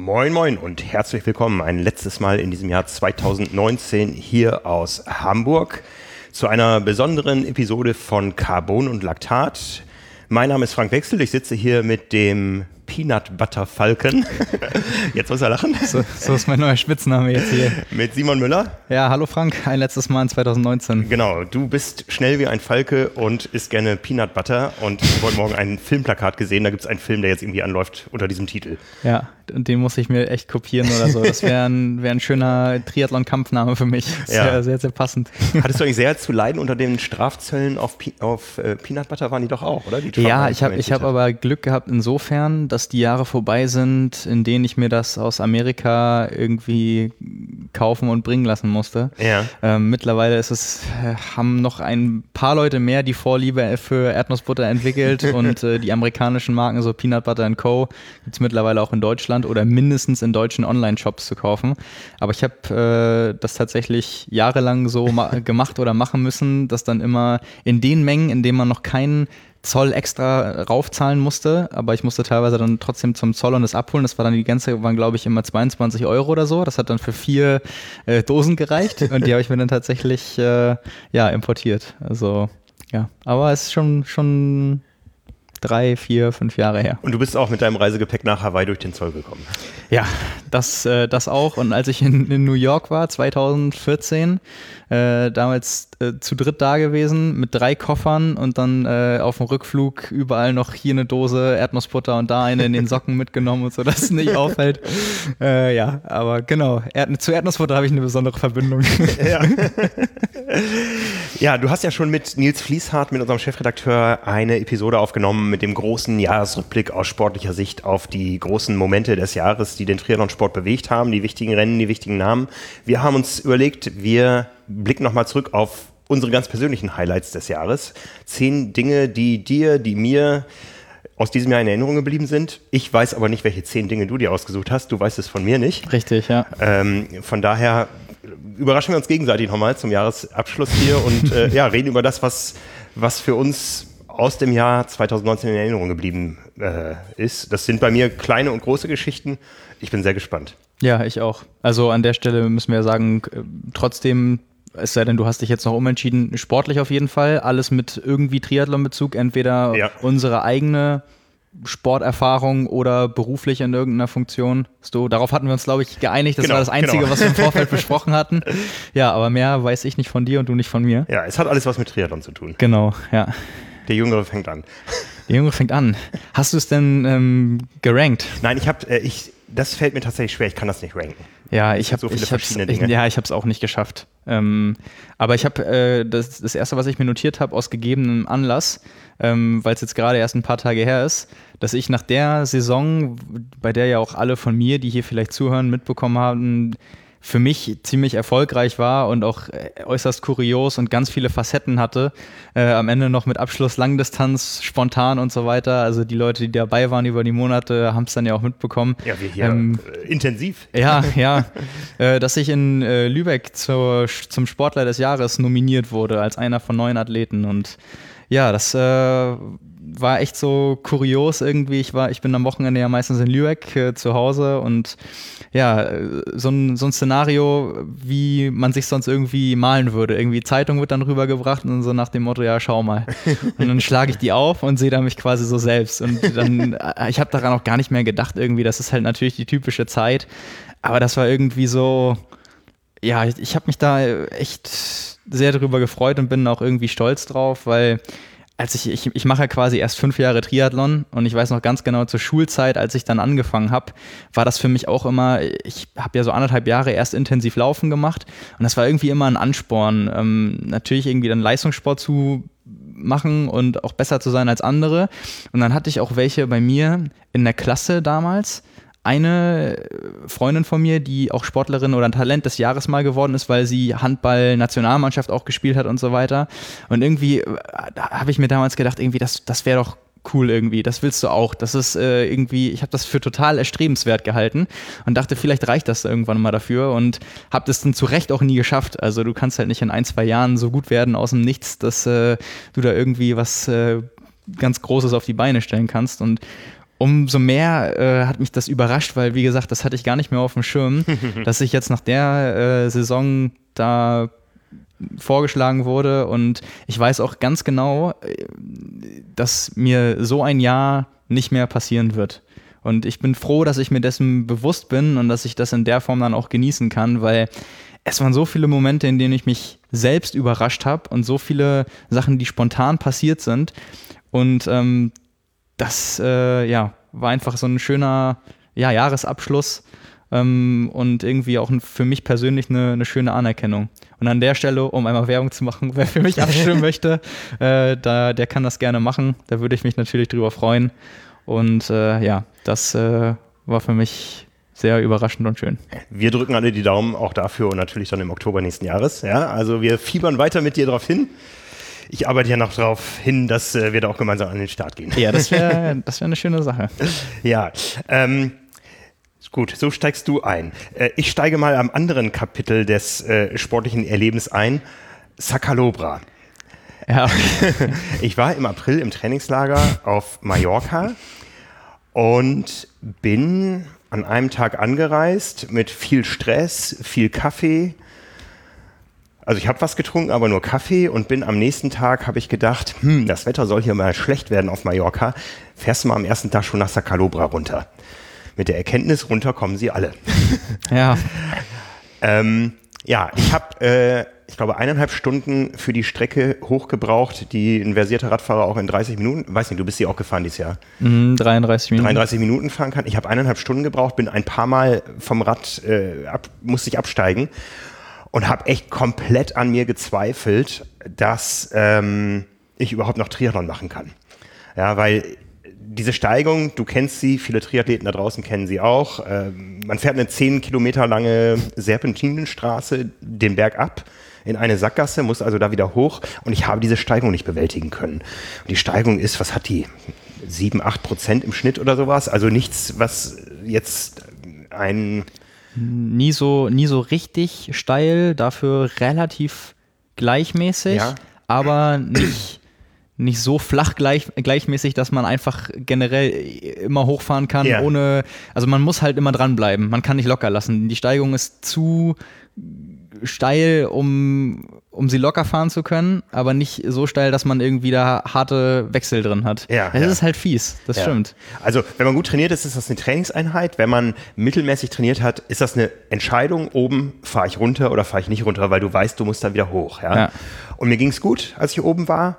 Moin Moin und herzlich willkommen ein letztes Mal in diesem Jahr 2019 hier aus Hamburg zu einer besonderen Episode von Carbon und Laktat. Mein Name ist Frank Wechsel, ich sitze hier mit dem Peanut Butter Falcon. Jetzt muss er lachen. So ist mein neuer Spitzname jetzt hier. Mit Simon Müller. Ja, hallo Frank, ein letztes Mal in 2019. Genau, du bist schnell wie ein Falke und isst gerne Peanut Butter. Und ich habe heute Morgen ein Filmplakat gesehen, da gibt es einen Film, der jetzt irgendwie anläuft unter diesem Titel. Ja, und den muss ich mir echt kopieren oder so. Das wäre ein schöner Triathlon-Kampfname für mich. Das wäre sehr, sehr passend. Hattest du eigentlich sehr zu leiden unter den Strafzöllen auf Peanut Butter? Waren die doch auch, oder? Ja, ich hab aber Glück gehabt insofern, dass die Jahre vorbei sind, in denen ich mir das aus Amerika irgendwie kaufen und bringen lassen musste. Ja. Mittlerweile haben noch ein paar Leute mehr die Vorliebe für Erdnussbutter entwickelt und die amerikanischen Marken, so Peanut Butter & Co., gibt es mittlerweile auch in Deutschland oder mindestens in deutschen Online-Shops zu kaufen. Aber ich habe das tatsächlich jahrelang so gemacht oder machen müssen, dass dann immer in den Mengen, in denen man noch keinen Zoll extra raufzahlen musste, aber ich musste teilweise dann trotzdem zum Zoll und das abholen. Das war dann waren glaube ich immer 22 Euro oder so. Das hat dann für 4 Dosen gereicht und die habe ich mir dann tatsächlich importiert. Also ja, aber es ist schon 3, 4, 5 Jahre her. Und du bist auch mit deinem Reisegepäck nach Hawaii durch den Zoll gekommen? Ja, das auch. Und als ich in New York war, 2014, damals zu dritt da gewesen, mit 3 Koffern und dann auf dem Rückflug überall noch hier eine Dose Erdnussbutter und da eine in den Socken mitgenommen und so, dass es nicht auffällt. Ja, aber genau, zu Erdnussbutter habe ich eine besondere Verbindung. Ja. Ja, du hast ja schon mit Nils Fließhardt, mit unserem Chefredakteur, eine Episode aufgenommen mit dem großen Jahresrückblick aus sportlicher Sicht auf die großen Momente des Jahres, die den Triathlonsport bewegt haben, die wichtigen Rennen, die wichtigen Namen. Wir haben uns überlegt, wir blicken nochmal zurück auf unsere ganz persönlichen Highlights des Jahres. 10 Dinge, die dir, die mir aus diesem Jahr in Erinnerung geblieben sind. Ich weiß aber nicht, welche 10 Dinge du dir ausgesucht hast. Du weißt es von mir nicht. Richtig, ja. Von daher überraschen wir uns gegenseitig nochmal zum Jahresabschluss hier und reden über das, was für uns aus dem Jahr 2019 in Erinnerung geblieben ist. Das sind bei mir kleine und große Geschichten. Ich bin sehr gespannt. Ja, ich auch. Also an der Stelle müssen wir sagen, trotzdem, es sei denn, du hast dich jetzt noch umentschieden, sportlich auf jeden Fall, alles mit irgendwie Triathlon-Bezug, entweder unsere eigene Sporterfahrung oder beruflich in irgendeiner Funktion. Darauf hatten wir uns, glaube ich, geeinigt. Das war das Einzige, was wir im Vorfeld besprochen hatten. Ja, aber mehr weiß ich nicht von dir und du nicht von mir. Ja, es hat alles was mit Triathlon zu tun. Genau, ja. Der Jüngere fängt an. Der Jüngere fängt an. Hast du es denn gerankt? Nein, das fällt mir tatsächlich schwer. Ich kann das nicht ranken. Ja, ich habe so viele verschiedene Dinge. Ich habe es auch nicht geschafft. Aber ich habe das erste, was ich mir notiert habe, aus gegebenem Anlass, weil es jetzt gerade erst ein paar Tage her ist, dass ich nach der Saison, bei der ja auch alle von mir, die hier vielleicht zuhören, mitbekommen haben, für mich ziemlich erfolgreich war und auch äußerst kurios und ganz viele Facetten hatte. Am Ende noch mit Abschluss Langdistanz, spontan und so weiter. Also die Leute, die dabei waren über die Monate, haben es dann ja auch mitbekommen. Ja, wir hier intensiv. Ja, dass ich in Lübeck zum Sportler des Jahres nominiert wurde als einer von 9 Athleten. Und ja, das war echt so kurios irgendwie. Ich bin am Wochenende ja meistens in Lübeck zu Hause und ja, so ein Szenario, wie man sich sonst irgendwie malen würde. Irgendwie Zeitung wird dann rübergebracht und so nach dem Motto, ja, schau mal. Und dann schlage ich die auf und sehe da mich quasi so selbst. Und dann, ich habe daran auch gar nicht mehr gedacht irgendwie, das ist halt natürlich die typische Zeit. Aber das war irgendwie so, ja, ich habe mich da echt sehr drüber gefreut und bin auch irgendwie stolz drauf, weil ich mache ja quasi erst 5 Jahre Triathlon und ich weiß noch ganz genau, zur Schulzeit, als ich dann angefangen habe, war das für mich auch immer, ich habe ja so 1,5 Jahre erst intensiv Laufen gemacht und das war irgendwie immer ein Ansporn, natürlich irgendwie dann Leistungssport zu machen und auch besser zu sein als andere. Und dann hatte ich auch welche bei mir in der Klasse damals, eine Freundin von mir, die auch Sportlerin oder ein Talent des Jahres mal geworden ist, weil sie Handball-Nationalmannschaft auch gespielt hat und so weiter. Und irgendwie habe ich mir damals gedacht, irgendwie das wäre doch cool irgendwie, das willst du auch. Das ist ich habe das für total erstrebenswert gehalten und dachte, vielleicht reicht das irgendwann mal dafür und habe das dann zu Recht auch nie geschafft. Also du kannst halt nicht in 1, 2 Jahren so gut werden aus dem Nichts, dass du da irgendwie was ganz Großes auf die Beine stellen kannst. Und umso mehr hat mich das überrascht, weil, wie gesagt, das hatte ich gar nicht mehr auf dem Schirm, dass ich jetzt nach der Saison da vorgeschlagen wurde. Und ich weiß auch ganz genau, dass mir so ein Jahr nicht mehr passieren wird. Und ich bin froh, dass ich mir dessen bewusst bin und dass ich das in der Form dann auch genießen kann, weil es waren so viele Momente, in denen ich mich selbst überrascht habe und so viele Sachen, die spontan passiert sind. Und das war einfach so ein schöner Jahresabschluss und irgendwie auch für mich persönlich eine schöne Anerkennung. Und an der Stelle, um einmal Werbung zu machen, wer für mich abstimmen möchte, der kann das gerne machen. Da würde ich mich natürlich drüber freuen. Und das war für mich sehr überraschend und schön. Wir drücken alle die Daumen auch dafür und natürlich dann im Oktober nächsten Jahres. Ja, also wir fiebern weiter mit dir drauf hin. Ich arbeite ja noch darauf hin, dass wir da auch gemeinsam an den Start gehen. Ja, das wär eine schöne Sache. Ja, gut, so steigst du ein. Ich steige mal am anderen Kapitel des sportlichen Erlebens ein. Sacalobra. Ja. Ich war im April im Trainingslager auf Mallorca und bin an einem Tag angereist mit viel Stress, viel Kaffee. Also ich habe was getrunken, aber nur Kaffee und bin am nächsten Tag, habe ich gedacht, das Wetter soll hier mal schlecht werden auf Mallorca. Fährst du mal am ersten Tag schon nach Sacalobra runter. Mit der Erkenntnis, runter kommen sie alle. Ja. Ich habe, ich glaube, 1,5 Stunden für die Strecke hochgebraucht, die ein versierter Radfahrer auch in 30 Minuten, weiß nicht, du bist sie auch gefahren dieses Jahr. 33 Minuten. 33 Minuten fahren kann. Ich habe 1,5 Stunden gebraucht, bin ein paar Mal vom Rad, musste ich absteigen und habe echt komplett an mir gezweifelt, dass ich überhaupt noch Triathlon machen kann. Ja, weil diese Steigung, du kennst sie, viele Triathleten da draußen kennen sie auch. Man fährt eine 10 Kilometer lange Serpentinenstraße den Berg ab in eine Sackgasse, muss also da wieder hoch und ich habe diese Steigung nicht bewältigen können. Und die Steigung ist, was hat die? 7-8% im Schnitt oder sowas? Also nichts, was jetzt nie so richtig steil, dafür relativ gleichmäßig, aber nicht so flach gleichmäßig, dass man einfach generell immer hochfahren kann, also man muss halt immer dranbleiben, man kann nicht locker lassen. Die Steigung ist zu steil, um sie locker fahren zu können, aber nicht so steil, dass man irgendwie da harte Wechsel drin hat. Das ist halt fies, das stimmt. Also wenn man gut trainiert ist, ist das eine Trainingseinheit. Wenn man mittelmäßig trainiert hat, ist das eine Entscheidung, oben fahre ich runter oder fahre ich nicht runter, weil du weißt, du musst dann wieder hoch. Ja? Und mir ging es gut, als ich oben war.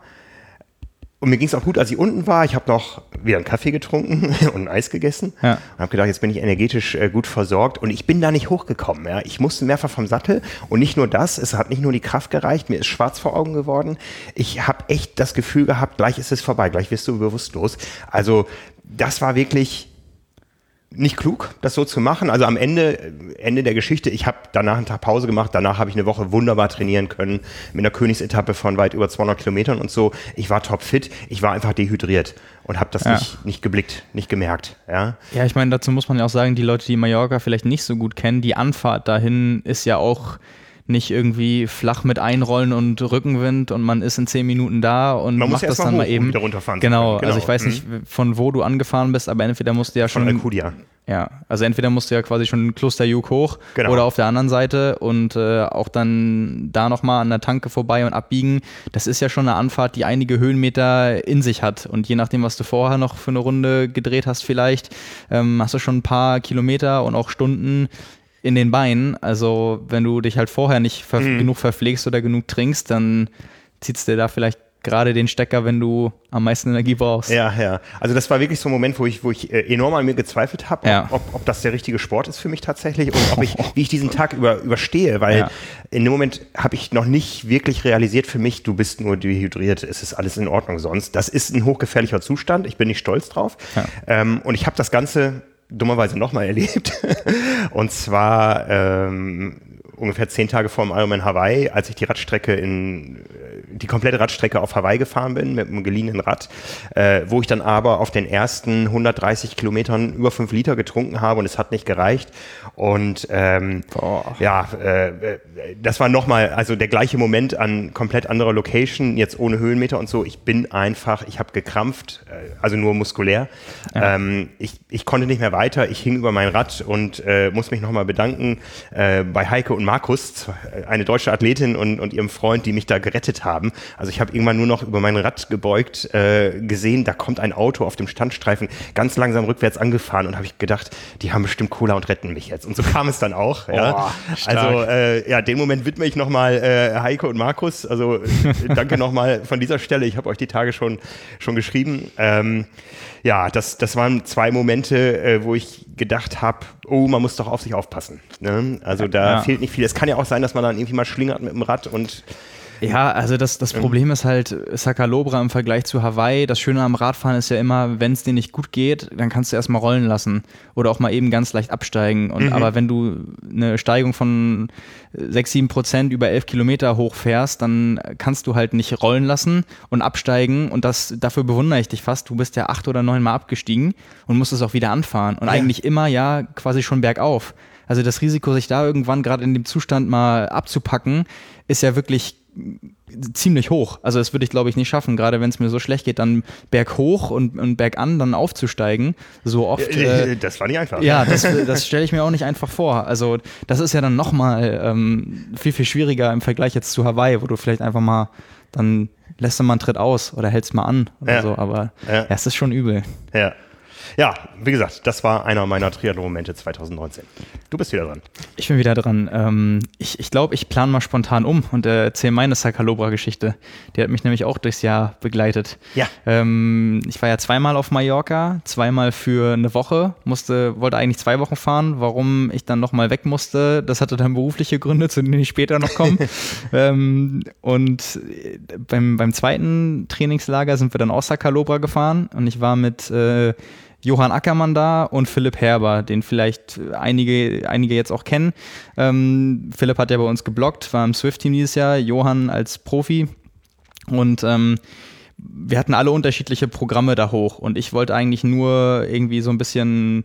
Und mir ging es auch gut, als ich unten war. Ich habe noch wieder einen Kaffee getrunken und ein Eis gegessen. Und habe gedacht, jetzt bin ich energetisch gut versorgt. Und ich bin da nicht hochgekommen. Ja. Ich musste mehrfach vom Sattel. Und nicht nur das, es hat nicht nur die Kraft gereicht, mir ist schwarz vor Augen geworden. Ich habe echt das Gefühl gehabt, gleich ist es vorbei, gleich wirst du bewusstlos. Also das war wirklich nicht klug, das so zu machen. Also am Ende der Geschichte, ich habe danach einen Tag Pause gemacht, danach habe ich eine Woche wunderbar trainieren können, mit einer Königsetappe von weit über 200 Kilometern und so. Ich war topfit, ich war einfach dehydriert und habe das nicht geblickt, nicht gemerkt. Ja, ich meine, dazu muss man ja auch sagen, die Leute, die Mallorca vielleicht nicht so gut kennen, die Anfahrt dahin ist ja auch nicht irgendwie flach mit Einrollen und Rückenwind und man ist in 10 Minuten da und man macht das dann mal eben. Um wieder runterfahren genau, also ich weiß nicht, von wo du angefahren bist, aber entweder musst du ja schon... Von Alcudia. Ja, also entweder musst du ja quasi schon Klosterjug hoch oder auf der anderen Seite und auch dann da nochmal an der Tanke vorbei und abbiegen. Das ist ja schon eine Anfahrt, die einige Höhenmeter in sich hat und je nachdem, was du vorher noch für eine Runde gedreht hast vielleicht, hast du schon ein paar Kilometer und auch Stunden in den Beinen. Also wenn du dich halt vorher nicht genug verpflegst oder genug trinkst, dann zieht's dir da vielleicht gerade den Stecker, wenn du am meisten Energie brauchst. Ja. Also das war wirklich so ein Moment, wo ich enorm an mir gezweifelt habe, ob das der richtige Sport ist für mich tatsächlich und wie ich diesen Tag überstehe, weil in dem Moment habe ich noch nicht wirklich realisiert für mich, du bist nur dehydriert, es ist alles in Ordnung sonst. Das ist ein hochgefährlicher Zustand, ich bin nicht stolz drauf. Und ich habe das Ganze dummerweise nochmal erlebt. Und zwar ungefähr 10 Tage vor dem Ironman Hawaii, als ich die Radstrecke in die komplette Radstrecke auf Hawaii gefahren bin mit einem geliehenen Rad, wo ich dann aber auf den ersten 130 Kilometern über 5 Liter getrunken habe und es hat nicht gereicht. Und das war nochmal, also der gleiche Moment an komplett anderer Location, jetzt ohne Höhenmeter und so. Ich habe gekrampft, also nur muskulär. Ja. Ich konnte nicht mehr weiter, ich hing über mein Rad und muss mich nochmal bedanken bei Heike und Markus, eine deutsche Athletin und ihrem Freund, die mich da gerettet haben. Also ich habe irgendwann nur noch über mein Rad gebeugt gesehen, da kommt ein Auto auf dem Standstreifen ganz langsam rückwärts angefahren und habe ich gedacht, die haben bestimmt Cola und retten mich jetzt. Und so kam es dann auch. Ja. Also den Moment widme ich nochmal Heike und Markus. Also danke nochmal von dieser Stelle. Ich habe euch die Tage schon geschrieben. Das waren 2 Momente, wo ich gedacht habe, man muss doch auf sich aufpassen. Ne? Also da fehlt nicht viel. Es kann ja auch sein, dass man dann irgendwie mal schlingert mit dem Rad und ja, also das Problem ist halt Sacalobra im Vergleich zu Hawaii. Das Schöne am Radfahren ist ja immer, wenn es dir nicht gut geht, dann kannst du erstmal rollen lassen oder auch mal eben ganz leicht absteigen. Aber wenn du eine Steigung von 6-7% über 11 Kilometer hochfährst, dann kannst du halt nicht rollen lassen und absteigen und dafür bewundere ich dich fast. Du bist ja 8 oder 9 Mal abgestiegen und musst es auch wieder anfahren und eigentlich immer quasi schon bergauf. Also das Risiko, sich da irgendwann gerade in dem Zustand mal abzupacken, ist ja wirklich ziemlich hoch. Also das würde ich, glaube ich, nicht schaffen, gerade wenn es mir so schlecht geht, dann berghoch und bergan dann aufzusteigen, so oft. Das war nicht einfach. Ja, das stelle ich mir auch nicht einfach vor. Also das ist ja dann nochmal viel, viel schwieriger im Vergleich jetzt zu Hawaii, wo du vielleicht einfach mal, dann lässt du mal einen Tritt aus oder hältst mal an oder so, aber es ist schon übel. Ja, wie gesagt, das war einer meiner Triathlon-Momente 2019. Du bist wieder dran. Ich bin wieder dran. Ich glaube, ich plane mal spontan um und erzähle meine Sacalobra-Geschichte. Die hat mich nämlich auch durchs Jahr begleitet. Ja. Ich war ja 2-mal auf Mallorca, 2-mal für eine Woche, wollte eigentlich 2 Wochen fahren. Warum ich dann nochmal weg musste, das hatte dann berufliche Gründe, zu denen ich später noch komme. Und beim zweiten Trainingslager sind wir dann auch Sacalobra gefahren und ich war mit Johann Ackermann da und Philipp Herber, den vielleicht einige jetzt auch kennen. Philipp hat ja bei uns gebloggt, war im Swift-Team dieses Jahr, Johann als Profi und wir hatten alle unterschiedliche Programme da hoch und ich wollte eigentlich nur irgendwie so ein bisschen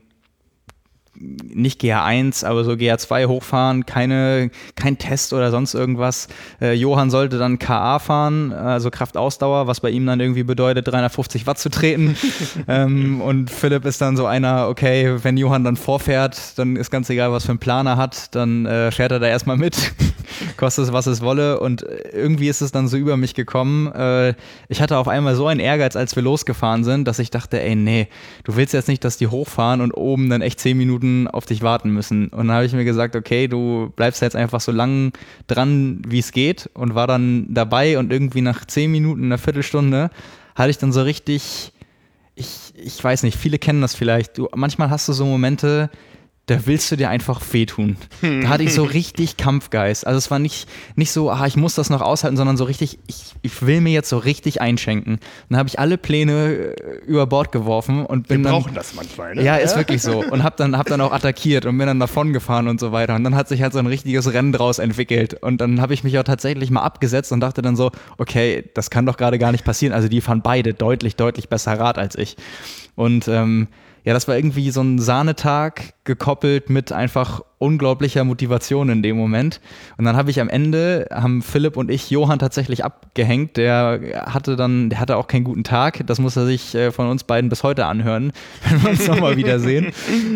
nicht GR1, aber so GR2 hochfahren, kein Test oder sonst irgendwas. Johann sollte dann KA fahren, also Kraftausdauer, was bei ihm dann irgendwie bedeutet, 350 Watt zu treten. Und Philipp ist dann so einer, okay, wenn Johann dann vorfährt, dann ist ganz egal, was für einen Plan er hat, dann fährt er da erstmal mit, kostet es, was es wolle. Und irgendwie ist es dann so über mich gekommen. Ich hatte auf einmal so einen Ehrgeiz, als wir losgefahren sind, dass ich dachte, ey, nee, du willst jetzt nicht, dass die hochfahren und oben dann echt 10 Minuten auf dich warten müssen. Und dann habe ich mir gesagt, okay, du bleibst jetzt einfach so lang dran, wie es geht und war dann dabei und irgendwie nach 10 Minuten, einer Viertelstunde, hatte ich dann so richtig, ich weiß nicht, viele kennen das vielleicht, manchmal hast du so Momente, da willst du dir einfach wehtun. Da hatte ich so richtig Kampfgeist. Also es war nicht so, ich muss das noch aushalten, sondern so richtig, ich will mir jetzt so richtig einschenken. Und dann habe ich alle Pläne über Bord geworfen und bin Wir dann... brauchen das manchmal, ne? Ja, ist wirklich so. Und hab dann auch attackiert und bin dann davon gefahren und so weiter. Und dann hat sich halt so ein richtiges Rennen draus entwickelt. Und dann habe ich mich auch tatsächlich mal abgesetzt und dachte dann so, okay, das kann doch gerade gar nicht passieren. Also die fahren beide deutlich, deutlich besser Rad als ich. Und das war irgendwie so ein Sahnetag gekoppelt mit einfach unglaublicher Motivation in dem Moment. Und dann haben Philipp und ich Johann tatsächlich abgehängt. Der hatte auch keinen guten Tag. Das muss er sich von uns beiden bis heute anhören, wenn wir uns nochmal wiedersehen.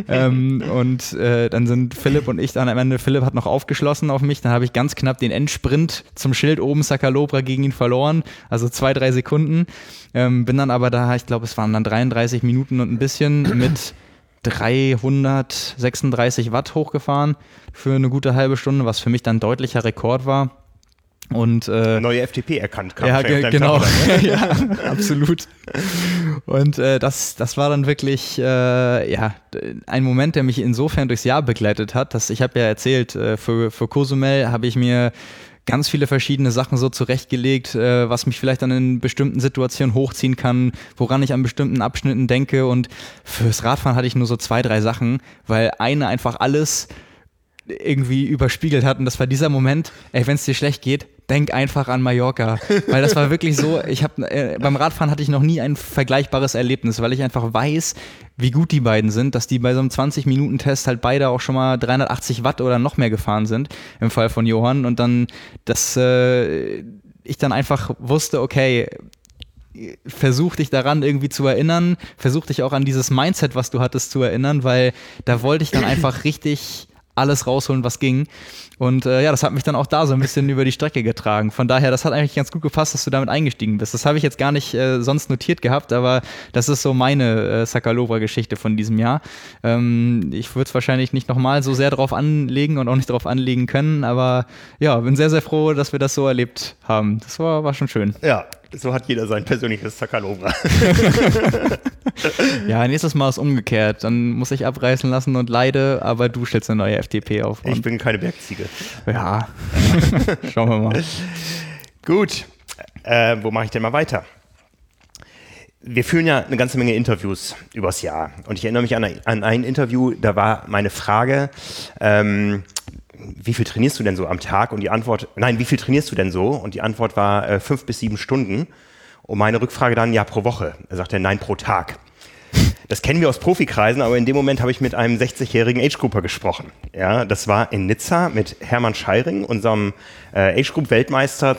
Dann sind Philipp und ich dann am Ende, Philipp hat noch aufgeschlossen auf mich. Dann habe ich ganz knapp den Endsprint zum Schild oben Sacalobra gegen ihn verloren. Also 2-3 Sekunden. Bin dann aber da, ich glaube, es waren dann 33 Minuten und ein bisschen mit 336 Watt hochgefahren für eine gute halbe Stunde, was für mich dann deutlicher Rekord war. Und neue FDP erkannt. Ja, genau. Ja, absolut. Und das war dann wirklich ein Moment, der mich insofern durchs Jahr begleitet hat, dass ich habe ja erzählt, für Cozumel habe ich mir ganz viele verschiedene Sachen so zurechtgelegt, was mich vielleicht dann in bestimmten Situationen hochziehen kann, woran ich an bestimmten Abschnitten denke. Und fürs Radfahren hatte ich nur so 2-3 Sachen, weil eine einfach alles irgendwie überspiegelt hat. Und das war dieser Moment, ey, wenn es dir schlecht geht, denk einfach an Mallorca. Weil das war wirklich so, beim Radfahren hatte ich noch nie ein vergleichbares Erlebnis, weil ich einfach weiß, wie gut die beiden sind, dass die bei so einem 20-Minuten-Test halt beide auch schon mal 380 Watt oder noch mehr gefahren sind, im Fall von Johann. Und dann, dass ich dann einfach wusste, okay, versuch dich daran irgendwie zu erinnern, versuch dich auch an dieses Mindset, was du hattest, zu erinnern, weil da wollte ich dann einfach richtig alles rausholen, was ging. Und das hat mich dann auch da so ein bisschen über die Strecke getragen. Von daher, das hat eigentlich ganz gut gepasst, dass du damit eingestiegen bist. Das habe ich jetzt gar nicht sonst notiert gehabt, aber das ist so meine Sakalova-Geschichte von diesem Jahr. Ich würde es wahrscheinlich nicht nochmal so sehr drauf anlegen und auch nicht drauf anlegen können, aber ja, bin sehr, sehr froh, dass wir das so erlebt haben. Das war schon schön. Ja, so hat jeder sein persönliches Sakalova. Ja, nächstes Mal ist umgekehrt. Dann muss ich abreißen lassen und leide, aber du stellst eine neue FDP auf. Ich bin keine Bergziege. Ja, schauen wir mal. Gut, wo mache ich denn mal weiter? Wir führen ja eine ganze Menge Interviews übers Jahr. Und ich erinnere mich an ein Interview, da war meine Frage, wie viel trainierst du denn so am Tag? Und die Antwort, wie viel trainierst du denn so? Und die Antwort war 5 bis 7 Stunden. Und meine Rückfrage dann, ja, pro Woche. Er sagte, nein, pro Tag. Das kennen wir aus Profikreisen, aber in dem Moment habe ich mit einem 60-jährigen Age-Grouper gesprochen. Ja, das war in Nizza mit Hermann Scheiring, unserem Age-Group-Weltmeister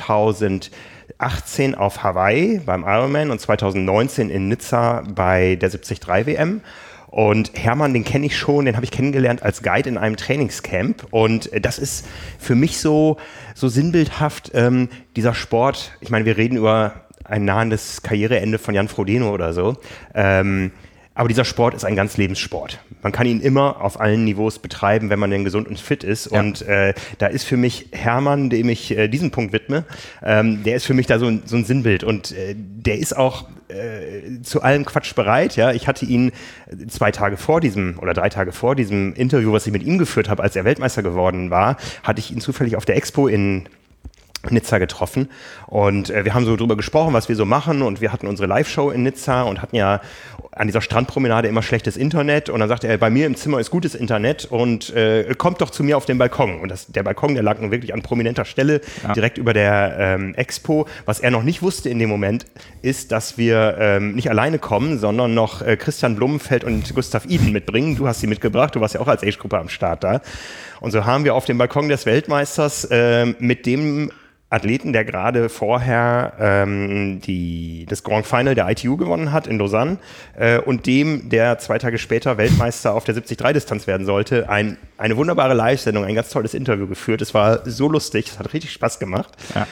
2018 auf Hawaii beim Ironman und 2019 in Nizza bei der 73 WM. Und Hermann, den kenne ich schon, den habe ich kennengelernt als Guide in einem Trainingscamp. Und das ist für mich so sinnbildhaft, dieser Sport. Ich meine, wir reden über ein nahendes Karriereende von Jan Frodeno oder so. Aber dieser Sport ist ein ganz Lebenssport. Man kann ihn immer auf allen Niveaus betreiben, wenn man denn gesund und fit ist. Ja. Und da ist für mich Hermann, dem ich diesen Punkt widme, der ist für mich da so ein Sinnbild. Und der ist auch zu allem Quatsch bereit. Ja? Ich hatte ihn 3 Tage vor diesem Interview, was ich mit ihm geführt habe, als er Weltmeister geworden war, hatte ich ihn zufällig auf der Expo in Nizza getroffen und wir haben so drüber gesprochen, was wir so machen und wir hatten unsere Live-Show in Nizza und hatten ja an dieser Strandpromenade immer schlechtes Internet und dann sagte er, bei mir im Zimmer ist gutes Internet und kommt doch zu mir auf den Balkon und der Balkon, der lag nun wirklich an prominenter Stelle, direkt über der Expo. Was er noch nicht wusste in dem Moment ist, dass wir nicht alleine kommen, sondern noch Christian Blumenfeld und Gustav Iden mitbringen. Du hast sie mitgebracht, du warst ja auch als Age-Gruppe am Start da. Und so haben wir auf dem Balkon des Weltmeisters mit dem Athleten, der gerade vorher das Grand Final der ITU gewonnen hat in Lausanne und dem, der 2 Tage später Weltmeister auf der 73-Distanz werden sollte, eine wunderbare Live-Sendung, ein ganz tolles Interview geführt. Es war so lustig, es hat richtig Spaß gemacht.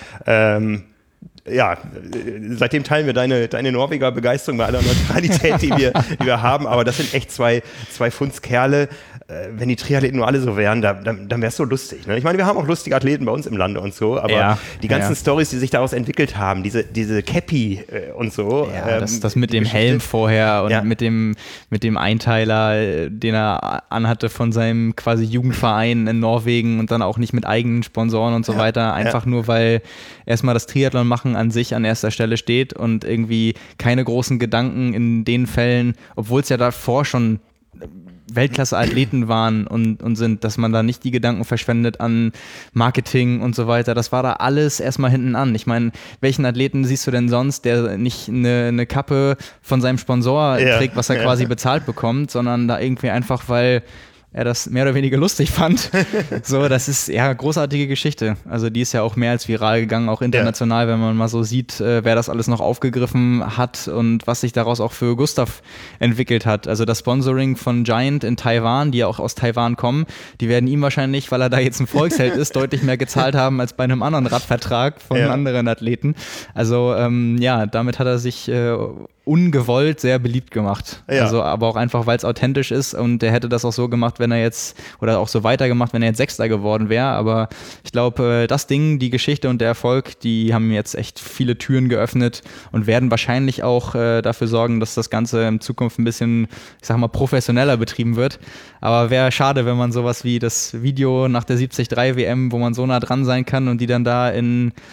Ja. Seitdem teilen wir deine Norweger Begeisterung bei aller Neutralität, die wir haben, aber das sind echt zwei Fundskerle. Wenn die Triathleten nur alle so wären, dann wäre es so lustig. Ne? Ich meine, wir haben auch lustige Athleten bei uns im Lande und so, aber die ganzen Storys, die sich daraus entwickelt haben, diese Cappy und so. Ja, das mit dem Helm vorher und mit dem Einteiler, den er anhatte von seinem quasi Jugendverein in Norwegen und dann auch nicht mit eigenen Sponsoren und so weiter, einfach nur, weil erstmal das Triathlon machen an sich an erster Stelle steht und irgendwie keine großen Gedanken in den Fällen, obwohl es ja davor schon Weltklasse-Athleten waren und sind, dass man da nicht die Gedanken verschwendet an Marketing und so weiter. Das war da alles erstmal hinten an. Ich meine, welchen Athleten siehst du denn sonst, der nicht eine Kappe von seinem Sponsor trägt, was er quasi bezahlt bekommt, sondern da irgendwie einfach, weil er das mehr oder weniger lustig fand. So, das ist ja großartige Geschichte. Also die ist ja auch mehr als viral gegangen, auch international, wenn man mal so sieht, wer das alles noch aufgegriffen hat und was sich daraus auch für Gustav entwickelt hat. Also das Sponsoring von Giant in Taiwan, die ja auch aus Taiwan kommen, die werden ihm wahrscheinlich, weil er da jetzt ein Volksheld ist, deutlich mehr gezahlt haben als bei einem anderen Radvertrag von anderen Athleten. Also damit hat er sich ungewollt sehr beliebt gemacht. Ja. Also, aber auch einfach, weil es authentisch ist und er hätte das auch so gemacht, wenn er jetzt, oder auch so weitergemacht, wenn er jetzt Sechster geworden wäre. Aber ich glaube, das Ding, die Geschichte und der Erfolg, die haben jetzt echt viele Türen geöffnet und werden wahrscheinlich auch dafür sorgen, dass das Ganze in Zukunft ein bisschen, ich sag mal, professioneller betrieben wird. Aber wäre schade, wenn man sowas wie das Video nach der 73 WM, wo man so nah dran sein kann und die dann da in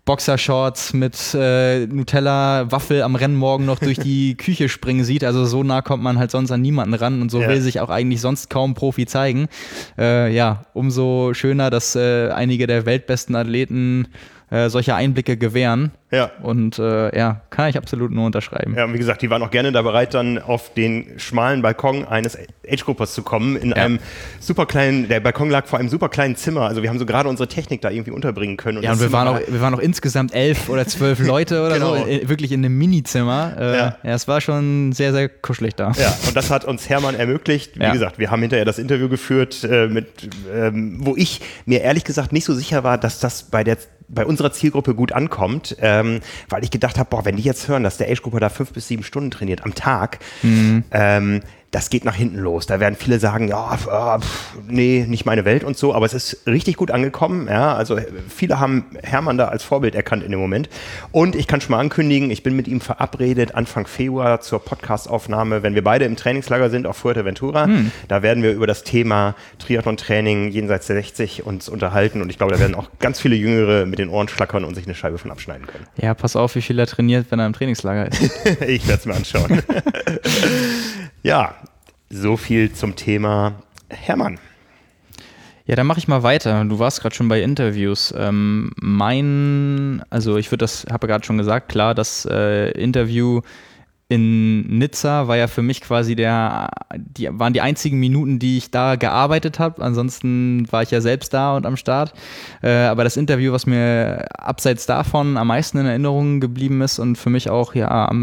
Boxershorts mit Nutella, Waffel am Rennmorgen noch durch die Küche springen sieht. Also so nah kommt man halt sonst an niemanden ran und so will sich auch eigentlich sonst kaum Profi zeigen. Umso schöner, dass einige der weltbesten Athleten solche Einblicke gewähren. Ja. Und kann ich absolut nur unterschreiben. Ja, und wie gesagt, die waren auch gerne da bereit, dann auf den schmalen Balkon eines Age-Groupers zu kommen, in einem super kleinen, der Balkon lag vor einem super kleinen Zimmer, also wir haben so gerade unsere Technik da irgendwie unterbringen können. Und und wir waren auch insgesamt 11 oder 12 Leute oder so, wirklich in einem Minizimmer. Es war schon sehr, sehr kuschelig da. Ja, und das hat uns Hermann ermöglicht. Wie gesagt, wir haben hinterher das Interview geführt, wo ich mir ehrlich gesagt nicht so sicher war, dass das bei unserer Zielgruppe gut ankommt, weil ich gedacht habe, wenn die jetzt hören, dass der Age-Grupper da 5 bis 7 Stunden trainiert am Tag, das geht nach hinten los. Da werden viele sagen, nee, nicht meine Welt und so, aber es ist richtig gut angekommen. Ja, also viele haben Hermann da als Vorbild erkannt in dem Moment. Und ich kann schon mal ankündigen, ich bin mit ihm verabredet Anfang Februar zur Podcast-Aufnahme, wenn wir beide im Trainingslager sind auf Fuerteventura. Da werden wir über das Thema Triathlon-Training jenseits der 60 uns unterhalten und ich glaube, da werden auch ganz viele Jüngere mit den Ohren schlackern und sich eine Scheibe von abschneiden können. Ja, pass auf, wie viel er trainiert, wenn er im Trainingslager ist. Ich werde es mir anschauen. Ja, so viel zum Thema Hermann. Ja, dann mache ich mal weiter. Du warst gerade schon bei Interviews. Ich habe gerade schon gesagt, klar, das Interview in Nizza war ja für mich quasi waren die einzigen Minuten, die ich da gearbeitet habe. Ansonsten war ich ja selbst da und am Start. Aber das Interview, was mir abseits davon am meisten in Erinnerung geblieben ist und für mich auch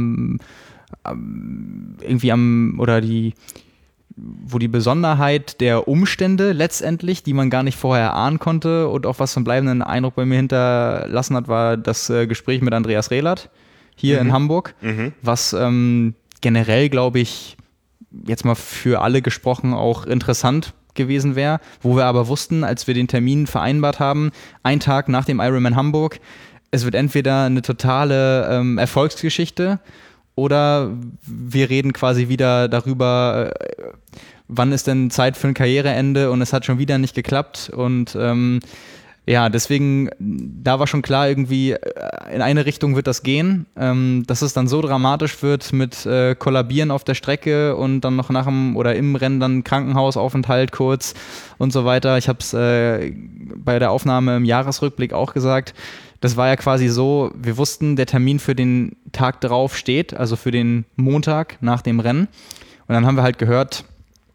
wo die Besonderheit der Umstände letztendlich, die man gar nicht vorher erahnen konnte und auch was einen bleibenden Eindruck bei mir hinterlassen hat, war das Gespräch mit Andreas Rehlert hier in Hamburg, was generell, glaube ich, jetzt mal für alle gesprochen auch interessant gewesen wäre, wo wir aber wussten, als wir den Termin vereinbart haben, einen Tag nach dem Ironman Hamburg, es wird entweder eine totale Erfolgsgeschichte oder wir reden quasi wieder darüber, wann ist denn Zeit für ein Karriereende und es hat schon wieder nicht geklappt und deswegen, da war schon klar, irgendwie in eine Richtung wird das gehen, dass es dann so dramatisch wird mit Kollabieren auf der Strecke und dann noch im Rennen dann Krankenhausaufenthalt kurz und so weiter. Ich habe es bei der Aufnahme im Jahresrückblick auch gesagt. Das war ja quasi so, wir wussten, der Termin für den Tag drauf steht, also für den Montag nach dem Rennen. Und dann haben wir halt gehört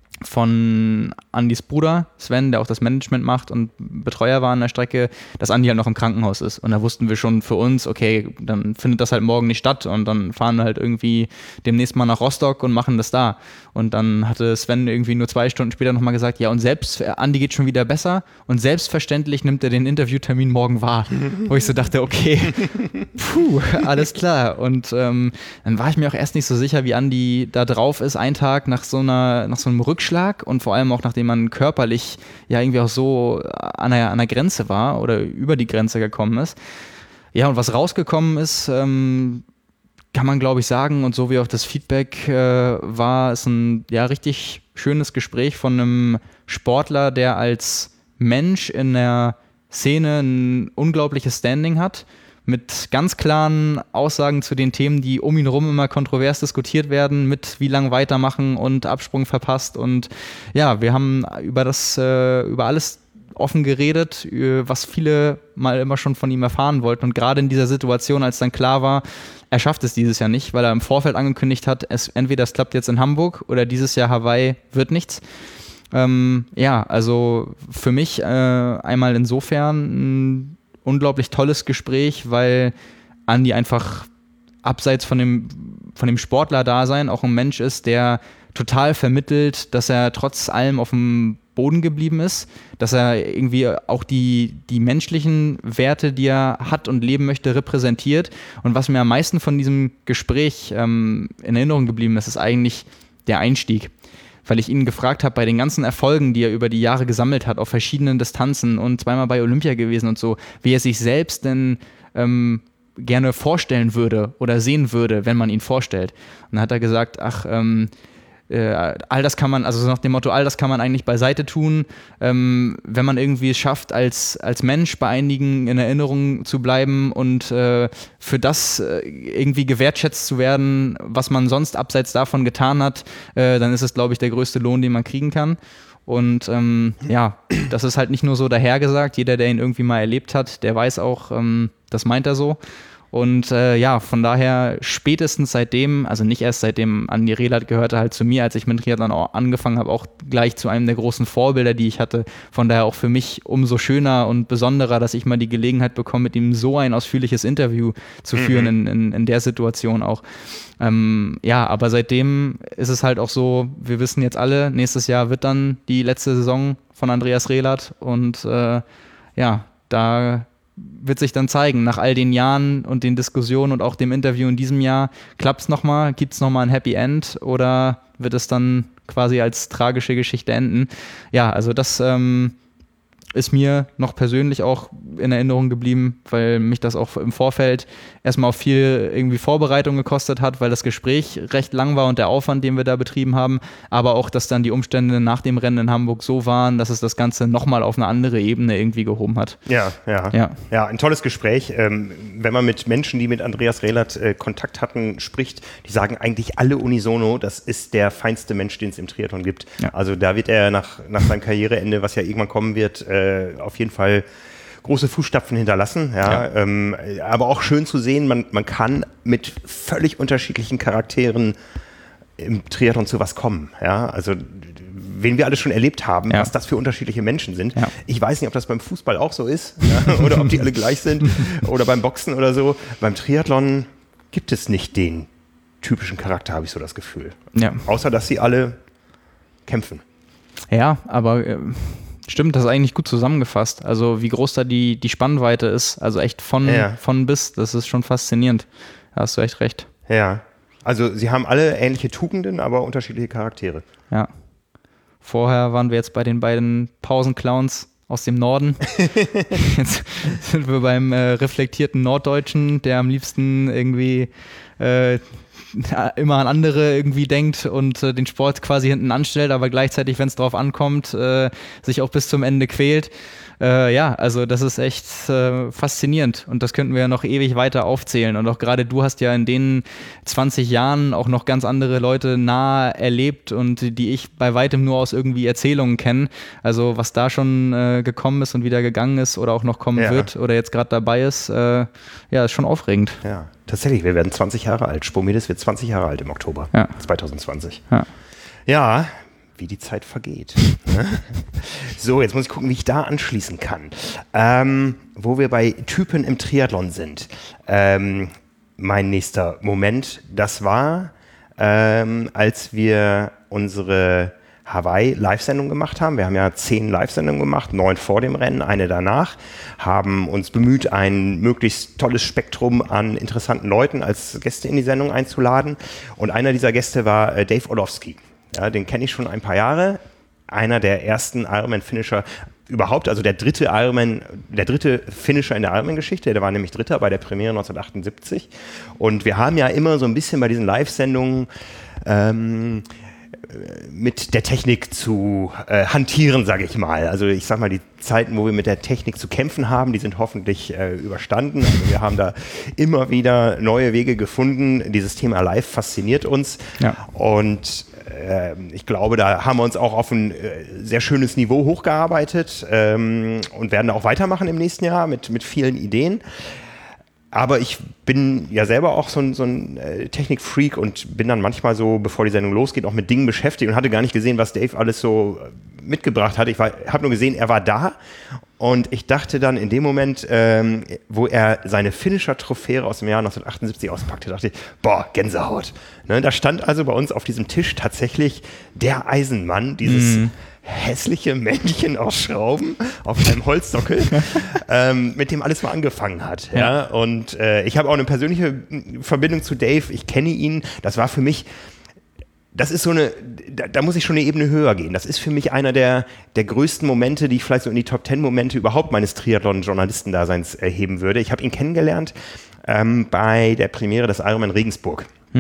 von Andys Bruder, Sven, der auch das Management macht und Betreuer war an der Strecke, dass Andi halt noch im Krankenhaus ist. Und da wussten wir schon für uns, okay, dann findet das halt morgen nicht statt und dann fahren wir halt irgendwie demnächst mal nach Rostock und machen das da. Und dann hatte Sven irgendwie nur 2 Stunden später nochmal gesagt, ja und selbst, Andi geht schon wieder besser und selbstverständlich nimmt er den Interviewtermin morgen wahr. Wo ich so dachte, okay, alles klar. Und dann war ich mir auch erst nicht so sicher, wie Andi da drauf ist, einen Tag nach so einem Rückschlag und vor allem auch nachdem man körperlich ja irgendwie auch so an der Grenze war oder über die Grenze gekommen ist. Ja, und was rausgekommen ist, kann man glaube ich sagen und so wie auch das Feedback war, ist ein richtig schönes Gespräch von einem Sportler, der als Mensch in der Szene ein unglaubliches Standing hat, mit ganz klaren Aussagen zu den Themen, die um ihn herum immer kontrovers diskutiert werden, mit wie lang weitermachen und Absprung verpasst. Und ja, wir haben über alles offen geredet, was viele mal immer schon von ihm erfahren wollten. Und gerade in dieser Situation, als dann klar war, er schafft es dieses Jahr nicht, weil er im Vorfeld angekündigt hat, entweder es klappt jetzt in Hamburg oder dieses Jahr Hawaii wird nichts. Also für mich einmal insofern ein unglaublich tolles Gespräch, weil Andi einfach abseits von dem Sportler-Dasein auch ein Mensch ist, der total vermittelt, dass er trotz allem auf dem Boden geblieben ist, dass er irgendwie auch die menschlichen Werte, die er hat und leben möchte, repräsentiert. Und was mir am meisten von diesem Gespräch in Erinnerung geblieben ist, ist eigentlich der Einstieg. Weil ich ihn gefragt habe, bei den ganzen Erfolgen, die er über die Jahre gesammelt hat, auf verschiedenen Distanzen und zweimal bei Olympia gewesen und so, wie er sich selbst denn gerne vorstellen würde oder sehen würde, wenn man ihn vorstellt. Und dann hat er gesagt, all das kann man, also so nach dem Motto, all das kann man eigentlich beiseite tun, wenn man irgendwie es schafft, als Mensch bei einigen in Erinnerung zu bleiben und für das irgendwie gewertschätzt zu werden, was man sonst abseits davon getan hat, dann ist es, glaube ich, der größte Lohn, den man kriegen kann. Und das ist halt nicht nur so dahergesagt, jeder, der ihn irgendwie mal erlebt hat, der weiß auch, das meint er so. Und von daher spätestens seitdem, also nicht erst seitdem Andi Rehlert gehörte halt zu mir, als ich mit Triathlon auch angefangen habe, auch gleich zu einem der großen Vorbilder, die ich hatte. Von daher auch für mich umso schöner und besonderer, dass ich mal die Gelegenheit bekomme, mit ihm so ein ausführliches Interview zu führen in der Situation auch. Aber seitdem ist es halt auch so, wir wissen jetzt alle, nächstes Jahr wird dann die letzte Saison von Andreas Rehlert und da wird sich dann zeigen, nach all den Jahren und den Diskussionen und auch dem Interview in diesem Jahr, klappt es nochmal, gibt es nochmal ein Happy End oder wird es dann quasi als tragische Geschichte enden? Ja, also das ist mir noch persönlich auch in Erinnerung geblieben, weil mich das auch im Vorfeld erstmal auch viel irgendwie Vorbereitung gekostet hat, weil das Gespräch recht lang war und der Aufwand, den wir da betrieben haben, aber auch, dass dann die Umstände nach dem Rennen in Hamburg so waren, dass es das Ganze nochmal auf eine andere Ebene irgendwie gehoben hat. Ja, ein tolles Gespräch. Wenn man mit Menschen, die mit Andreas Rehlert Kontakt hatten, spricht, die sagen eigentlich alle unisono, das ist der feinste Mensch, den es im Triathlon gibt. Ja. Also da wird er nach seinem Karriereende, was ja irgendwann kommen wird, auf jeden Fall große Fußstapfen hinterlassen, aber auch schön zu sehen, man kann mit völlig unterschiedlichen Charakteren im Triathlon zu was kommen, also wen wir alle schon erlebt haben, was das für unterschiedliche Menschen sind. Ja. Ich weiß nicht, ob das beim Fußball auch so ist oder ob die alle gleich sind oder beim Boxen oder so. Beim Triathlon gibt es nicht den typischen Charakter, habe ich so das Gefühl. Ja. Außer, dass sie alle kämpfen. Ja, aber stimmt, das ist eigentlich gut zusammengefasst. Also wie groß da die Spannweite ist, also echt von bis, das ist schon faszinierend. Da hast du echt recht. Ja, also sie haben alle ähnliche Tugenden, aber unterschiedliche Charaktere. Ja. Vorher waren wir jetzt bei den beiden Pausenclowns aus dem Norden. Jetzt sind wir beim reflektierten Norddeutschen, der am liebsten irgendwie immer an andere irgendwie denkt und den Sport quasi hinten anstellt, aber gleichzeitig, wenn es drauf ankommt, sich auch bis zum Ende quält. Also das ist echt faszinierend und das könnten wir ja noch ewig weiter aufzählen und auch gerade du hast ja in den 20 Jahren auch noch ganz andere Leute nah erlebt und die ich bei weitem nur aus irgendwie Erzählungen kenne, also was da schon gekommen ist und wieder gegangen ist oder auch noch kommen wird oder jetzt gerade dabei ist, ist schon aufregend. Ja, tatsächlich, wir werden 20 Jahre alt, Spomides wird 20 Jahre alt im Oktober 2020. Ja, wie die Zeit vergeht. So, jetzt muss ich gucken, wie ich da anschließen kann. Wo wir bei Typen im Triathlon sind. Mein nächster Moment, das war, als wir unsere Hawaii-Live-Sendung gemacht haben. Wir haben ja 10 Live-Sendungen gemacht, 9 vor dem Rennen, eine danach, haben uns bemüht, ein möglichst tolles Spektrum an interessanten Leuten als Gäste in die Sendung einzuladen. Und einer dieser Gäste war Dave Orlovsky. Ja, den kenne ich schon ein paar Jahre. Einer der ersten Ironman-Finisher überhaupt, also der dritte Finisher in der Ironman-Geschichte. Der war nämlich Dritter bei der Premiere 1978. Und wir haben ja immer so ein bisschen bei diesen Live-Sendungen mit der Technik zu hantieren, sage ich mal. Also ich sag mal, die Zeiten, wo wir mit der Technik zu kämpfen haben, die sind hoffentlich überstanden. Also wir haben da immer wieder neue Wege gefunden. Dieses Thema Live fasziniert uns. Ja. Und ich glaube, da haben wir uns auch auf ein sehr schönes Niveau hochgearbeitet und werden da auch weitermachen im nächsten Jahr mit vielen Ideen. Aber ich bin ja selber auch so ein Technikfreak und bin dann manchmal so, bevor die Sendung losgeht, auch mit Dingen beschäftigt und hatte gar nicht gesehen, was Dave alles so mitgebracht hat. Ich habe nur gesehen, er war da und ich dachte dann in dem Moment, wo er seine Finisher-Trophäe aus dem Jahr 1978 auspackte, dachte ich, boah, Gänsehaut. Ne, da stand also bei uns auf diesem Tisch tatsächlich der Eisenmann, dieses hässliche Männchen aus Schrauben auf einem Holzsockel, mit dem alles mal angefangen hat. Ja? Und ich habe auch eine persönliche Verbindung zu Dave. Ich kenne ihn. Das war für mich, das ist so eine, da muss ich schon eine Ebene höher gehen. Das ist für mich einer der größten Momente, die ich vielleicht so in die Top 10 Momente überhaupt meines Triathlon-Journalistendaseins erheben würde. Ich habe ihn kennengelernt bei der Premiere des Ironman Regensburg.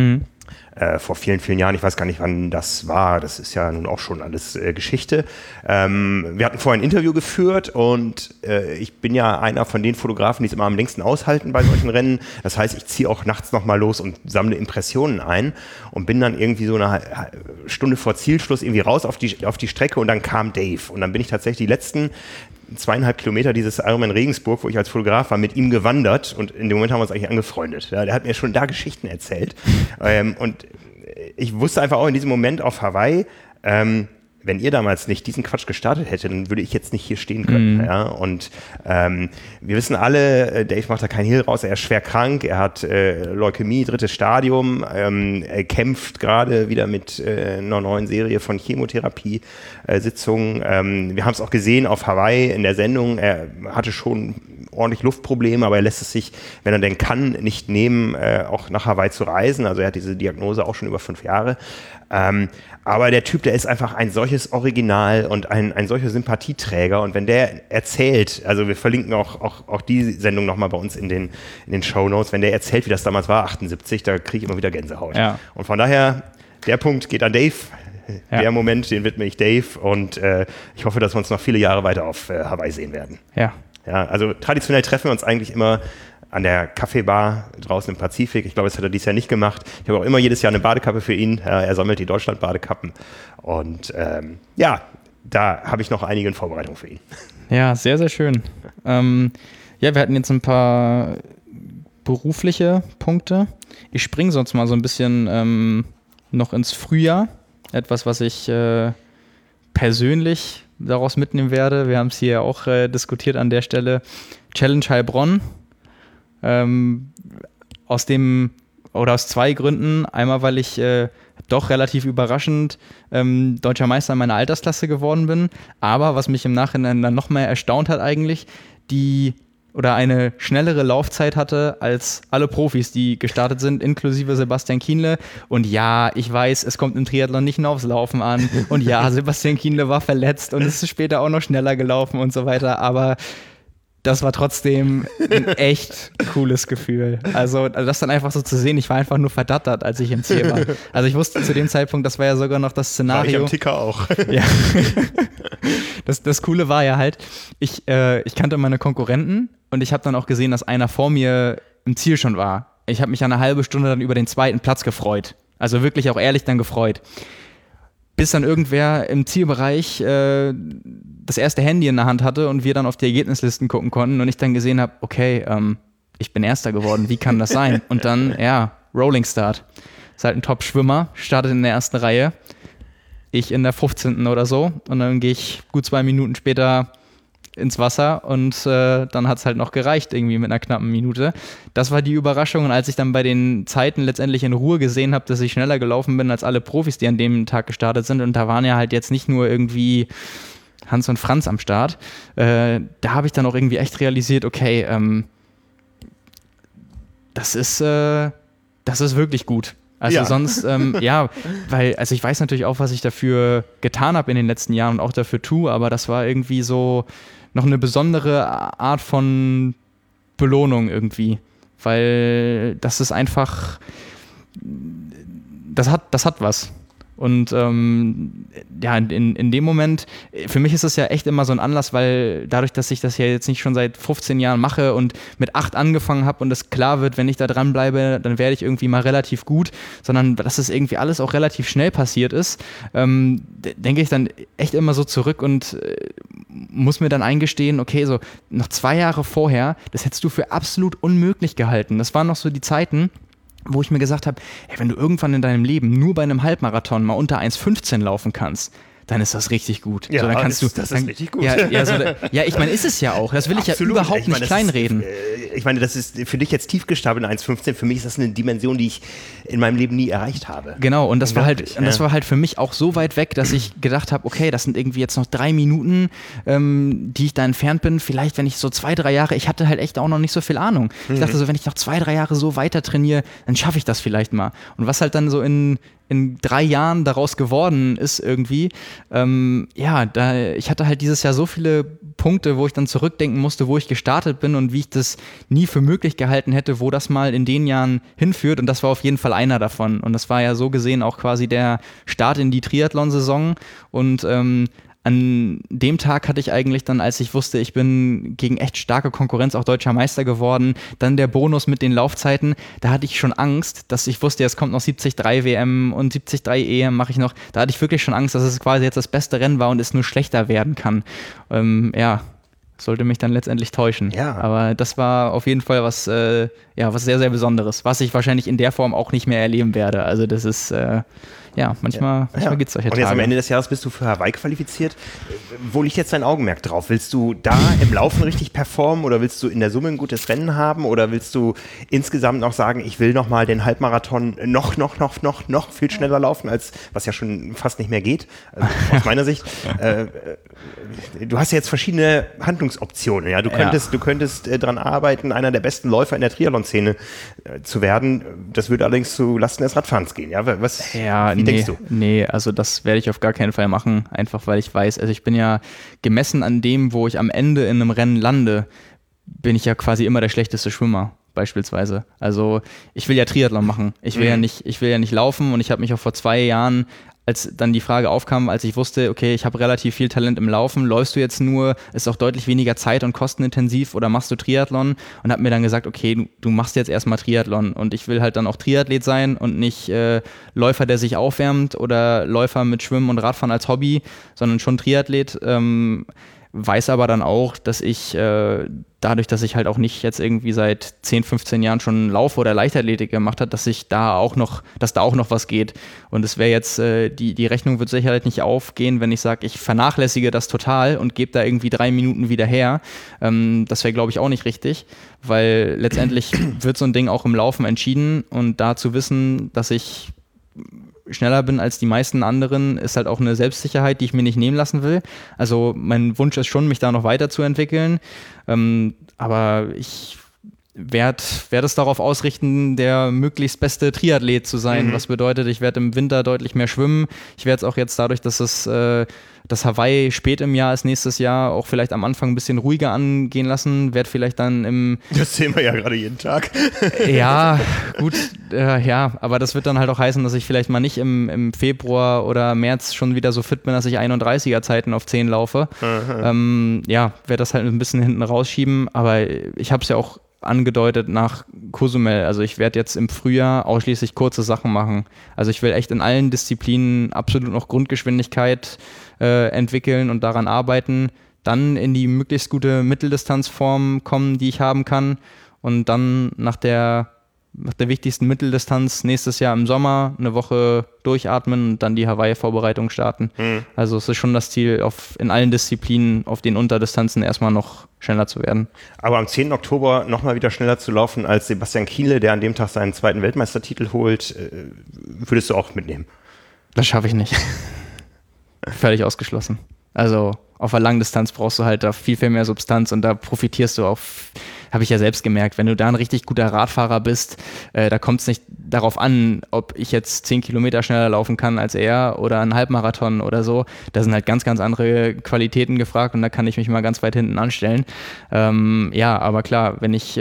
vor vielen, vielen Jahren. Ich weiß gar nicht, wann das war. Das ist ja nun auch schon alles Geschichte. Wir hatten vorher ein Interview geführt und ich bin ja einer von den Fotografen, die es immer am längsten aushalten bei solchen Rennen. Das heißt, ich ziehe auch nachts nochmal los und sammle Impressionen ein und bin dann irgendwie so eine Stunde vor Zielschluss irgendwie raus auf die Strecke und dann kam Dave. Und dann bin ich tatsächlich die letzten 2,5 Kilometer dieses Ironman Regensburg, wo ich als Fotograf war, mit ihm gewandert und in dem Moment haben wir uns eigentlich angefreundet. Ja, der hat mir schon da Geschichten erzählt und ich wusste einfach auch in diesem Moment auf Hawaii, wenn ihr damals nicht diesen Quatsch gestartet hättet, dann würde ich jetzt nicht hier stehen können. Ja? Und wir wissen alle, Dave macht da keinen Hehl raus, er ist schwer krank, er hat Leukämie, 3. Stadium, er kämpft gerade wieder mit einer neuen Serie von Chemotherapie-Sitzungen. Wir haben es auch gesehen auf Hawaii in der Sendung, er hatte schon ordentlich Luftprobleme, aber er lässt es sich, wenn er denn kann, nicht nehmen, auch nach Hawaii zu reisen. Also er hat diese Diagnose auch schon über 5 Jahre. Aber der Typ, der ist einfach ein solches Original und ein solcher Sympathieträger. Und wenn der erzählt, also wir verlinken auch die Sendung nochmal bei uns in den Shownotes, wenn der erzählt, wie das damals war, 78, da kriege ich immer wieder Gänsehaut. Ja. Und von daher, der Punkt geht an Dave. Ja. Der Moment, den widme ich Dave. Und ich hoffe, dass wir uns noch viele Jahre weiter auf Hawaii sehen werden. Ja. Ja, also traditionell treffen wir uns eigentlich immer an der Kaffeebar draußen im Pazifik. Ich glaube, das hat er dieses Jahr nicht gemacht. Ich habe auch immer jedes Jahr eine Badekappe für ihn. Er sammelt die Deutschland-Badekappen. Und ja, da habe ich noch einige in Vorbereitung für ihn. Ja, sehr, sehr schön. Ja, wir hatten jetzt ein paar berufliche Punkte. Ich springe sonst mal so ein bisschen noch ins Frühjahr. Etwas, was ich persönlich daraus mitnehmen werde. Wir haben es hier auch diskutiert an der Stelle. Challenge Heilbronn. Aus 2 Gründen. Einmal, weil ich doch relativ überraschend deutscher Meister in meiner Altersklasse geworden bin. Aber was mich im Nachhinein dann noch mehr erstaunt hat eigentlich, eine schnellere Laufzeit hatte als alle Profis, die gestartet sind, inklusive Sebastian Kienle. Und ja, ich weiß, es kommt im Triathlon nicht nur aufs Laufen an. Und ja, Sebastian Kienle war verletzt und es ist später auch noch schneller gelaufen und so weiter. Aber das war trotzdem ein echt cooles Gefühl. Also das dann einfach so zu sehen, ich war einfach nur verdattert, als ich im Ziel war. Also ich wusste zu dem Zeitpunkt, das war ja sogar noch das Szenario. War ich am Ticker auch. Ja. Das Coole war ja halt, ich kannte meine Konkurrenten und ich habe dann auch gesehen, dass einer vor mir im Ziel schon war. Ich habe mich eine halbe Stunde dann über den 2. Platz gefreut. Also wirklich auch ehrlich dann gefreut. Bis dann irgendwer im Zielbereich das erste Handy in der Hand hatte und wir dann auf die Ergebnislisten gucken konnten und ich dann gesehen habe, okay, ich bin Erster geworden, wie kann das sein? Und dann, ja, Rolling Start. Ist halt ein Top-Schwimmer, startet in der ersten Reihe, ich in der 15. oder so und dann gehe ich gut 2 Minuten später ins Wasser und dann hat es halt noch gereicht irgendwie mit einer knappen Minute. Das war die Überraschung und als ich dann bei den Zeiten letztendlich in Ruhe gesehen habe, dass ich schneller gelaufen bin als alle Profis, die an dem Tag gestartet sind und da waren ja halt jetzt nicht nur irgendwie Hans und Franz am Start, da habe ich dann auch irgendwie echt realisiert, okay, das ist wirklich gut. Also sonst, weil ich weiß natürlich auch, was ich dafür getan habe in den letzten Jahren und auch dafür tue, aber das war irgendwie so noch eine besondere Art von Belohnung irgendwie, weil das ist einfach, das hat was. Und in dem Moment, für mich ist das ja echt immer so ein Anlass, weil dadurch, dass ich das ja jetzt nicht schon seit 15 Jahren mache und mit 8 angefangen habe und es klar wird, wenn ich da dranbleibe, dann werde ich irgendwie mal relativ gut, sondern dass es irgendwie alles auch relativ schnell passiert ist, denke ich dann echt immer so zurück und muss mir dann eingestehen, okay, so noch 2 Jahre vorher, das hättest du für absolut unmöglich gehalten. Das waren noch so die Zeiten, wo ich mir gesagt habe, hey, wenn du irgendwann in deinem Leben nur bei einem Halbmarathon mal unter 1,15 laufen kannst, dann ist das richtig gut. Ja, so, dann kannst das ist richtig gut. Ja, ich meine, ist es ja auch. Das will ich absolut. Ja überhaupt nicht kleinreden. Ich meine, das ist für dich jetzt tief gestapelt in 1,15. Für mich ist das eine Dimension, die ich in meinem Leben nie erreicht habe. Genau, und das war halt für mich auch so weit weg, dass ich gedacht habe, okay, das sind irgendwie jetzt noch 3 Minuten, die ich da entfernt bin. Vielleicht, wenn ich so 2-3 Jahre, ich hatte halt echt auch noch nicht so viel Ahnung. Ich dachte so, wenn ich noch 2-3 Jahre so weiter trainiere, dann schaffe ich das vielleicht mal. Und was halt dann so in in 3 Jahren daraus geworden ist irgendwie. Ich hatte halt dieses Jahr so viele Punkte, wo ich dann zurückdenken musste, wo ich gestartet bin und wie ich das nie für möglich gehalten hätte, wo das mal in den Jahren hinführt. Und das war auf jeden Fall einer davon. Und das war ja so gesehen auch quasi der Start in die Triathlon-Saison. Und an dem Tag hatte ich eigentlich dann, als ich wusste, ich bin gegen echt starke Konkurrenz auch deutscher Meister geworden, dann der Bonus mit den Laufzeiten, da hatte ich schon Angst, dass ich wusste, jetzt kommt noch 73 WM und 73 EM mache ich noch. Da hatte ich wirklich schon Angst, dass es quasi jetzt das beste Rennen war und es nur schlechter werden kann. Sollte mich dann letztendlich täuschen. Ja. Aber das war auf jeden Fall was sehr, sehr Besonderes, was ich wahrscheinlich in der Form auch nicht mehr erleben werde. Also das ist, manchmal gibt es solche Tage. Und jetzt am Ende des Jahres bist du für Hawaii qualifiziert. Wo liegt jetzt dein Augenmerk drauf? Willst du da im Laufen richtig performen oder willst du in der Summe ein gutes Rennen haben oder willst du insgesamt noch sagen, ich will noch mal den Halbmarathon noch viel schneller laufen, als was ja schon fast nicht mehr geht, also aus meiner Sicht. Du hast ja jetzt verschiedene Handlungsoptionen. Ja? Du könntest dran arbeiten, einer der besten Läufer in der Triathlon-Szene zu werden. Das würde allerdings zu Lasten des Radfahrens gehen. Ja? Wie denkst du? Nee, also das werde ich auf gar keinen Fall machen, einfach weil ich weiß, also ich bin ja gemessen an dem, wo ich am Ende in einem Rennen lande, bin ich ja quasi immer der schlechteste Schwimmer. Beispielsweise. Also ich will ja Triathlon machen. Ich will ja nicht laufen und ich habe mich auch vor 2 Jahren, als dann die Frage aufkam, als ich wusste, okay, ich habe relativ viel Talent im Laufen, läufst du jetzt nur, ist auch deutlich weniger zeit- und kostenintensiv oder machst du Triathlon? Und habe mir dann gesagt, okay, du machst jetzt erstmal Triathlon und ich will halt dann auch Triathlet sein und nicht Läufer, der sich aufwärmt oder Läufer mit Schwimmen und Radfahren als Hobby, sondern schon Triathlet. Weiß aber dann auch, dass ich dadurch, dass ich halt auch nicht jetzt irgendwie seit 10, 15 Jahren schon Lauf- oder Leichtathletik gemacht habe, dass da auch noch was geht. Und es wäre jetzt, die Rechnung wird sicherlich nicht aufgehen, wenn ich sage, ich vernachlässige das total und gebe da irgendwie 3 Minuten wieder her. Das wäre, glaube ich, auch nicht richtig, weil letztendlich wird so ein Ding auch im Laufen entschieden und da zu wissen, dass ich schneller bin als die meisten anderen, ist halt auch eine Selbstsicherheit, die ich mir nicht nehmen lassen will. Also mein Wunsch ist schon, mich da noch weiterzuentwickeln, aber ich werde es darauf ausrichten, der möglichst beste Triathlet zu sein, was bedeutet, ich werde im Winter deutlich mehr schwimmen. Ich werde es auch jetzt dadurch, dass das Hawaii spät im Jahr ist, nächstes Jahr auch vielleicht am Anfang ein bisschen ruhiger angehen lassen, werde vielleicht dann Das sehen wir ja gerade jeden Tag. Ja, gut, aber das wird dann halt auch heißen, dass ich vielleicht mal nicht im Februar oder März schon wieder so fit bin, dass ich 31er-Zeiten auf 10 laufe. Werde das halt ein bisschen hinten rausschieben, aber ich habe es ja auch angedeutet nach Cozumel. Also ich werde jetzt im Frühjahr ausschließlich kurze Sachen machen. Also ich will echt in allen Disziplinen absolut noch Grundgeschwindigkeit entwickeln und daran arbeiten, dann in die möglichst gute Mitteldistanzform kommen, die ich haben kann und dann nach der wichtigsten Mitteldistanz nächstes Jahr im Sommer eine Woche durchatmen und dann die Hawaii-Vorbereitung starten. Also es ist schon das Ziel, in allen Disziplinen auf den Unterdistanzen erstmal noch schneller zu werden. Aber am 10. Oktober nochmal wieder schneller zu laufen als Sebastian Kienle, der an dem Tag seinen 2. Weltmeistertitel holt, würdest du auch mitnehmen? Das schaffe ich nicht. Völlig ausgeschlossen. Also auf der Langdistanz brauchst du halt da viel, viel mehr Substanz und da profitierst du auch, habe ich ja selbst gemerkt, wenn du da ein richtig guter Radfahrer bist, da kommt es nicht darauf an, ob ich jetzt 10 Kilometer schneller laufen kann als er oder einen Halbmarathon oder so. Da sind halt ganz, ganz andere Qualitäten gefragt und da kann ich mich mal ganz weit hinten anstellen. Aber klar, wenn ich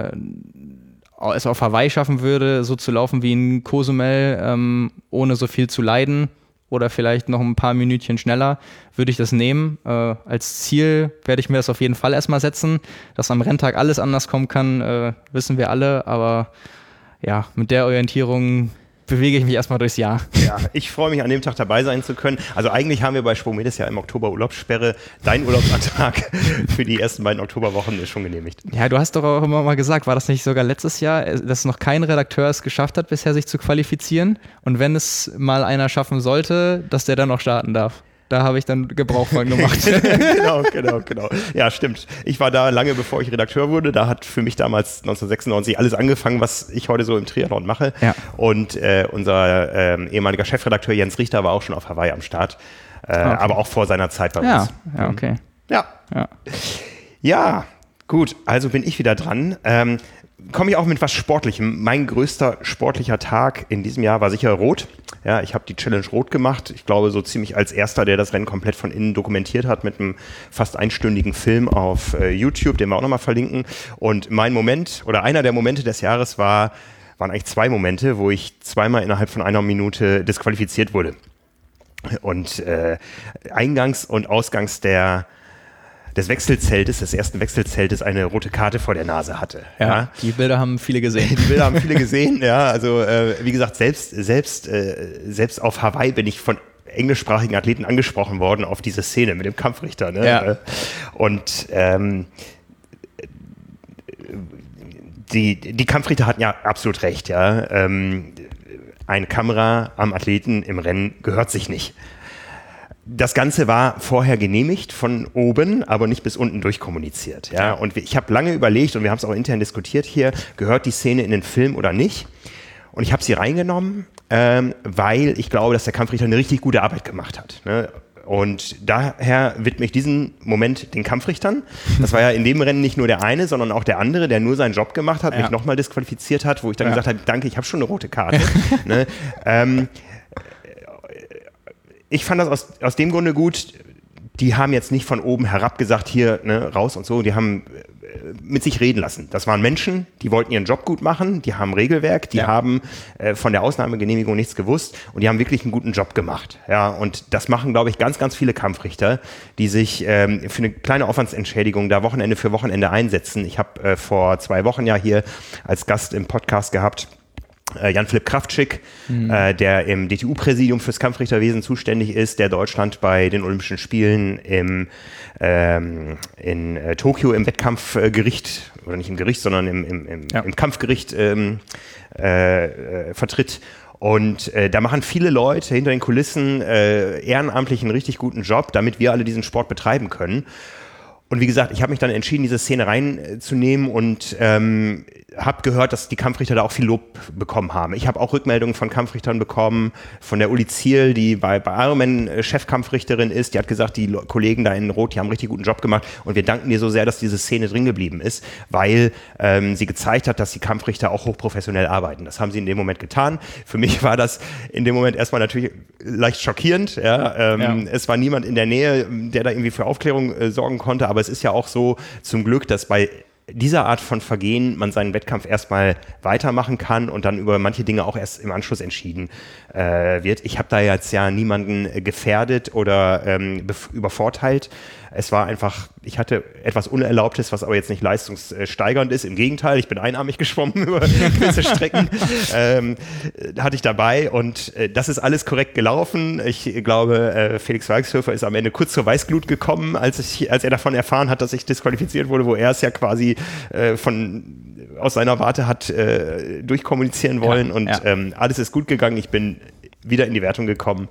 es auf Hawaii schaffen würde, so zu laufen wie in Cozumel, ohne so viel zu leiden, oder vielleicht noch ein paar Minütchen schneller, würde ich das nehmen. Als Ziel werde ich mir das auf jeden Fall erstmal setzen. Dass am Renntag alles anders kommen kann, wissen wir alle. Aber ja, mit der Orientierung bewege ich mich erstmal durchs Jahr. Ja, ich freue mich, an dem Tag dabei sein zu können. Also eigentlich haben wir bei Spomedes ja im Oktober Urlaubssperre. Dein Urlaubsantrag für die ersten beiden Oktoberwochen ist schon genehmigt. Ja, du hast doch auch immer mal gesagt, war das nicht sogar letztes Jahr, dass noch kein Redakteur es geschafft hat, bisher sich zu qualifizieren? Und wenn es mal einer schaffen sollte, dass der dann noch starten darf? Da habe ich dann Gebrauch von gemacht. Genau. Ja, stimmt. Ich war da lange, bevor ich Redakteur wurde. Da hat für mich damals 1996 alles angefangen, was ich heute so im Triathlon mache. Ja. Und unser ehemaliger Chefredakteur Jens Richter war auch schon auf Hawaii am Start. Aber auch vor seiner Zeit bei uns. Ja, okay. Ja, Gut, also bin ich wieder dran. Komme ich auch mit was Sportlichem. Mein größter sportlicher Tag in diesem Jahr war sicher Rot. Ja, ich habe die Challenge Rot gemacht. Ich glaube, so ziemlich als erster, der das Rennen komplett von innen dokumentiert hat mit einem fast einstündigen Film auf YouTube, den wir auch nochmal verlinken. Und mein Moment oder einer der Momente des Jahres waren eigentlich 2 Momente, wo ich zweimal innerhalb von 1 Minute disqualifiziert wurde. Und eingangs und ausgangs des Wechselzeltes, des ersten Wechselzeltes, eine rote Karte vor der Nase hatte. Ja, die Bilder haben viele gesehen. Die Bilder haben viele gesehen, ja. Also wie gesagt, selbst auf Hawaii bin ich von englischsprachigen Athleten angesprochen worden auf diese Szene mit dem Kampfrichter. Ne? Ja. Und die Kampfrichter hatten ja absolut recht. Ja. Eine Kamera am Athleten im Rennen gehört sich nicht. Das Ganze war vorher genehmigt von oben, aber nicht bis unten durchkommuniziert. Ja? Und ich habe lange überlegt und wir haben es auch intern diskutiert hier, gehört die Szene in den Film oder nicht? Und ich habe sie reingenommen, weil ich glaube, dass der Kampfrichter eine richtig gute Arbeit gemacht hat. Ne? Und daher widme ich diesen Moment den Kampfrichtern. Das war ja in dem Rennen nicht nur der eine, sondern auch der andere, der nur seinen Job gemacht hat, mich nochmal disqualifiziert hat, wo ich dann gesagt habe, danke, ich habe schon eine rote Karte. Ne? Ich fand das aus dem Grunde gut, die haben jetzt nicht von oben herab gesagt, hier, ne, raus und so, die haben mit sich reden lassen. Das waren Menschen, die wollten ihren Job gut machen, die haben Regelwerk, die haben von der Ausnahmegenehmigung nichts gewusst und die haben wirklich einen guten Job gemacht. Ja, und das machen, glaube ich, ganz, ganz viele Kampfrichter, die sich für eine kleine Aufwandsentschädigung da Wochenende für Wochenende einsetzen. Ich habe vor 2 Wochen ja hier als Gast im Podcast gehabt, Jan-Philipp Kraftschick, der im DTU-Präsidium fürs Kampfrichterwesen zuständig ist, der Deutschland bei den Olympischen Spielen in Tokio im Wettkampfgericht, oder nicht im Gericht, sondern im Kampfgericht vertritt. Und da machen viele Leute hinter den Kulissen ehrenamtlich einen richtig guten Job, damit wir alle diesen Sport betreiben können. Und wie gesagt, ich habe mich dann entschieden, diese Szene reinzunehmen und habe gehört, dass die Kampfrichter da auch viel Lob bekommen haben. Ich habe auch Rückmeldungen von Kampfrichtern bekommen, von der Uli Ziel, die bei Ironman Chefkampfrichterin ist. Die hat gesagt, die Kollegen da in Rot, die haben einen richtig guten Job gemacht und wir danken dir so sehr, dass diese Szene drin geblieben ist, weil sie gezeigt hat, dass die Kampfrichter auch hochprofessionell arbeiten. Das haben sie in dem Moment getan. Für mich war das in dem Moment erstmal natürlich leicht schockierend. Ja? Es war niemand in der Nähe, der da irgendwie für Aufklärung sorgen konnte, aber es ist ja auch so zum Glück, dass bei dieser Art von Vergehen man seinen Wettkampf erstmal weitermachen kann und dann über manche Dinge auch erst im Anschluss entschieden wird. Ich habe da jetzt ja niemanden gefährdet oder übervorteilt. Es war einfach, ich hatte etwas Unerlaubtes, was aber jetzt nicht leistungssteigernd ist. Im Gegenteil, ich bin einarmig geschwommen über gewisse Strecken. Hatte ich dabei und das ist alles korrekt gelaufen. Ich glaube, Felix Walkshöfer ist am Ende kurz zur Weißglut gekommen, als er davon erfahren hat, dass ich disqualifiziert wurde, wo er es ja quasi aus seiner Warte hat durchkommunizieren wollen und alles ist gut gegangen. Ich bin wieder in die Wertung gekommen.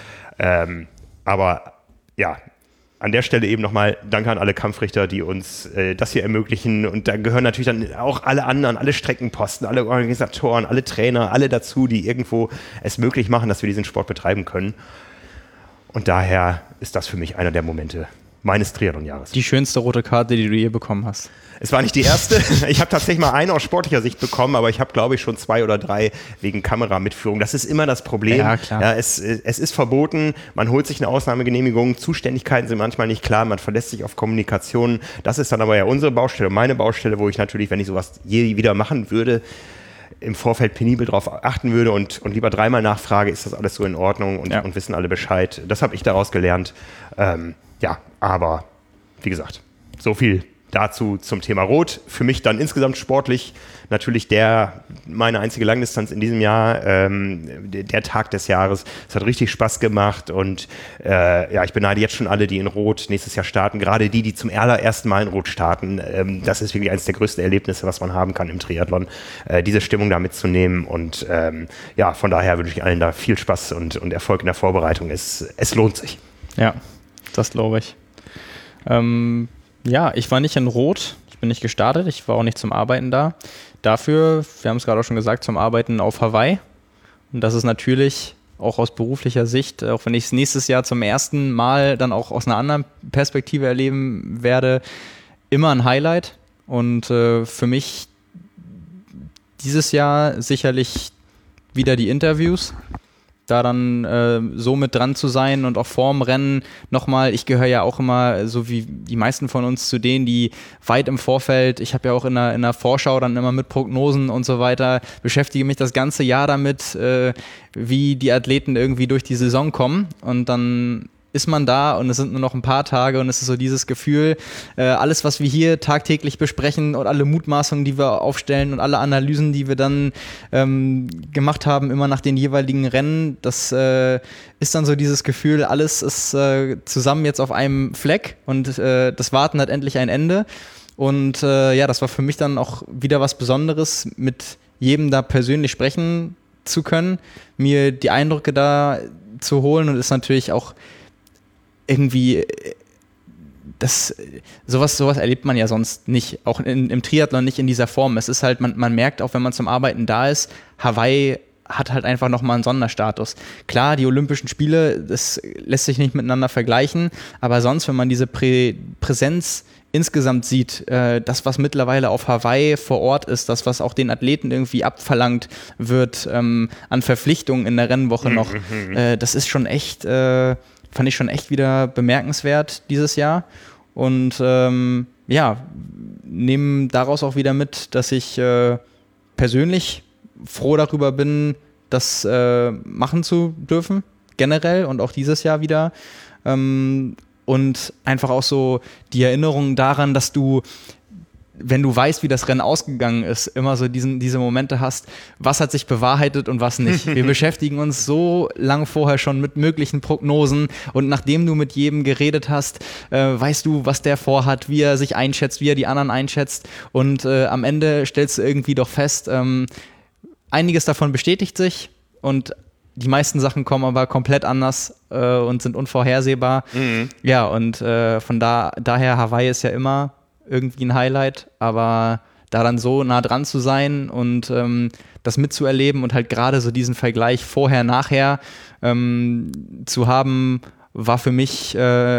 Aber ja, an der Stelle eben nochmal Danke an alle Kampfrichter, die uns das hier ermöglichen. Und da gehören natürlich dann auch alle anderen, alle Streckenposten, alle Organisatoren, alle Trainer, alle dazu, die irgendwo es möglich machen, dass wir diesen Sport betreiben können. Und daher ist das für mich einer der Momente meines Triathlon-Jahres. Die schönste rote Karte, die du je bekommen hast. Es war nicht die erste. Ich habe tatsächlich mal eine aus sportlicher Sicht bekommen, aber ich habe, glaube ich, schon 2 oder 3 wegen Kameramitführung. Das ist immer das Problem. Ja, klar. Ja, es ist verboten, man holt sich eine Ausnahmegenehmigung, Zuständigkeiten sind manchmal nicht klar, man verlässt sich auf Kommunikation. Das ist dann aber ja unsere Baustelle, meine Baustelle, wo ich natürlich, wenn ich sowas je wieder machen würde, im Vorfeld penibel darauf achten würde und lieber 3-mal nachfrage, ist das alles so in Ordnung und wissen alle Bescheid. Das habe ich daraus gelernt. Ja, aber wie gesagt, so viel dazu zum Thema Rot. Für mich dann insgesamt sportlich natürlich meine einzige Langdistanz in diesem Jahr, der Tag des Jahres. Es hat richtig Spaß gemacht und ich beneide jetzt schon alle, die in Rot nächstes Jahr starten, gerade die zum allerersten Mal in Rot starten. Das ist wirklich eines der größten Erlebnisse, was man haben kann im Triathlon, diese Stimmung da mitzunehmen und von daher wünsche ich allen da viel Spaß und Erfolg in der Vorbereitung. Es lohnt sich. Ja, das glaube ich. Ich war nicht in Rot, ich bin nicht gestartet, ich war auch nicht zum Arbeiten da. Dafür, wir haben es gerade auch schon gesagt, zum Arbeiten auf Hawaii. Und das ist natürlich auch aus beruflicher Sicht, auch wenn ich es nächstes Jahr zum ersten Mal dann auch aus einer anderen Perspektive erleben werde, immer ein Highlight. Und für mich dieses Jahr sicherlich wieder die Interviews, da dann so mit dran zu sein und auch vorm Rennen nochmal, ich gehöre ja auch immer, so wie die meisten von uns, zu denen, die weit im Vorfeld, ich habe ja auch in der Vorschau dann immer mit Prognosen und so weiter, beschäftige mich das ganze Jahr damit, wie die Athleten irgendwie durch die Saison kommen, und dann ist man da und es sind nur noch ein paar Tage und es ist so dieses Gefühl, alles, was wir hier tagtäglich besprechen und alle Mutmaßungen, die wir aufstellen und alle Analysen, die wir dann gemacht haben, immer nach den jeweiligen Rennen, das ist dann so dieses Gefühl, alles ist zusammen jetzt auf einem Fleck und das Warten hat endlich ein Ende. Und das war für mich dann auch wieder was Besonderes, mit jedem da persönlich sprechen zu können, mir die Eindrücke da zu holen, und ist natürlich auch irgendwie, sowas erlebt man ja sonst nicht, auch im Triathlon nicht in dieser Form. Es ist halt, man merkt auch, wenn man zum Arbeiten da ist, Hawaii hat halt einfach nochmal einen Sonderstatus. Klar, die Olympischen Spiele, das lässt sich nicht miteinander vergleichen, aber sonst, wenn man diese Präsenz insgesamt sieht, das, was mittlerweile auf Hawaii vor Ort ist, das, was auch den Athleten irgendwie abverlangt wird, an Verpflichtungen in der Rennwoche noch, das ist schon echt, fand ich schon echt wieder bemerkenswert dieses Jahr. Und nehme daraus auch wieder mit, dass ich persönlich froh darüber bin, das machen zu dürfen, generell und auch dieses Jahr wieder. Und einfach auch so die Erinnerung daran, dass du, wenn du weißt, wie das Rennen ausgegangen ist, immer so diese Momente hast, was hat sich bewahrheitet und was nicht. Wir beschäftigen uns so lange vorher schon mit möglichen Prognosen, und nachdem du mit jedem geredet hast, weißt du, was der vorhat, wie er sich einschätzt, wie er die anderen einschätzt, und am Ende stellst du irgendwie doch fest, einiges davon bestätigt sich und die meisten Sachen kommen aber komplett anders und sind unvorhersehbar. Ja, und von daher, Hawaii ist ja immer irgendwie ein Highlight, aber da dann so nah dran zu sein und das mitzuerleben und halt gerade so diesen Vergleich vorher, nachher zu haben, war für mich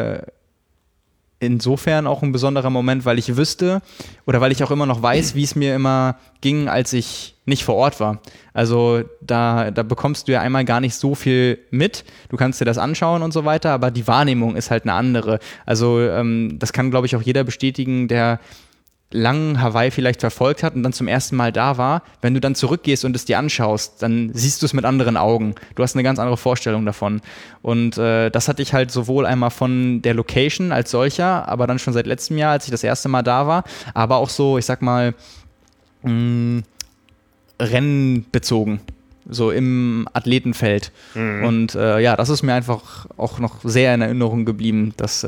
insofern auch ein besonderer Moment, weil ich wüsste oder weil ich auch immer noch weiß, wie es mir immer ging, als ich nicht vor Ort war. Also da bekommst du ja einmal gar nicht so viel mit. Du kannst dir das anschauen und so weiter, aber die Wahrnehmung ist halt eine andere. Also das kann, glaube ich, auch jeder bestätigen, der lang Hawaii vielleicht verfolgt hat und dann zum ersten Mal da war. Wenn du dann zurückgehst und es dir anschaust, dann siehst du es mit anderen Augen. Du hast eine ganz andere Vorstellung davon. Und das hatte ich halt sowohl einmal von der Location als solcher, aber dann schon seit letztem Jahr, als ich das erste Mal da war, aber auch so, ich sag mal, rennenbezogen, so im Athletenfeld. Und das ist mir einfach auch noch sehr in Erinnerung geblieben, dass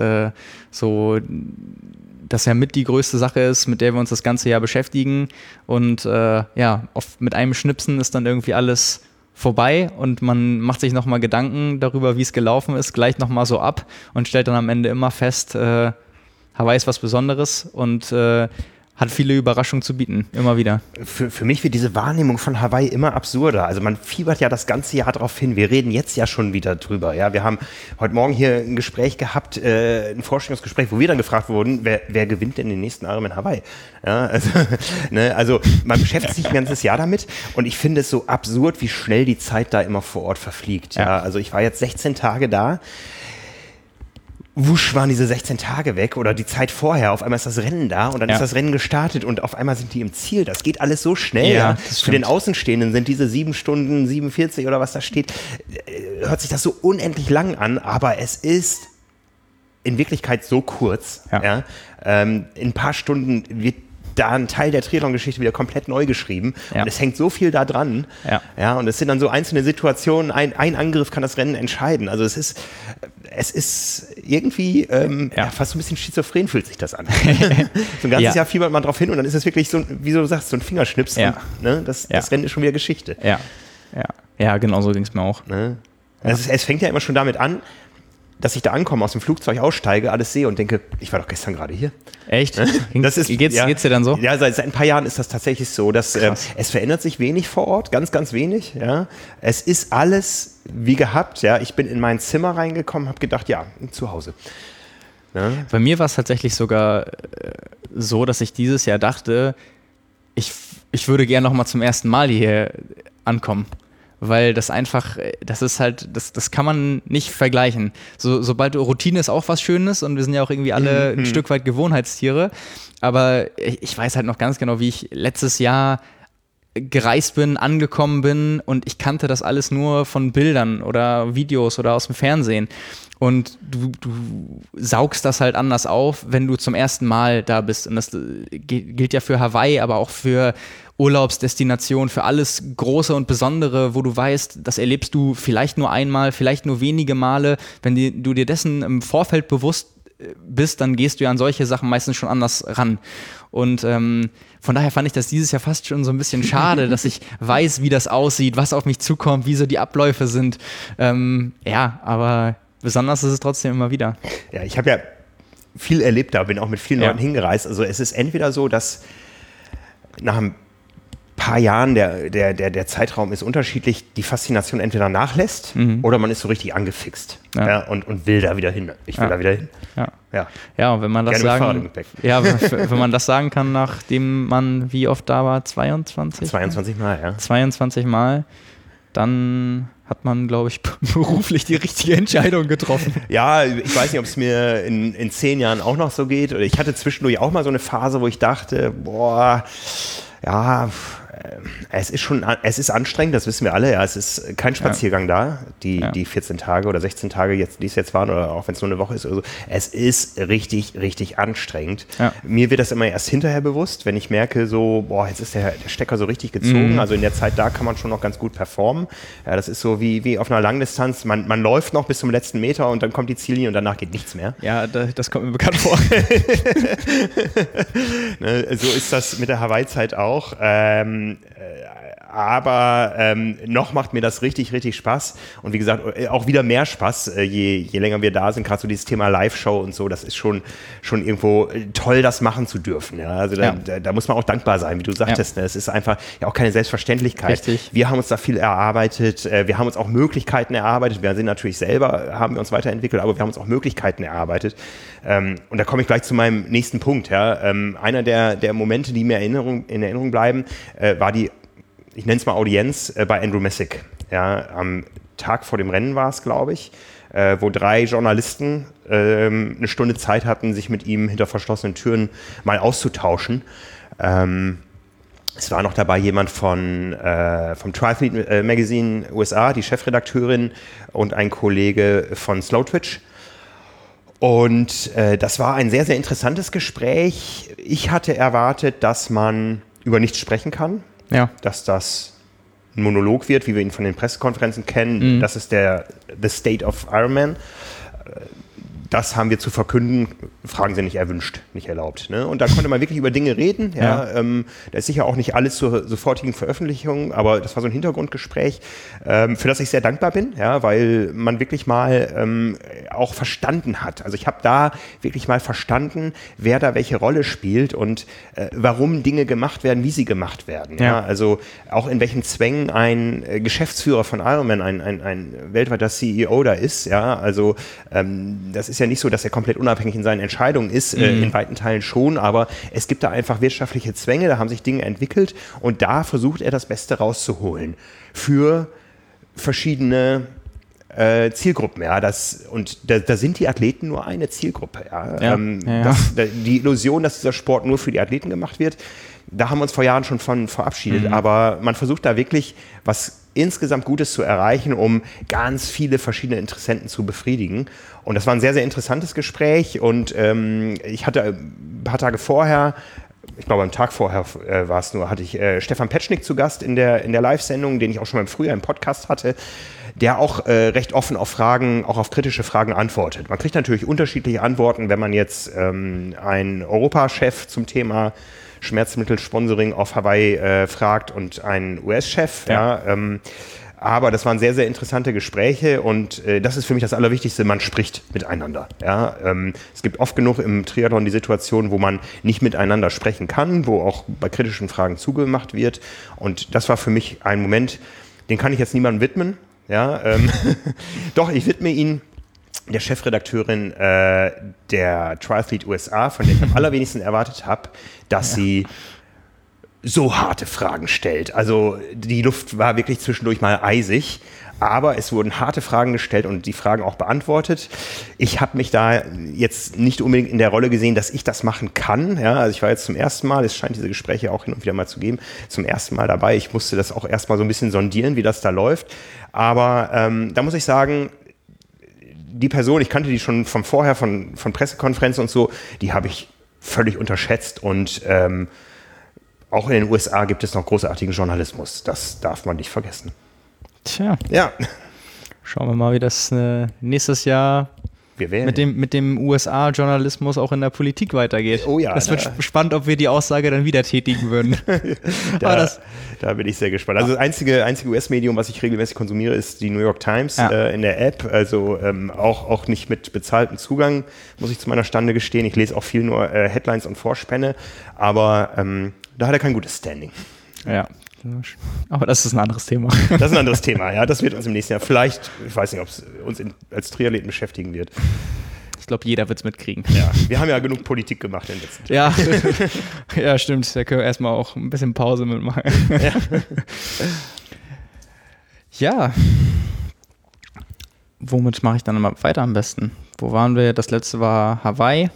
das ja mit die größte Sache ist, mit der wir uns das ganze Jahr beschäftigen, und mit einem Schnipsen ist dann irgendwie alles vorbei und man macht sich nochmal Gedanken darüber, wie es gelaufen ist, gleich nochmal so ab und stellt dann am Ende immer fest, Hawaii ist was Besonderes und hat viele Überraschungen zu bieten, immer wieder. Für mich wird diese Wahrnehmung von Hawaii immer absurder. Also man fiebert ja das ganze Jahr darauf hin. Wir reden jetzt ja schon wieder drüber. Ja, wir haben heute Morgen hier ein Gespräch gehabt, ein Vorstellungsgespräch, wo wir dann gefragt wurden, wer gewinnt denn den nächsten Ironman Hawaii? Ja, also man beschäftigt sich ein ganzes Jahr damit, und ich finde es so absurd, wie schnell die Zeit da immer vor Ort verfliegt. Ja, also ich war jetzt 16 Tage da. Wusch waren diese 16 Tage weg oder die Zeit vorher. Auf einmal ist das Rennen da und dann ist das Rennen gestartet und auf einmal sind die im Ziel. Das geht alles so schnell. Ja, für den Außenstehenden sind diese 7 Stunden, 47 oder was da steht, hört sich das so unendlich lang an, aber es ist in Wirklichkeit so kurz. Ja. In ein paar Stunden wird da ein Teil der Triathlon-Geschichte wieder komplett neu geschrieben. Ja. Und es hängt so viel da dran. Ja, und es sind dann so einzelne Situationen, ein Angriff kann das Rennen entscheiden. Also es ist irgendwie fast so ein bisschen schizophren fühlt sich das an. So ein ganzes Jahr fiebert man drauf hin und dann ist es wirklich so, wie du sagst, so ein Fingerschnips. Ja. Und, das Rennen ist schon wieder Geschichte. Ja, genau so ging es mir auch. Ne? Es fängt ja immer schon damit an, dass ich da ankomme, aus dem Flugzeug aussteige, alles sehe und denke, ich war doch gestern gerade hier. Echt? Geht's dir dann so? Ja, seit ein paar Jahren ist das tatsächlich so, dass es verändert sich wenig vor Ort, ganz, ganz wenig. Ja. Es ist alles wie gehabt. Ja. Ich bin in mein Zimmer reingekommen, habe gedacht, ja, zu Hause. Ne? Bei mir war es tatsächlich sogar so, dass ich dieses Jahr dachte, ich würde gerne noch mal zum ersten Mal hier ankommen. Weil das einfach, das ist halt, das kann man nicht vergleichen. Sobald Routine ist auch was Schönes und wir sind ja auch irgendwie alle ein Stück weit Gewohnheitstiere. Aber ich weiß halt noch ganz genau, wie ich letztes Jahr gereist bin, angekommen bin und ich kannte das alles nur von Bildern oder Videos oder aus dem Fernsehen. Und du saugst das halt anders auf, wenn du zum ersten Mal da bist. Und das gilt ja für Hawaii, aber auch für Urlaubsdestination, für alles Große und Besondere, wo du weißt, das erlebst du vielleicht nur einmal, vielleicht nur wenige Male. Wenn du dir dessen im Vorfeld bewusst bist, dann gehst du ja an solche Sachen meistens schon anders ran. Und von daher fand ich das dieses Jahr fast schon so ein bisschen schade, dass ich weiß, wie das aussieht, was auf mich zukommt, wie so die Abläufe sind. Aber besonders ist es trotzdem immer wieder. Ja, ich habe ja viel erlebt da, bin auch mit vielen Leuten hingereist. Also es ist entweder so, dass nach einem paar Jahren, der Zeitraum ist unterschiedlich, die Faszination entweder nachlässt oder man ist so richtig angefixt und will da wieder hin. Ich will da wieder hin. Ja, und wenn man das wenn man das sagen kann, nachdem man wie oft da war, 22 Mal, ja. 22 Mal, dann hat man, glaube ich, beruflich die richtige Entscheidung getroffen. Ja, ich weiß nicht, ob es mir in 10 Jahren auch noch so geht. Oder ich hatte zwischendurch auch mal so eine Phase, wo ich dachte, es ist anstrengend, das wissen wir alle. Ja, es ist kein Spaziergang da, die 14 Tage oder 16 Tage, die es jetzt waren, oder auch wenn es nur eine Woche ist oder so. Es ist richtig, richtig anstrengend. Ja. Mir wird das immer erst hinterher bewusst, wenn ich merke, so, jetzt ist der Stecker so richtig gezogen. Also in der Zeit da kann man schon noch ganz gut performen. Ja, das ist so wie auf einer Langdistanz. Man läuft noch bis zum letzten Meter und dann kommt die Ziellinie und danach geht nichts mehr. Ja, das kommt mir bekannt vor. So ist das mit der Hawaii-Zeit auch. Aber noch macht mir das richtig, richtig Spaß. Und wie gesagt, auch wieder mehr Spaß, je länger wir da sind. Gerade so dieses Thema Live-Show und so, das ist schon irgendwo toll, das machen zu dürfen. Ja? Also da muss man auch dankbar sein, wie du sagtest. Ja. Es ist einfach ja auch keine Selbstverständlichkeit. Richtig. Wir haben uns da viel erarbeitet. Wir haben uns auch Möglichkeiten erarbeitet. Wir sind natürlich selber, haben wir uns weiterentwickelt, aber wir haben uns auch Möglichkeiten erarbeitet. Und da komme ich gleich zu meinem nächsten Punkt. Ja? Einer der Momente, die mir in Erinnerung bleiben, war ich nenne es mal Audienz bei Andrew Messick. Ja, am Tag vor dem Rennen war es, glaube ich, wo 3 Journalisten eine Stunde Zeit hatten, sich mit ihm hinter verschlossenen Türen mal auszutauschen. Es war noch dabei jemand vom Triathlete Magazine USA, die Chefredakteurin, und ein Kollege von Slowtwitch. Und das war ein sehr, sehr interessantes Gespräch. Ich hatte erwartet, dass man über nichts sprechen kann. Ja. Dass das ein Monolog wird, wie wir ihn von den Pressekonferenzen kennen. Das ist The State of Ironman. Das haben wir zu verkünden, Fragen sind nicht erwünscht, nicht erlaubt. Ne? Und da konnte man wirklich über Dinge reden. Ja. Da ist sicher auch nicht alles zur sofortigen Veröffentlichung, aber das war so ein Hintergrundgespräch, für das ich sehr dankbar bin, ja, weil man wirklich mal auch verstanden hat. Also ich habe da wirklich mal verstanden, wer da welche Rolle spielt und warum Dinge gemacht werden, wie sie gemacht werden. Ja. Also auch in welchen Zwängen ein Geschäftsführer von Ironman, ein weltweiter CEO da ist. Ja. Also das ist ja nicht so, dass er komplett unabhängig in seinen Entscheidungen ist, in weiten Teilen schon, aber es gibt da einfach wirtschaftliche Zwänge, da haben sich Dinge entwickelt und da versucht er das Beste rauszuholen für verschiedene Zielgruppen. Ja, da sind die Athleten nur eine Zielgruppe. Ja. Die Illusion, dass dieser Sport nur für die Athleten gemacht wird, da haben wir uns vor Jahren schon von verabschiedet, aber man versucht da wirklich was insgesamt Gutes zu erreichen, um ganz viele verschiedene Interessenten zu befriedigen. Und das war ein sehr, sehr interessantes Gespräch und ich hatte ein paar Tage vorher, ich glaube am Tag vorher war es nur, hatte ich Stefan Petschnik zu Gast in der Live-Sendung, den ich auch schon mal im Frühjahr im Podcast hatte, der auch recht offen auf Fragen, auch auf kritische Fragen antwortet. Man kriegt natürlich unterschiedliche Antworten, wenn man jetzt einen Europachef zum Thema Schmerzmittelsponsoring auf Hawaii fragt und einen US-Chef. Ja. Aber das waren sehr, sehr interessante Gespräche und das ist für mich das Allerwichtigste, man spricht miteinander. Ja. Es gibt oft genug im Triathlon die Situation, wo man nicht miteinander sprechen kann, wo auch bei kritischen Fragen zugemacht wird und das war für mich ein Moment, den kann ich jetzt niemandem widmen. Ja. Doch, ich widme ihn der Chefredakteurin der Triathlete USA, von der ich am allerwenigsten erwartet habe, dass sie so harte Fragen stellt. Also die Luft war wirklich zwischendurch mal eisig, aber es wurden harte Fragen gestellt und die Fragen auch beantwortet. Ich habe mich da jetzt nicht unbedingt in der Rolle gesehen, dass ich das machen kann. Ja, also ich war jetzt zum ersten Mal, es scheint diese Gespräche auch hin und wieder mal zu geben, zum ersten Mal dabei. Ich musste das auch erstmal so ein bisschen sondieren, wie das da läuft. Aber da muss ich sagen, die Person, ich kannte die schon von vorher, von Pressekonferenzen und so, die habe ich völlig unterschätzt und auch in den USA gibt es noch großartigen Journalismus. Das darf man nicht vergessen. Tja. Ja. Schauen wir mal, wie das nächstes Jahr mit dem USA-Journalismus auch in der Politik weitergeht. Oh ja. Das wird spannend, ob wir die Aussage dann wieder tätigen würden. Da bin ich sehr gespannt. Also das einzige US-Medium, was ich regelmäßig konsumiere, ist die New York Times in der App. Also auch nicht mit bezahltem Zugang, muss ich zu meiner Stande gestehen. Ich lese auch viel nur Headlines und Vorspänne. Aber da hat er kein gutes Standing. Ja. Aber das ist ein anderes Thema. Das ist ein anderes Thema, ja. Das wird uns im nächsten Jahr vielleicht, ich weiß nicht, ob es uns als Triathleten beschäftigen wird. Ich glaube, jeder wird es mitkriegen. Ja, wir haben ja genug Politik gemacht in den letzten Tagen. Ja, stimmt. Da können wir erstmal auch ein bisschen Pause mitmachen. Ja. Womit mache ich dann mal weiter am besten? Wo waren wir? Das letzte war Hawaii.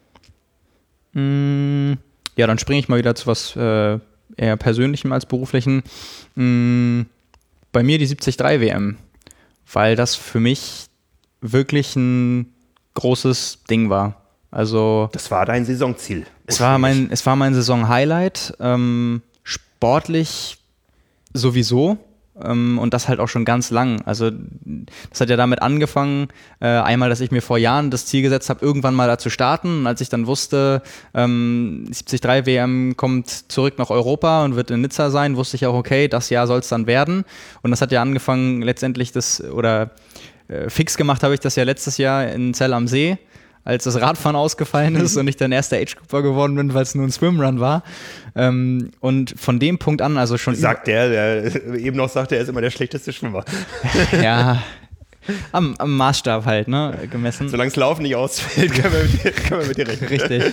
Ja, dann springe ich mal wieder zu was eher persönlichem als beruflichen. Bei mir die 73 WM, weil das für mich wirklich ein großes Ding war. Also das war dein Saisonziel. Es war mein Saison-Highlight. Sportlich sowieso. Und das halt auch schon ganz lang. Also das hat ja damit angefangen, einmal, dass ich mir vor Jahren das Ziel gesetzt habe, irgendwann mal da zu starten. Und als ich dann wusste, 73 WM kommt zurück nach Europa und wird in Nizza sein, wusste ich auch, okay, das Jahr soll es dann werden. Und das hat ja angefangen, letztendlich fix gemacht habe ich das ja letztes Jahr in Zell am See, als das Radfahren ausgefallen ist und ich dann erster Age-Grouper geworden bin, weil es nur ein Swimrun war. Und von dem Punkt an, also schon... Sagt der eben noch sagte, er ist immer der schlechteste Schwimmer. Ja, am Maßstab halt, ne, gemessen. Solange das Laufen nicht ausfällt, können wir mit dir rechnen. Richtig.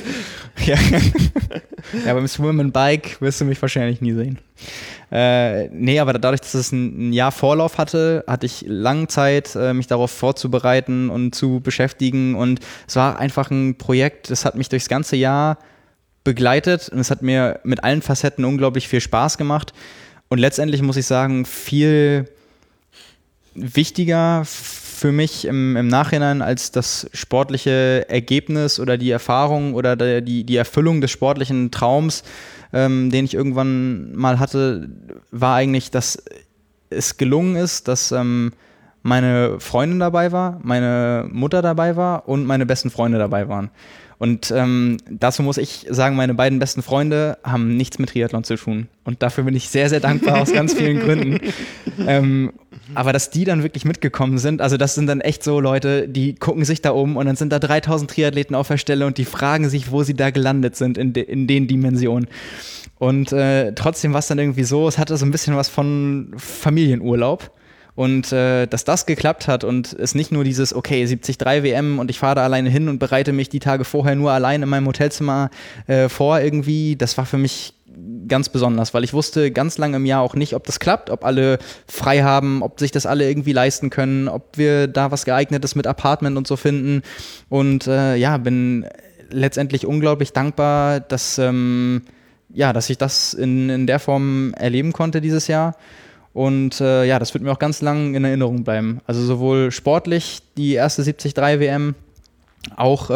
Ja, beim Swim and Bike wirst du mich wahrscheinlich nie sehen. Nee, aber dadurch, dass es ein Jahr Vorlauf hatte ich lange Zeit, mich darauf vorzubereiten und zu beschäftigen. Und es war einfach ein Projekt, das hat mich durchs ganze Jahr begleitet und es hat mir mit allen Facetten unglaublich viel Spaß gemacht. Und letztendlich muss ich sagen, viel wichtiger für mich im Nachhinein als das sportliche Ergebnis oder die Erfahrung oder die Erfüllung des sportlichen Traums, den ich irgendwann mal hatte, war eigentlich, dass es gelungen ist, dass meine Freundin dabei war, meine Mutter dabei war und meine besten Freunde dabei waren. Und dazu muss ich sagen, meine beiden besten Freunde haben nichts mit Triathlon zu tun. Und dafür bin ich sehr, sehr dankbar aus ganz vielen Gründen. Aber dass die dann wirklich mitgekommen sind, also das sind dann echt so Leute, die gucken sich da um und dann sind da 3000 Triathleten auf der Stelle und die fragen sich, wo sie da gelandet sind in den Dimensionen. Und trotzdem war es dann irgendwie so, es hatte so ein bisschen was von Familienurlaub. Und dass das geklappt hat und es nicht nur dieses, okay, 73 WM und ich fahre da alleine hin und bereite mich die Tage vorher nur allein in meinem Hotelzimmer vor irgendwie, das war für mich ganz besonders, weil ich wusste ganz lange im Jahr auch nicht, ob das klappt, ob alle frei haben, ob sich das alle irgendwie leisten können, ob wir da was Geeignetes mit Apartment und so finden. Und bin letztendlich unglaublich dankbar, dass ich das in der Form erleben konnte dieses Jahr. Und das wird mir auch ganz lang in Erinnerung bleiben. Also sowohl sportlich die erste 73 WM, auch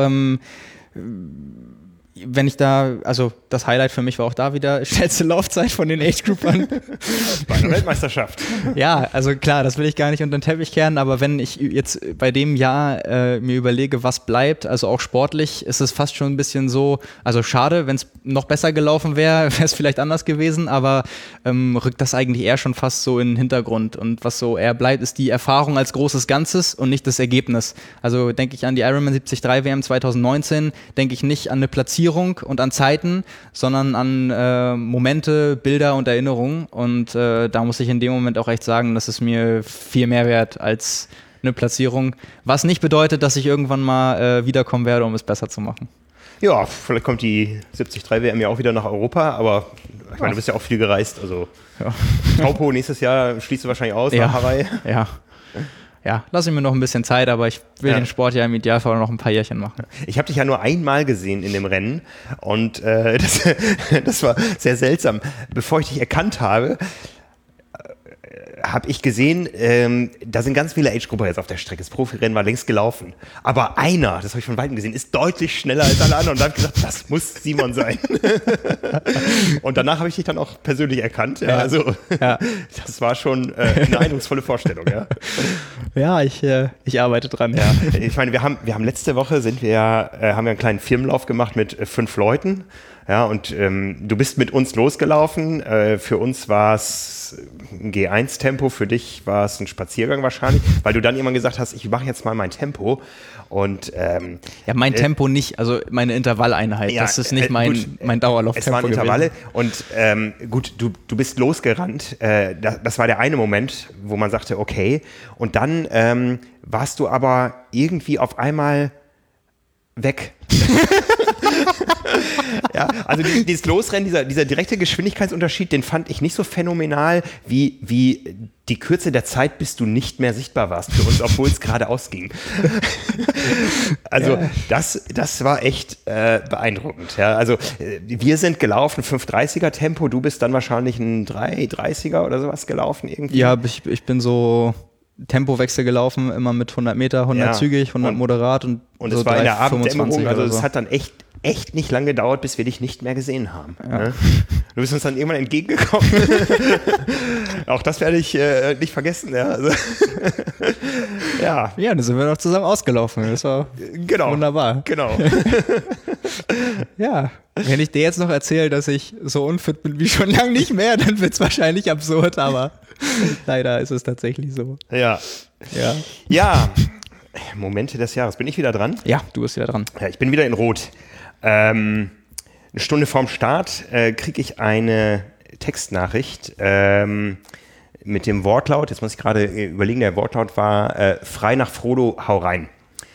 wenn ich da, also das Highlight für mich war auch da wieder schnellste Laufzeit von den Age-Groupern. Bei einer Weltmeisterschaft. Ja, also klar, das will ich gar nicht unter den Teppich kehren, aber wenn ich jetzt bei dem Jahr mir überlege, was bleibt, also auch sportlich, ist es fast schon ein bisschen so, also schade, wenn es noch besser gelaufen wäre, wäre es vielleicht anders gewesen, aber rückt das eigentlich eher schon fast so in den Hintergrund und was so eher bleibt, ist die Erfahrung als großes Ganzes und nicht das Ergebnis. Also denke ich an die Ironman 73 WM 2019, denke ich nicht an eine Platzierung und an Zeiten, sondern an Momente, Bilder und Erinnerungen. Und da muss ich in dem Moment auch echt sagen, dass es mir viel mehr wert als eine Platzierung, was nicht bedeutet, dass ich irgendwann mal wiederkommen werde, um es besser zu machen. Ja, vielleicht kommt die 73 WM ja auch wieder nach Europa, aber ich meine, du bist ja auch viel gereist, also Taupo nächstes Jahr schließt du wahrscheinlich aus nach Hawaii. Ja, lass ich mir noch ein bisschen Zeit, aber ich will den Sport ja im Idealfall noch ein paar Jährchen machen. Ich habe dich ja nur einmal gesehen in dem Rennen und das war sehr seltsam. Bevor ich dich erkannt habe, habe ich gesehen, da sind ganz viele Age-Grupper jetzt auf der Strecke. Das Profirennen war längst gelaufen. Aber einer, das habe ich von Weitem gesehen, ist deutlich schneller als alle anderen. Und da habe ich gesagt, das muss Simon sein. Und danach habe ich dich dann auch persönlich erkannt. Ja, also das war schon eine eindrucksvolle Vorstellung. Ja, ich arbeite dran. Ja. Ich meine, wir haben letzte Woche haben wir einen kleinen Firmenlauf gemacht mit 5 Leuten. Ja, und du bist mit uns losgelaufen. Für uns war es ein G1-Tempo, für dich war es ein Spaziergang wahrscheinlich, weil du dann irgendwann gesagt hast, ich mache jetzt mal mein Tempo. Und mein Tempo nicht, also meine Intervalleinheit. Das ist nicht mein Dauerlauftempo. Es waren Intervalle und gut, du bist losgerannt. Das war der eine Moment, wo man sagte, okay. Und dann warst du aber irgendwie auf einmal weg. Ja, also dieses Losrennen, dieser direkte Geschwindigkeitsunterschied, den fand ich nicht so phänomenal, wie die Kürze der Zeit, bis du nicht mehr sichtbar warst für uns, obwohl es geradeaus ging. Also das war echt beeindruckend. Ja. Also wir sind gelaufen, 5:30er Tempo, du bist dann wahrscheinlich ein 3:30er oder sowas gelaufen irgendwie. Ja, ich bin so Tempowechsel gelaufen, immer mit 100 Meter, 100 zügig, 100 moderat und so es war in der Abenddämmerung, also es hat dann echt nicht lange gedauert, bis wir dich nicht mehr gesehen haben. Ja. Ne? Du bist uns dann irgendwann entgegengekommen. Auch das werde ich nicht vergessen. Ja, also, ja, dann sind wir noch zusammen ausgelaufen. Das war wunderbar. Genau. Ja, wenn ich dir jetzt noch erzähle, dass ich so unfit bin wie schon lange nicht mehr, dann wird es wahrscheinlich absurd, aber leider ist es tatsächlich so. Ja. Momente des Jahres. Bin ich wieder dran? Ja, du bist wieder dran. Ja, ich bin wieder in Rot. Eine Stunde vorm Start kriege ich eine Textnachricht mit dem Wortlaut, jetzt muss ich gerade überlegen, der Wortlaut war frei nach Frodo, hau rein.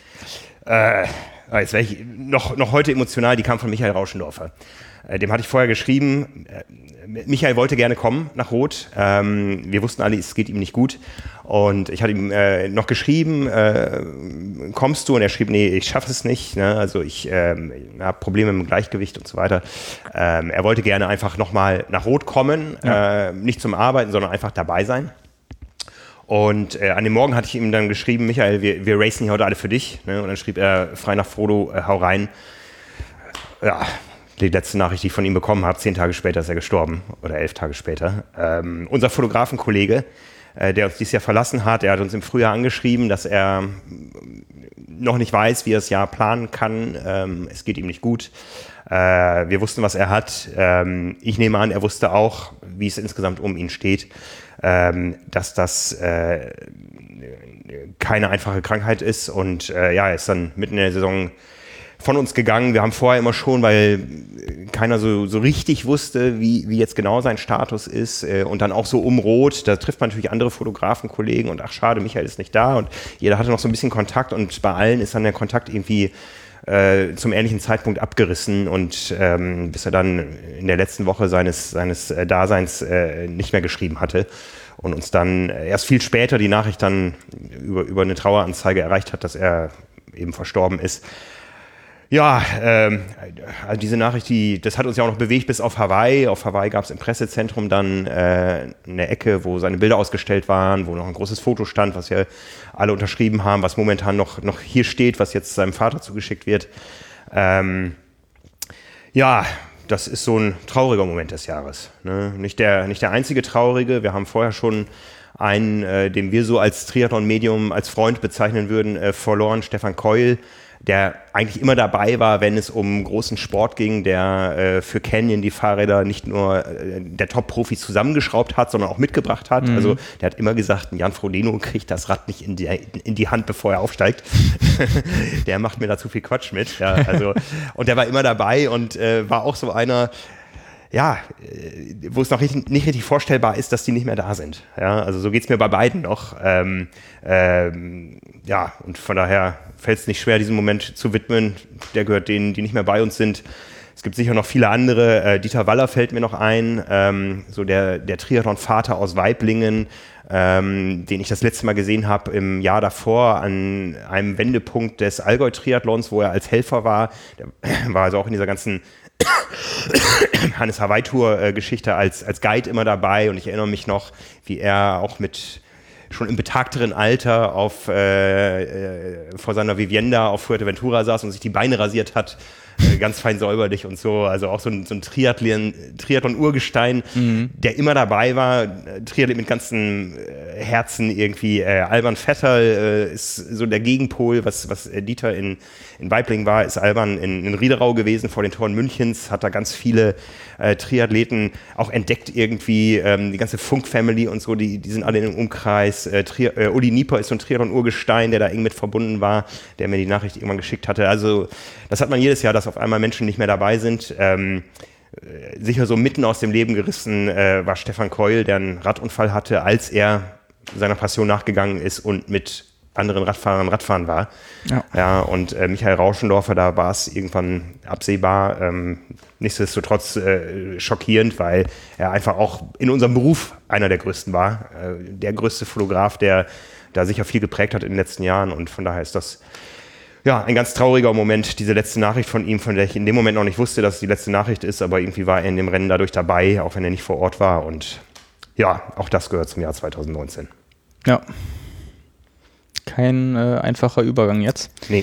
Jetzt wäre ich noch heute emotional, die kam von Michael Rauschendorfer. Dem hatte ich vorher geschrieben, Michael wollte gerne kommen nach Rot. Wir wussten alle, es geht ihm nicht gut. Und ich hatte ihm noch geschrieben, kommst du? Und er schrieb, nee, ich schaffe es nicht. Ne? Also ich habe Probleme mit dem Gleichgewicht und so weiter. Er wollte gerne einfach nochmal nach Rot kommen, nicht zum Arbeiten, sondern einfach dabei sein. Und an dem Morgen hatte ich ihm dann geschrieben, Michael, wir racen hier heute alle für dich. Ne? Und dann schrieb er, frei nach Frodo, hau rein. Ja, die letzte Nachricht, die ich von ihm bekommen habe, 10 Tage später ist er gestorben. Oder 11 Tage später. Unser Fotografenkollege, der uns dieses Jahr verlassen hat, der hat uns im Frühjahr angeschrieben, dass er noch nicht weiß, wie er das Jahr planen kann. Es geht ihm nicht gut. Wir wussten, was er hat. Ich nehme an, er wusste auch, wie es insgesamt um ihn steht. Dass das keine einfache Krankheit ist und er ist dann mitten in der Saison von uns gegangen. Wir haben vorher immer schon, weil keiner so richtig wusste, wie jetzt genau sein Status ist und dann auch so um Rot, da trifft man natürlich andere Fotografenkollegen und ach schade, Michael ist nicht da und jeder hatte noch so ein bisschen Kontakt und bei allen ist dann der Kontakt irgendwie zum ähnlichen Zeitpunkt abgerissen und bis er dann in der letzten Woche seines Daseins nicht mehr geschrieben hatte und uns dann erst viel später die Nachricht dann über eine Traueranzeige erreicht hat, dass er eben verstorben ist. Ja, also diese Nachricht, das hat uns ja auch noch bewegt bis auf Hawaii. Auf Hawaii gab es im Pressezentrum dann eine Ecke, wo seine Bilder ausgestellt waren, wo noch ein großes Foto stand, was wir alle unterschrieben haben, was momentan noch hier steht, was jetzt seinem Vater zugeschickt wird. Das ist so ein trauriger Moment des Jahres. Ne? Nicht der einzige traurige. Wir haben vorher schon einen, den wir so als Triathlon-Medium, als Freund bezeichnen würden, verloren, Stefan Keul, der eigentlich immer dabei war, wenn es um großen Sport ging, der für Canyon die Fahrräder nicht nur der Top-Profis zusammengeschraubt hat, sondern auch mitgebracht hat. Also der hat immer gesagt, Jan Frodeno kriegt das Rad nicht in die Hand, bevor er aufsteigt. Der macht mir da zu viel Quatsch mit. Ja, also, und der war immer dabei und war auch so einer, wo es noch nicht richtig vorstellbar ist, dass die nicht mehr da sind. Ja, also so geht es mir bei beiden noch. Und von daher fällt es nicht schwer, diesen Moment zu widmen. Der gehört denen, die nicht mehr bei uns sind. Es gibt sicher noch viele andere. Dieter Waller fällt mir noch ein, so der Triathlon-Vater aus Waiblingen, den ich das letzte Mal gesehen habe im Jahr davor an einem Wendepunkt des Allgäu-Triathlons, wo er als Helfer war. Der war also auch in dieser ganzen Hannes Hawaii-Tour-Geschichte als Guide immer dabei. Und ich erinnere mich noch, wie er auch schon im betagteren Alter vor seiner Vivienda auf Fuerteventura saß und sich die Beine rasiert hat. Ganz fein säuberlich und so, also auch so ein Triathlon-Urgestein, der immer dabei war, Triathlet mit ganzem Herzen irgendwie. Alban Vetterl ist so der Gegenpol, was Dieter in Waiblingen war, ist Alban in Riederau gewesen, vor den Toren Münchens, hat da ganz viele Triathleten auch entdeckt irgendwie, die ganze Funk-Family und so, die sind alle im Umkreis. Uli Nieper ist so ein Triathlon-Urgestein, der da eng mit verbunden war, der mir die Nachricht irgendwann geschickt hatte. Also das hat man jedes Jahr, dass auf einmal Menschen nicht mehr dabei sind. Sicher so mitten aus dem Leben gerissen war Stefan Keul, der einen Radunfall hatte, als er seiner Passion nachgegangen ist und mit anderen Radfahrern Radfahren war. Ja, und Michael Rauschendorfer, da war es irgendwann absehbar. Nichtsdestotrotz schockierend, weil er einfach auch in unserem Beruf einer der größten war. Der größte Fotograf, der da sicher viel geprägt hat in den letzten Jahren. Und von daher ist das ein ganz trauriger Moment, diese letzte Nachricht von ihm, von der ich in dem Moment noch nicht wusste, dass es die letzte Nachricht ist, aber irgendwie war er in dem Rennen dadurch dabei, auch wenn er nicht vor Ort war. Und ja, auch das gehört zum Jahr 2019. Ja. Kein einfacher Übergang jetzt. Nee.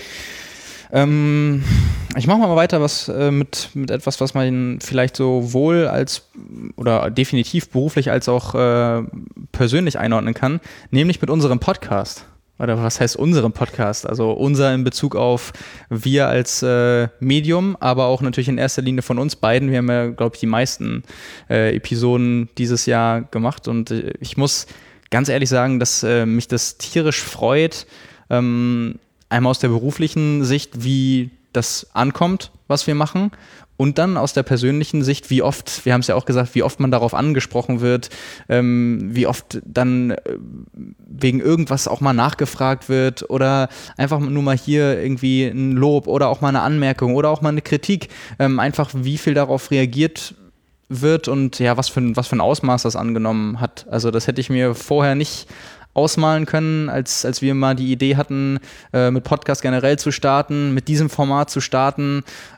Ich mache mal weiter mit etwas, was man vielleicht sowohl oder definitiv beruflich als auch persönlich einordnen kann, nämlich mit unserem Podcast. Oder was heißt unserem Podcast? Also unser in Bezug auf wir als Medium, aber auch natürlich in erster Linie von uns beiden. Wir haben ja, glaube ich, die meisten Episoden dieses Jahr gemacht und ich muss ganz ehrlich sagen, dass mich das tierisch freut, einmal aus der beruflichen Sicht, wie das ankommt, was wir machen, und dann aus der persönlichen Sicht, wie oft, wir haben es ja auch gesagt, wie oft man darauf angesprochen wird, wie oft dann wegen irgendwas auch mal nachgefragt wird oder einfach nur mal hier irgendwie ein Lob oder auch mal eine Anmerkung oder auch mal eine Kritik, einfach wie viel darauf reagiert wird und ja, was für ein Ausmaß das angenommen hat. Also das hätte ich mir vorher nicht ausmalen können, als wir mal die Idee hatten, mit Podcast generell zu starten, mit diesem Format zu starten.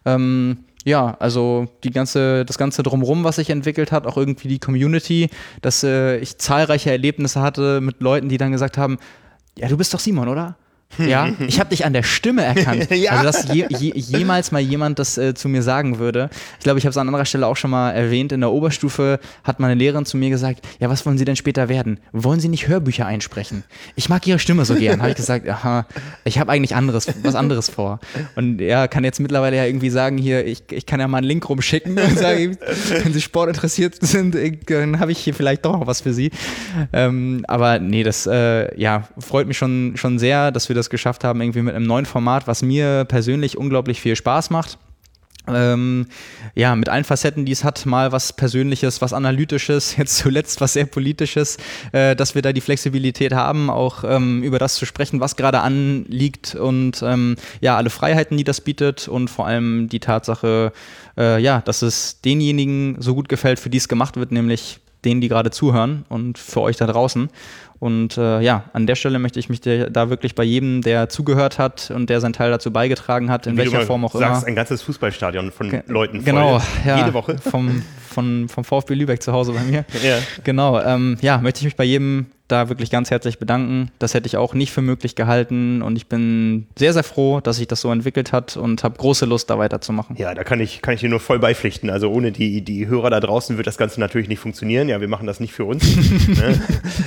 Also das Ganze drumherum, was sich entwickelt hat, auch irgendwie die Community, dass ich zahlreiche Erlebnisse hatte mit Leuten, die dann gesagt haben, ja, du bist doch Simon, oder? Ja, ich habe dich an der Stimme erkannt. Ja. Also, dass jemals mal jemand das zu mir sagen würde. Ich glaube, ich habe es an anderer Stelle auch schon mal erwähnt. In der Oberstufe hat meine Lehrerin zu mir gesagt, ja, was wollen Sie denn später werden? Wollen Sie nicht Hörbücher einsprechen? Ich mag Ihre Stimme so gern. Habe ich gesagt, aha, ich habe eigentlich was anderes vor. Und ja, kann jetzt mittlerweile ja irgendwie sagen, hier, ich kann ja mal einen Link rumschicken und sagen, wenn Sie Sport interessiert sind, dann habe ich hier vielleicht doch noch was für Sie. Aber nee, das freut mich schon sehr, dass wir das geschafft haben, irgendwie mit einem neuen Format, was mir persönlich unglaublich viel Spaß macht. Mit allen Facetten, die es hat, mal was Persönliches, was Analytisches, jetzt zuletzt was sehr Politisches, dass wir da die Flexibilität haben, auch über das zu sprechen, was gerade anliegt und alle Freiheiten, die das bietet und vor allem die Tatsache, dass es denjenigen so gut gefällt, für die es gemacht wird, nämlich denen, die gerade zuhören und für euch da draußen. Und an der Stelle möchte ich mich da wirklich bei jedem, der zugehört hat und der seinen Teil dazu beigetragen hat, in welcher Form auch immer. Du sagst, ein ganzes Fußballstadion von Leuten voll. Genau, ja, jede Woche. Vom VfB Lübeck zu Hause bei mir. Ja. Genau, möchte ich mich bei jedem da wirklich ganz herzlich bedanken. Das hätte ich auch nicht für möglich gehalten und ich bin sehr, sehr froh, dass sich das so entwickelt hat und habe große Lust, da weiterzumachen. Ja, da kann ich dir nur voll beipflichten. Also ohne die Hörer da draußen wird das Ganze natürlich nicht funktionieren. Ja, wir machen das nicht für uns. Ne?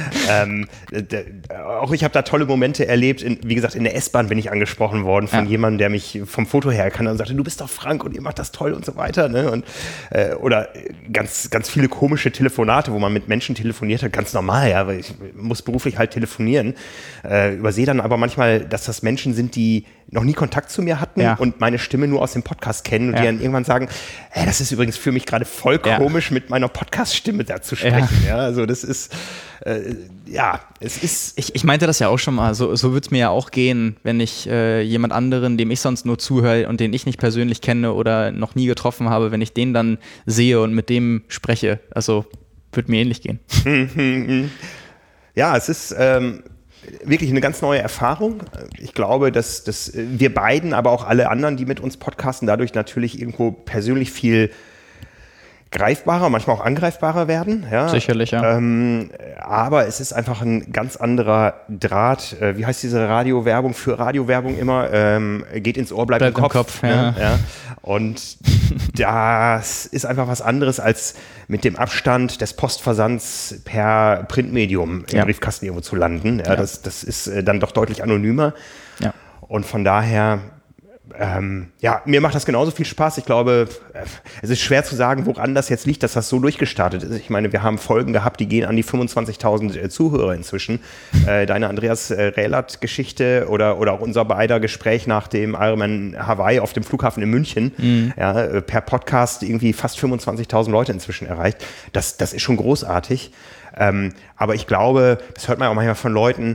Auch ich habe da tolle Momente erlebt. Wie gesagt, in der S-Bahn bin ich angesprochen worden von jemandem, der mich vom Foto her kannte und sagte, du bist doch Frank und ihr macht das toll und so weiter. Ne? Und, oder ganz, ganz viele komische Telefonate, wo man mit Menschen telefoniert hat, ganz normal, ja, weil muss beruflich halt telefonieren, übersehe dann aber manchmal, dass das Menschen sind, die noch nie Kontakt zu mir hatten und meine Stimme nur aus dem Podcast kennen und die dann irgendwann sagen, das ist übrigens für mich gerade voll komisch, mit meiner Podcast-Stimme da zu sprechen. Ja, also das ist, es ist... Ich meinte das ja auch schon mal, so würde es mir ja auch gehen, wenn ich jemand anderen, dem ich sonst nur zuhöre und den ich nicht persönlich kenne oder noch nie getroffen habe, wenn ich den dann sehe und mit dem spreche. Also wird mir ähnlich gehen. Ja, es ist wirklich eine ganz neue Erfahrung. Ich glaube, dass wir beiden, aber auch alle anderen, die mit uns podcasten, dadurch natürlich irgendwo persönlich viel greifbarer, manchmal auch angreifbarer werden. Ja. Sicherlich, ja. Aber es ist einfach ein ganz anderer Draht. Wie heißt diese Radiowerbung für Radiowerbung immer? Geht ins Ohr, bleibt im Kopf. Ja. Ja. Und das ist einfach was anderes, als mit dem Abstand des Postversands per Printmedium im Briefkasten irgendwo zu landen. Ja, das ist dann doch deutlich anonymer. Ja. Und von daher... mir macht das genauso viel Spaß. Ich glaube, es ist schwer zu sagen, woran das jetzt liegt, dass das so durchgestartet ist. Ich meine, wir haben Folgen gehabt, die gehen an die 25.000 Zuhörer inzwischen. Deine Andreas Rählert-Geschichte oder auch unser beider Gespräch nach dem Ironman Hawaii auf dem Flughafen in München, per Podcast irgendwie fast 25.000 Leute inzwischen erreicht. Das ist schon großartig. Aber ich glaube, das hört man auch manchmal von Leuten,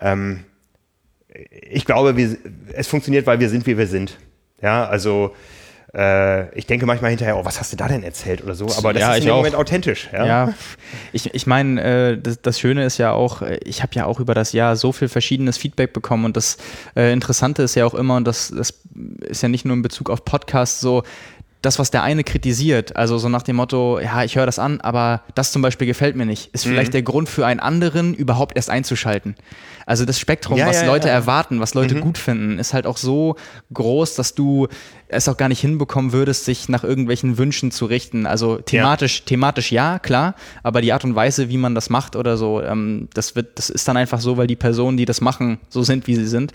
ich glaube, es funktioniert, weil wir sind, wie wir sind. Ja, also ich denke manchmal hinterher, was hast du da denn erzählt oder so, aber das ist in dem Moment authentisch. Ja, ich meine, das Schöne ist ja auch, ich habe ja auch über das Jahr so viel verschiedenes Feedback bekommen und das Interessante ist ja auch immer, und das ist ja nicht nur in Bezug auf Podcasts so, das, was der eine kritisiert, also so nach dem Motto, ja, ich höre das an, aber das zum Beispiel gefällt mir nicht, ist vielleicht der Grund für einen anderen, überhaupt erst einzuschalten. Also das Spektrum, was Leute erwarten, was Leute gut finden, ist halt auch so groß, dass du es auch gar nicht hinbekommen würdest, sich nach irgendwelchen Wünschen zu richten. Also thematisch ja, klar, aber die Art und Weise, wie man das macht oder so, das ist dann einfach so, weil die Personen, die das machen, so sind, wie sie sind.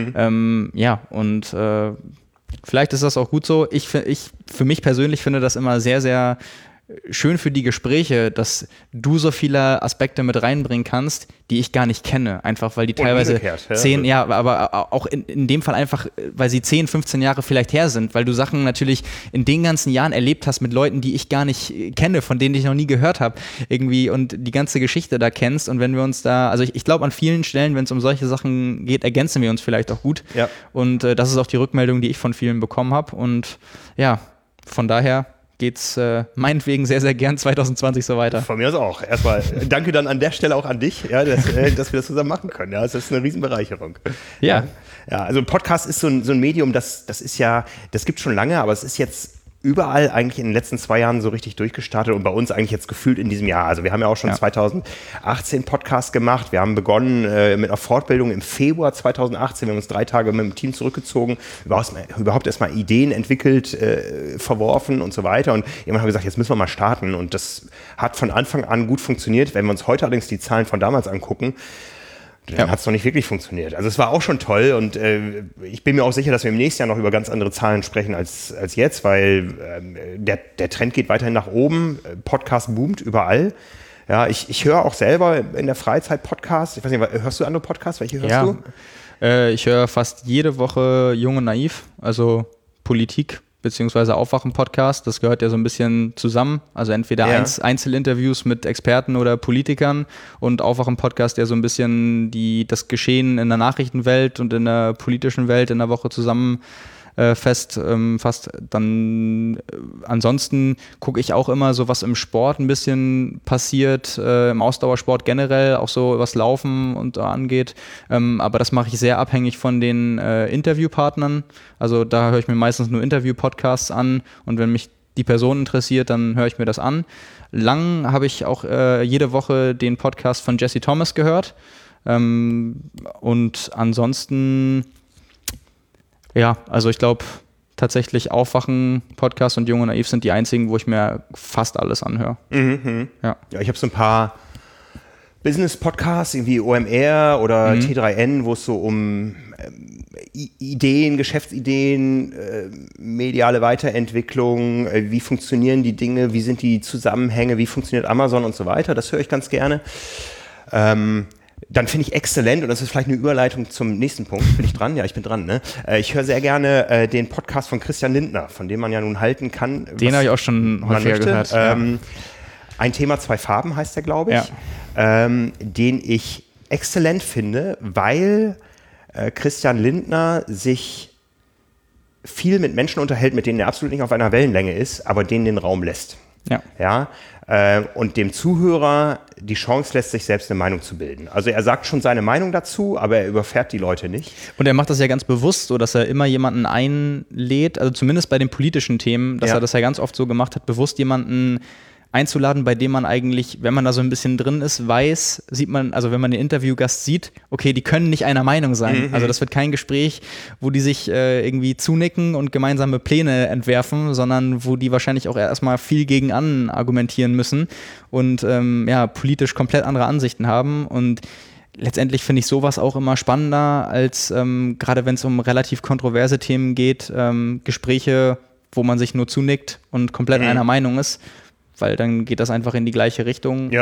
Vielleicht ist das auch gut so. Ich für mich persönlich finde das immer sehr, sehr schön für die Gespräche, dass du so viele Aspekte mit reinbringen kannst, die ich gar nicht kenne. Einfach, weil die teilweise 10, aber auch in dem Fall einfach, weil sie 10, 15 Jahre vielleicht her sind, weil du Sachen natürlich in den ganzen Jahren erlebt hast mit Leuten, die ich gar nicht kenne, von denen ich noch nie gehört habe, irgendwie und die ganze Geschichte da kennst. Und wenn wir uns da, also ich glaube an vielen Stellen, wenn es um solche Sachen geht, ergänzen wir uns vielleicht auch gut. Ja. Und das ist auch die Rückmeldung, die ich von vielen bekommen habe. Und ja, von daher geht's meinetwegen sehr, sehr gern 2020 so weiter. Von mir aus auch. Erstmal danke dann an der Stelle auch an dich, ja, dass wir das zusammen machen können. Ja, das ist eine Riesenbereicherung. Ja, also ein Podcast ist so ein Medium, das gibt es schon lange, aber es ist jetzt überall eigentlich in den letzten 2 Jahren so richtig durchgestartet und bei uns eigentlich jetzt gefühlt in diesem Jahr. Also wir haben ja auch schon 2018 Podcast gemacht. Wir haben begonnen mit einer Fortbildung im Februar 2018. Wir haben uns 3 Tage mit dem Team zurückgezogen, überhaupt erstmal Ideen entwickelt, verworfen und so weiter. Und irgendwann haben wir gesagt, jetzt müssen wir mal starten. Und das hat von Anfang an gut funktioniert. Wenn wir uns heute allerdings die Zahlen von damals angucken, dann hat es noch nicht wirklich funktioniert. Also es war auch schon toll und ich bin mir auch sicher, dass wir im nächsten Jahr noch über ganz andere Zahlen sprechen als jetzt, weil der Trend geht weiterhin nach oben. Podcast boomt überall. Ja, ich höre auch selber in der Freizeit Podcasts. Ich weiß nicht, hörst du andere Podcasts? Welche hörst du? Ich höre fast jede Woche Jung und Naiv, also Politik beziehungsweise Aufwachen-Podcast, das gehört ja so ein bisschen zusammen, also entweder Einzelinterviews mit Experten oder Politikern und Aufwachen-Podcast, der so ein bisschen das Geschehen in der Nachrichtenwelt und in der politischen Welt in der Woche zusammen fasst. Dann ansonsten gucke ich auch immer so, was im Sport ein bisschen passiert, im Ausdauersport generell, auch so was Laufen und angeht. Aber das mache ich sehr abhängig von den Interviewpartnern. Also da höre ich mir meistens nur Interview-Podcasts an und wenn mich die Person interessiert, dann höre ich mir das an. Lang habe ich auch jede Woche den Podcast von Jesse Thomas gehört. Und ansonsten also ich glaube tatsächlich Aufwachen, Podcast und Jung und Naiv sind die einzigen, wo ich mir fast alles anhöre. Ja, ich habe so ein paar Business-Podcasts, irgendwie OMR oder T3N, wo es so um Ideen, Geschäftsideen, mediale Weiterentwicklung, wie funktionieren die Dinge, wie sind die Zusammenhänge, wie funktioniert Amazon und so weiter. Das höre ich ganz gerne. Dann finde ich exzellent, und das ist vielleicht eine Überleitung zum nächsten Punkt. Bin ich dran? Ja, ich bin dran. Ne? Ich höre sehr gerne den Podcast von Christian Lindner, von dem man ja nun halten kann. Den habe ich auch schon häufiger gehört. Ein Thema, zwei Farben heißt der, glaube ich, den ich exzellent finde, weil Christian Lindner sich viel mit Menschen unterhält, mit denen er absolut nicht auf einer Wellenlänge ist, aber denen den Raum lässt. Ja, und dem Zuhörer die Chance lässt, sich selbst eine Meinung zu bilden. Also er sagt schon seine Meinung dazu, aber er überfährt die Leute nicht. Und er macht das ja ganz bewusst so, dass er immer jemanden einlädt, also zumindest bei den politischen Themen, dass er das ja ganz oft so gemacht hat, bewusst jemanden einzuladen, bei dem man eigentlich, wenn man da so ein bisschen drin ist, weiß, sieht man, also wenn man den Interviewgast sieht, okay, die können nicht einer Meinung sein. Also das wird kein Gespräch, wo die sich irgendwie zunicken und gemeinsame Pläne entwerfen, sondern wo die wahrscheinlich auch erstmal viel gegen an argumentieren müssen und politisch komplett andere Ansichten haben. Und letztendlich finde ich sowas auch immer spannender, als gerade wenn es um relativ kontroverse Themen geht, Gespräche, wo man sich nur zunickt und komplett einer Meinung ist. Weil dann geht das einfach in die gleiche Richtung.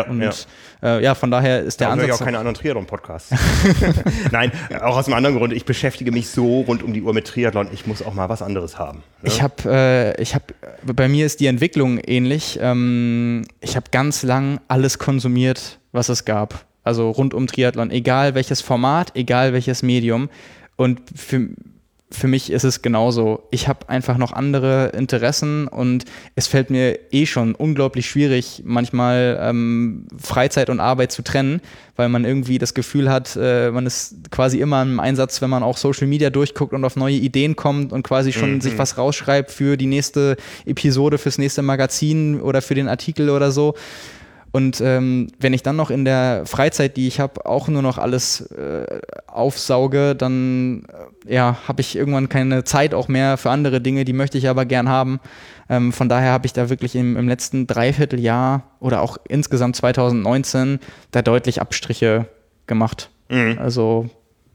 Von daher ist der Ansatz... Ich auch keine anderen Triathlon-Podcasts. Nein, auch aus einem anderen Grund. Ich beschäftige mich so rund um die Uhr mit Triathlon. Ich muss auch mal was anderes haben. Ne? Bei mir ist die Entwicklung ähnlich. Ich habe ganz lang alles konsumiert, was es gab. Also rund um Triathlon. Egal welches Format, egal welches Medium. Und für mich ist es genauso. Ich habe einfach noch andere Interessen und es fällt mir schon unglaublich schwierig, manchmal Freizeit und Arbeit zu trennen, weil man irgendwie das Gefühl hat, man ist quasi immer im Einsatz, wenn man auch Social Media durchguckt und auf neue Ideen kommt und quasi schon sich was rausschreibt für die nächste Episode, fürs nächste Magazin oder für den Artikel oder so. Und wenn ich dann noch in der Freizeit, die ich habe, auch nur noch alles aufsauge, dann habe ich irgendwann keine Zeit auch mehr für andere Dinge, die möchte ich aber gern haben. Von daher habe ich da wirklich im letzten Dreivierteljahr oder auch insgesamt 2019 da deutlich Abstriche gemacht. Also,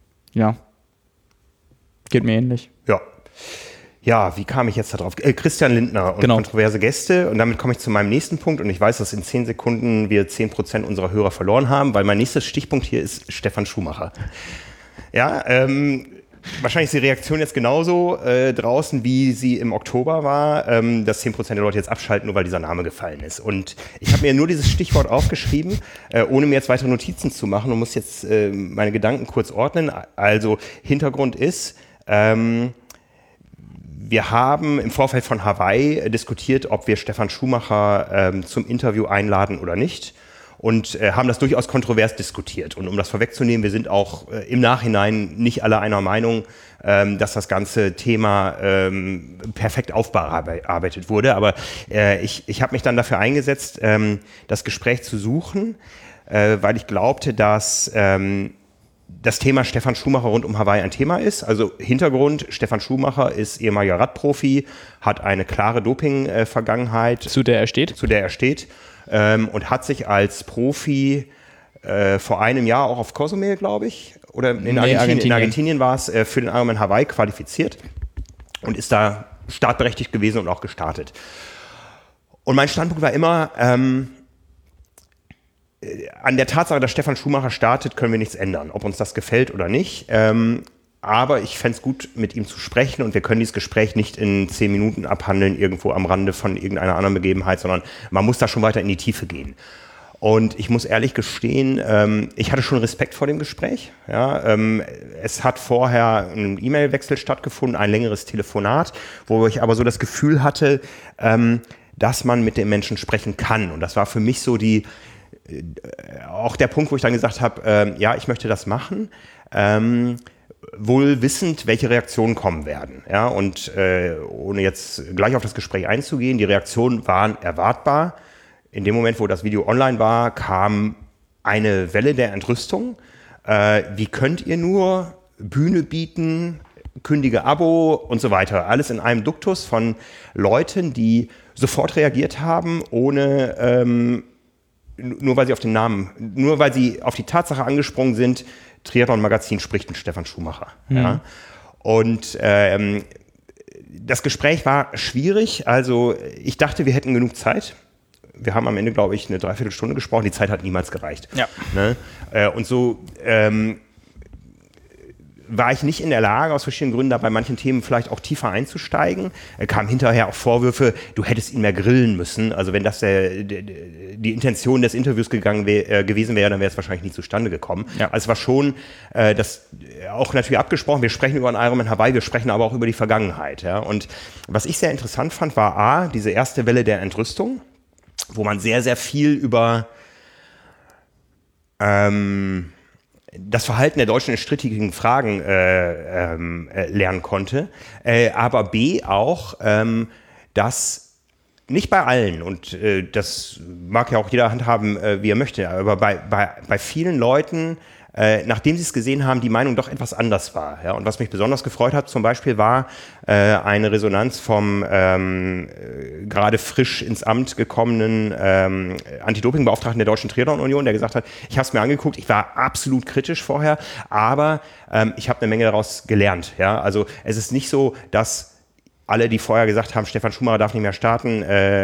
geht mir ähnlich. Ja, wie kam ich jetzt da drauf? Christian Lindner und kontroverse Gäste. Und damit komme ich zu meinem nächsten Punkt. Und ich weiß, dass in 10 Sekunden wir 10% unserer Hörer verloren haben, weil mein nächster Stichpunkt hier ist Stefan Schumacher. Ja, wahrscheinlich ist die Reaktion jetzt genauso draußen, wie sie im Oktober war, dass 10% der Leute jetzt abschalten, nur weil dieser Name gefallen ist. Und ich habe mir nur dieses Stichwort aufgeschrieben, ohne mir jetzt weitere Notizen zu machen und muss jetzt meine Gedanken kurz ordnen. Also Hintergrund ist... wir haben im Vorfeld von Hawaii diskutiert, ob wir Stefan Schumacher zum Interview einladen oder nicht, und haben das durchaus kontrovers diskutiert. Und um das vorwegzunehmen, wir sind auch im Nachhinein nicht alle einer Meinung, dass das ganze Thema perfekt aufbearbeitet wurde. Aber ich habe mich dann dafür eingesetzt, das Gespräch zu suchen, weil ich glaubte, dass... das Thema Stefan Schumacher rund um Hawaii ein Thema ist. Also Hintergrund, Stefan Schumacher ist ehemaliger Radprofi, hat eine klare Doping-Vergangenheit. Zu der er steht. Und hat sich als Profi vor einem Jahr auch auf Cozumel, glaube ich, oder in Argentinien war es, für den Ironman Hawaii qualifiziert und ist da startberechtigt gewesen und auch gestartet. Und mein Standpunkt war immer... an der Tatsache, dass Stefan Schumacher startet, können wir nichts ändern, ob uns das gefällt oder nicht. Aber ich fände es gut, mit ihm zu sprechen, und wir können dieses Gespräch nicht in 10 Minuten abhandeln, irgendwo am Rande von irgendeiner anderen Begebenheit, sondern man muss da schon weiter in die Tiefe gehen. Und ich muss ehrlich gestehen, ich hatte schon Respekt vor dem Gespräch. Ja, es hat vorher ein E-Mail-Wechsel stattgefunden, ein längeres Telefonat, wo ich aber so das Gefühl hatte, dass man mit den Menschen sprechen kann. Und das war für mich so auch der Punkt, wo ich dann gesagt habe, ich möchte das machen, wohl wissend, welche Reaktionen kommen werden. Ja, und ohne jetzt gleich auf das Gespräch einzugehen, die Reaktionen waren erwartbar. In dem Moment, wo das Video online war, kam eine Welle der Entrüstung. Wie könnt ihr nur Bühne bieten, kündige Abo und so weiter. Alles in einem Duktus von Leuten, die sofort reagiert haben, ohne... nur weil sie auf die Tatsache angesprungen sind, Triathlon-Magazin spricht mit Stefan Schumacher. Ja? Und das Gespräch war schwierig. Also ich dachte, wir hätten genug Zeit. Wir haben am Ende, glaube ich, eine Dreiviertelstunde gesprochen. Die Zeit hat niemals gereicht. Ja. Ne? Und so war ich nicht in der Lage, aus verschiedenen Gründen da bei manchen Themen vielleicht auch tiefer einzusteigen. Kamen hinterher auch Vorwürfe, du hättest ihn mehr grillen müssen. Also wenn das die Intention des Interviews gewesen wäre, dann wäre es wahrscheinlich nicht zustande gekommen. Ja. Also es war schon das auch natürlich abgesprochen. Wir sprechen über einen Ironman Hawaii, wir sprechen aber auch über die Vergangenheit. Ja? Und was ich sehr interessant fand, war diese erste Welle der Entrüstung, wo man sehr, sehr viel über das Verhalten der Deutschen in strittigen Fragen lernen konnte, aber B auch, dass nicht bei allen, und das mag ja auch jeder handhaben, wie er möchte, aber bei vielen Leuten, nachdem sie es gesehen haben, die Meinung doch etwas anders war. Ja? Und was mich besonders gefreut hat zum Beispiel war eine Resonanz vom gerade frisch ins Amt gekommenen Anti-Doping-Beauftragten der Deutschen Triathlon-Union, der gesagt hat, ich habe es mir angeguckt, ich war absolut kritisch vorher, aber ich habe eine Menge daraus gelernt. Ja? Also es ist nicht so, dass alle, die vorher gesagt haben, Stefan Schumacher darf nicht mehr starten,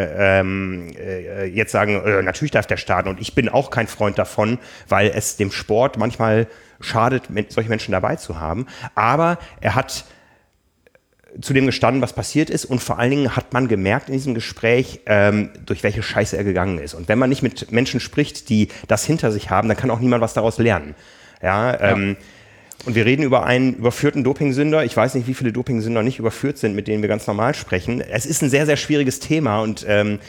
jetzt sagen, natürlich darf der starten. Und ich bin auch kein Freund davon, weil es dem Sport manchmal schadet, solche Menschen dabei zu haben. Aber er hat zu dem gestanden, was passiert ist. Und vor allen Dingen hat man gemerkt in diesem Gespräch, durch welche Scheiße er gegangen ist. Und wenn man nicht mit Menschen spricht, die das hinter sich haben, dann kann auch niemand was daraus lernen. Ja. Und wir reden über einen überführten Dopingsünder. Ich weiß nicht, wie viele Dopingsünder nicht überführt sind, mit denen wir ganz normal sprechen. Es ist ein sehr, sehr schwieriges Thema und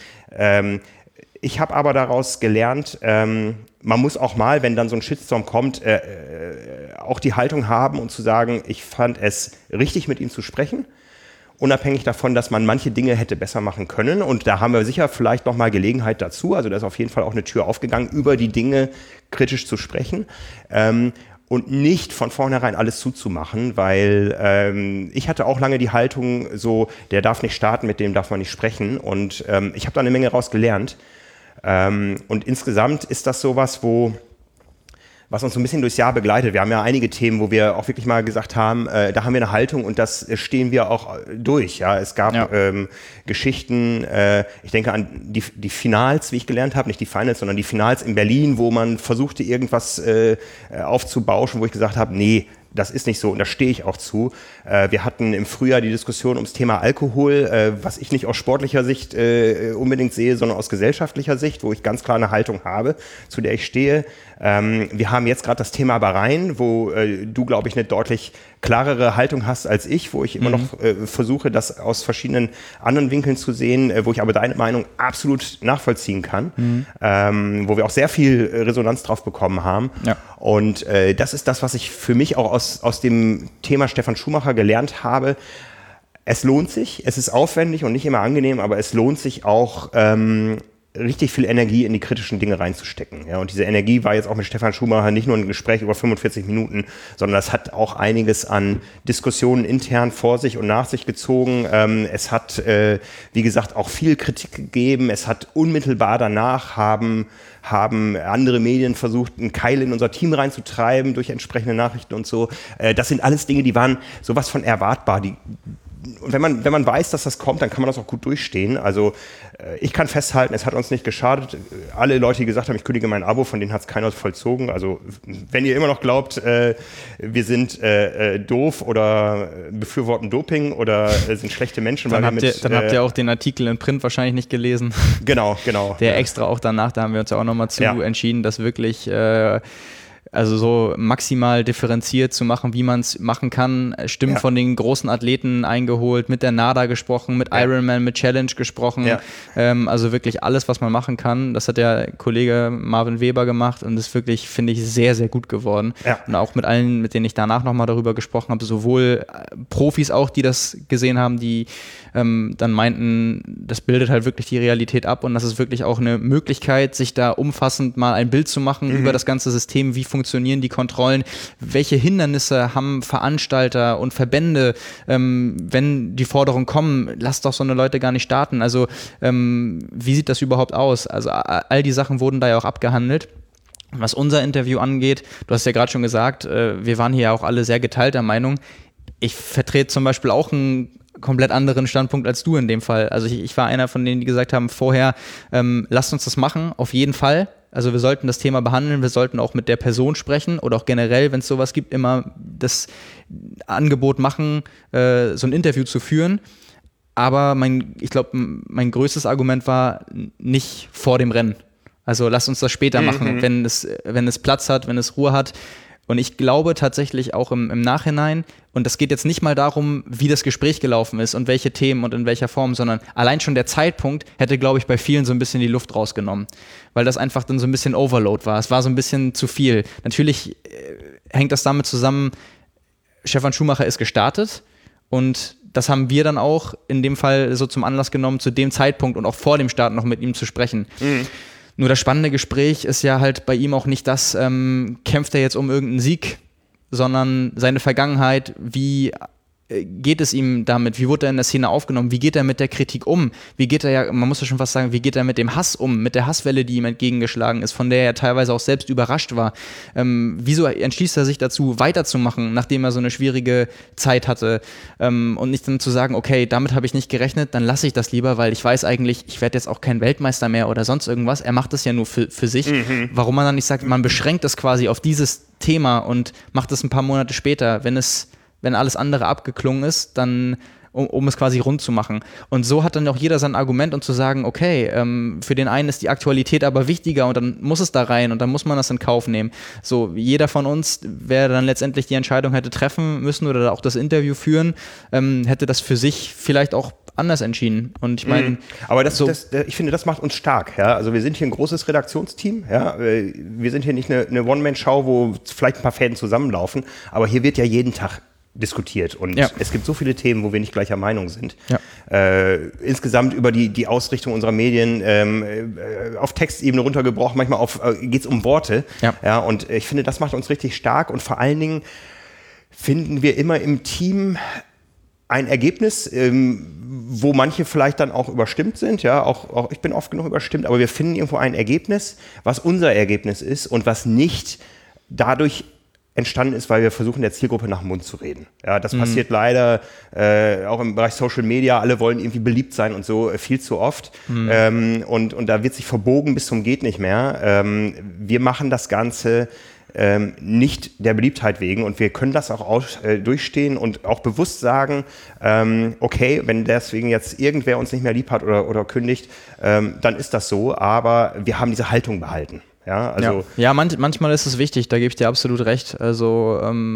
ich habe aber daraus gelernt, man muss auch mal, wenn dann so ein Shitstorm kommt, auch die Haltung haben und zu sagen, ich fand es richtig, mit ihm zu sprechen. Unabhängig davon, dass man manche Dinge hätte besser machen können. Und da haben wir sicher vielleicht nochmal Gelegenheit dazu. Also da ist auf jeden Fall auch eine Tür aufgegangen, über die Dinge kritisch zu sprechen. Und nicht von vornherein alles zuzumachen, weil ich hatte auch lange die Haltung so, der darf nicht starten, mit dem darf man nicht sprechen. Und ich habe da eine Menge raus gelernt. Und insgesamt ist das sowas, was uns so ein bisschen durchs Jahr begleitet. Wir haben ja einige Themen, wo wir auch wirklich mal gesagt haben, da haben wir eine Haltung und das stehen wir auch durch. Ja, es gab Geschichten, ich denke an die Finals, wie ich gelernt habe, nicht die Finals, sondern die Finals in Berlin, wo man versuchte, irgendwas aufzubauschen, wo ich gesagt habe, nee, das ist nicht so und da stehe ich auch zu. Wir hatten im Frühjahr die Diskussion ums Thema Alkohol, was ich nicht aus sportlicher Sicht unbedingt sehe, sondern aus gesellschaftlicher Sicht, wo ich ganz klar eine Haltung habe, zu der ich stehe. Wir haben jetzt gerade das Thema Bahrain, wo du, glaube ich, eine deutlich klarere Haltung hast als ich, wo ich immer noch versuche, das aus verschiedenen anderen Winkeln zu sehen, wo ich aber deine Meinung absolut nachvollziehen kann, wo wir auch sehr viel Resonanz drauf bekommen haben. Ja. Und das ist das, was ich für mich auch aus dem Thema Stefan Schumacher gelernt habe. Es lohnt sich, es ist aufwendig und nicht immer angenehm, aber es lohnt sich auch, richtig viel Energie in die kritischen Dinge reinzustecken. Ja, und diese Energie war jetzt auch mit Stefan Schumacher nicht nur ein Gespräch über 45 Minuten, sondern das hat auch einiges an Diskussionen intern vor sich und nach sich gezogen. Es hat, wie gesagt, auch viel Kritik gegeben. Es hat unmittelbar danach haben andere Medien versucht, einen Keil in unser Team reinzutreiben durch entsprechende Nachrichten und so. Das sind alles Dinge, die waren sowas von erwartbar. Und wenn man weiß, dass das kommt, dann kann man das auch gut durchstehen. Also ich kann festhalten, es hat uns nicht geschadet. Alle Leute, die gesagt haben, ich kündige mein Abo, von denen hat es keiner vollzogen. Also wenn ihr immer noch glaubt, wir sind doof oder befürworten Doping oder sind schlechte Menschen. Dann habt ihr auch den Artikel in Print wahrscheinlich nicht gelesen. Genau. Der extra auch danach, da haben wir uns ja auch nochmal zu entschieden, dass wirklich also so maximal differenziert zu machen, wie man es machen kann. Stimmen von den großen Athleten eingeholt, mit der NADA gesprochen, mit Ironman, mit Challenge gesprochen. Ja. Also wirklich alles, was man machen kann. Das hat der Kollege Marvin Weber gemacht und ist wirklich, finde ich, sehr, sehr gut geworden. Ja. Und auch mit allen, mit denen ich danach nochmal darüber gesprochen habe, sowohl Profis auch, die das gesehen haben, die dann meinten, das bildet halt wirklich die Realität ab und das ist wirklich auch eine Möglichkeit, sich da umfassend mal ein Bild zu machen über das ganze System, wie funktionieren die Kontrollen, welche Hindernisse haben Veranstalter und Verbände, wenn die Forderungen kommen, lasst doch so eine Leute gar nicht starten. Also wie sieht das überhaupt aus? Also all die Sachen wurden da ja auch abgehandelt. Was unser Interview angeht, du hast ja gerade schon gesagt, wir waren hier ja auch alle sehr geteilter Meinung. Ich vertrete zum Beispiel auch ein komplett anderen Standpunkt als du in dem Fall. Also ich war einer von denen, die gesagt haben, vorher, lasst uns das machen, auf jeden Fall. Also wir sollten das Thema behandeln, wir sollten auch mit der Person sprechen oder auch generell, wenn es sowas gibt, immer das Angebot machen, so ein Interview zu führen. Aber ich glaube, mein größtes Argument war nicht vor dem Rennen. Also lasst uns das später machen, wenn es Platz hat, wenn es Ruhe hat. Und ich glaube tatsächlich auch im Nachhinein, und das geht jetzt nicht mal darum, wie das Gespräch gelaufen ist und welche Themen und in welcher Form, sondern allein schon der Zeitpunkt hätte, glaube ich, bei vielen so ein bisschen die Luft rausgenommen, weil das einfach dann so ein bisschen Overload war. Es war so ein bisschen zu viel. Natürlich hängt das damit zusammen, Stefan Schumacher ist gestartet und das haben wir dann auch in dem Fall so zum Anlass genommen, zu dem Zeitpunkt und auch vor dem Start noch mit ihm zu sprechen. Nur das spannende Gespräch ist ja halt bei ihm auch nicht das, kämpft er jetzt um irgendeinen Sieg, sondern seine Vergangenheit, wie geht es ihm damit, wie wurde er in der Szene aufgenommen, wie geht er mit der Kritik um, wie geht er ja, man muss ja schon fast sagen, wie geht er mit dem Hass um, mit der Hasswelle, die ihm entgegengeschlagen ist, von der er teilweise auch selbst überrascht war. Wieso entschließt er sich dazu, weiterzumachen, nachdem er so eine schwierige Zeit hatte, und nicht dann zu sagen, okay, damit habe ich nicht gerechnet, dann lasse ich das lieber, weil ich weiß eigentlich, ich werde jetzt auch kein Weltmeister mehr oder sonst irgendwas, er macht das ja nur für sich. Warum man dann nicht sagt, man beschränkt es quasi auf dieses Thema und macht es ein paar Monate später, wenn alles andere abgeklungen ist, dann um es quasi rund zu machen. Und so hat dann auch jeder sein Argument und zu sagen, okay, für den einen ist die Aktualität aber wichtiger und dann muss es da rein und dann muss man das in Kauf nehmen. So, jeder von uns, wer dann letztendlich die Entscheidung hätte treffen müssen oder auch das Interview führen, hätte das für sich vielleicht auch anders entschieden. Und ich meine, aber ich finde, das macht uns stark. Ja? Also wir sind hier ein großes Redaktionsteam. Ja? Wir sind hier nicht eine One-Man-Show, wo vielleicht ein paar Fäden zusammenlaufen, aber hier wird ja jeden Tag diskutiert und es gibt so viele Themen, wo wir nicht gleicher Meinung sind. Insgesamt über die Ausrichtung unserer Medien auf Textebene runtergebrochen, manchmal geht es um Worte. Und ich finde, das macht uns richtig stark und vor allen Dingen finden wir immer im Team ein Ergebnis, wo manche vielleicht dann auch überstimmt sind, auch ich bin oft genug überstimmt, aber wir finden irgendwo ein Ergebnis, was unser Ergebnis ist und was nicht dadurch entstanden ist, weil wir versuchen, der Zielgruppe nach dem Mund zu reden. Ja, das passiert leider auch im Bereich Social Media. Alle wollen irgendwie beliebt sein und so viel zu oft. Und da wird sich verbogen bis zum geht nicht mehr. Wir machen das Ganze nicht der Beliebtheit wegen und wir können das auch durchstehen und auch bewusst sagen, okay, wenn deswegen jetzt irgendwer uns nicht mehr lieb hat oder kündigt, dann ist das so, aber wir haben diese Haltung behalten. Manchmal ist es wichtig, da gebe ich dir absolut recht. Also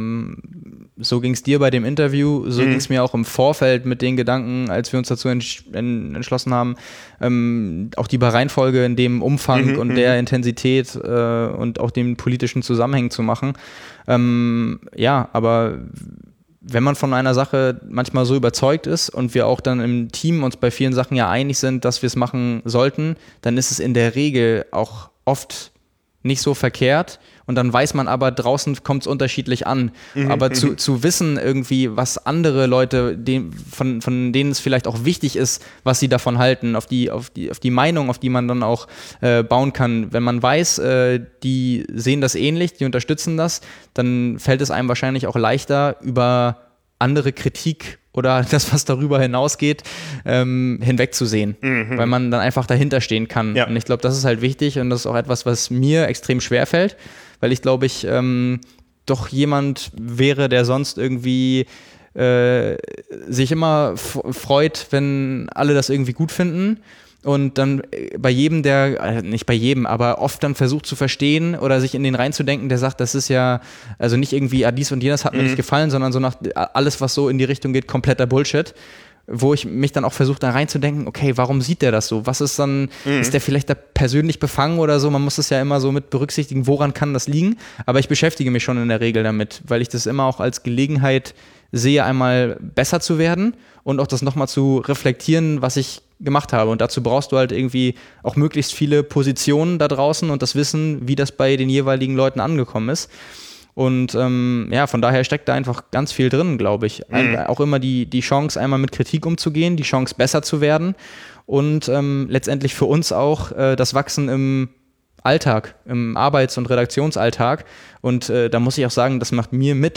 so ging es dir bei dem Interview, so ging es mir auch im Vorfeld mit den Gedanken, als wir uns dazu entschlossen haben, auch die Reihenfolge in dem Umfang und der Intensität und auch den politischen Zusammenhängen zu machen. Aber wenn man von einer Sache manchmal so überzeugt ist und wir auch dann im Team uns bei vielen Sachen ja einig sind, dass wir es machen sollten, dann ist es in der Regel auch oft nicht so verkehrt und dann weiß man aber, draußen kommt es unterschiedlich an. Aber zu wissen irgendwie, was andere Leute, von denen es vielleicht auch wichtig ist, was sie davon halten, auf die Meinung, auf die man dann auch bauen kann. Wenn man weiß, die sehen das ähnlich, die unterstützen das, dann fällt es einem wahrscheinlich auch leichter, über andere Kritik oder das, was darüber hinausgeht, hinwegzusehen, weil man dann einfach dahinter stehen kann. Und ich glaube, das ist halt wichtig und das ist auch etwas, was mir extrem schwer fällt, weil ich glaube, ich doch jemand wäre, der sonst irgendwie sich immer freut, wenn alle das irgendwie gut finden. Und dann bei jedem, nicht bei jedem, aber oft dann versucht zu verstehen oder sich in den reinzudenken, der sagt, das ist ja, also nicht irgendwie, dies und jenes hat mir nicht gefallen, sondern so nach alles, was so in die Richtung geht, kompletter Bullshit. Wo ich mich dann auch versuche, da reinzudenken, okay, warum sieht der das so? Was ist dann, ist der vielleicht da persönlich befangen oder so? Man muss das ja immer so mit berücksichtigen, woran kann das liegen? Aber ich beschäftige mich schon in der Regel damit, weil ich das immer auch als Gelegenheit sehe, einmal besser zu werden und auch das nochmal zu reflektieren, was ich gemacht habe. Und dazu brauchst du halt irgendwie auch möglichst viele Positionen da draußen und das Wissen, wie das bei den jeweiligen Leuten angekommen ist. Und von daher steckt da einfach ganz viel drin, glaube ich. Auch immer die Chance, einmal mit Kritik umzugehen, die Chance, besser zu werden und letztendlich für uns auch das Wachsen im Alltag, im Arbeits- und Redaktionsalltag. Und da muss ich auch sagen, das macht mir mit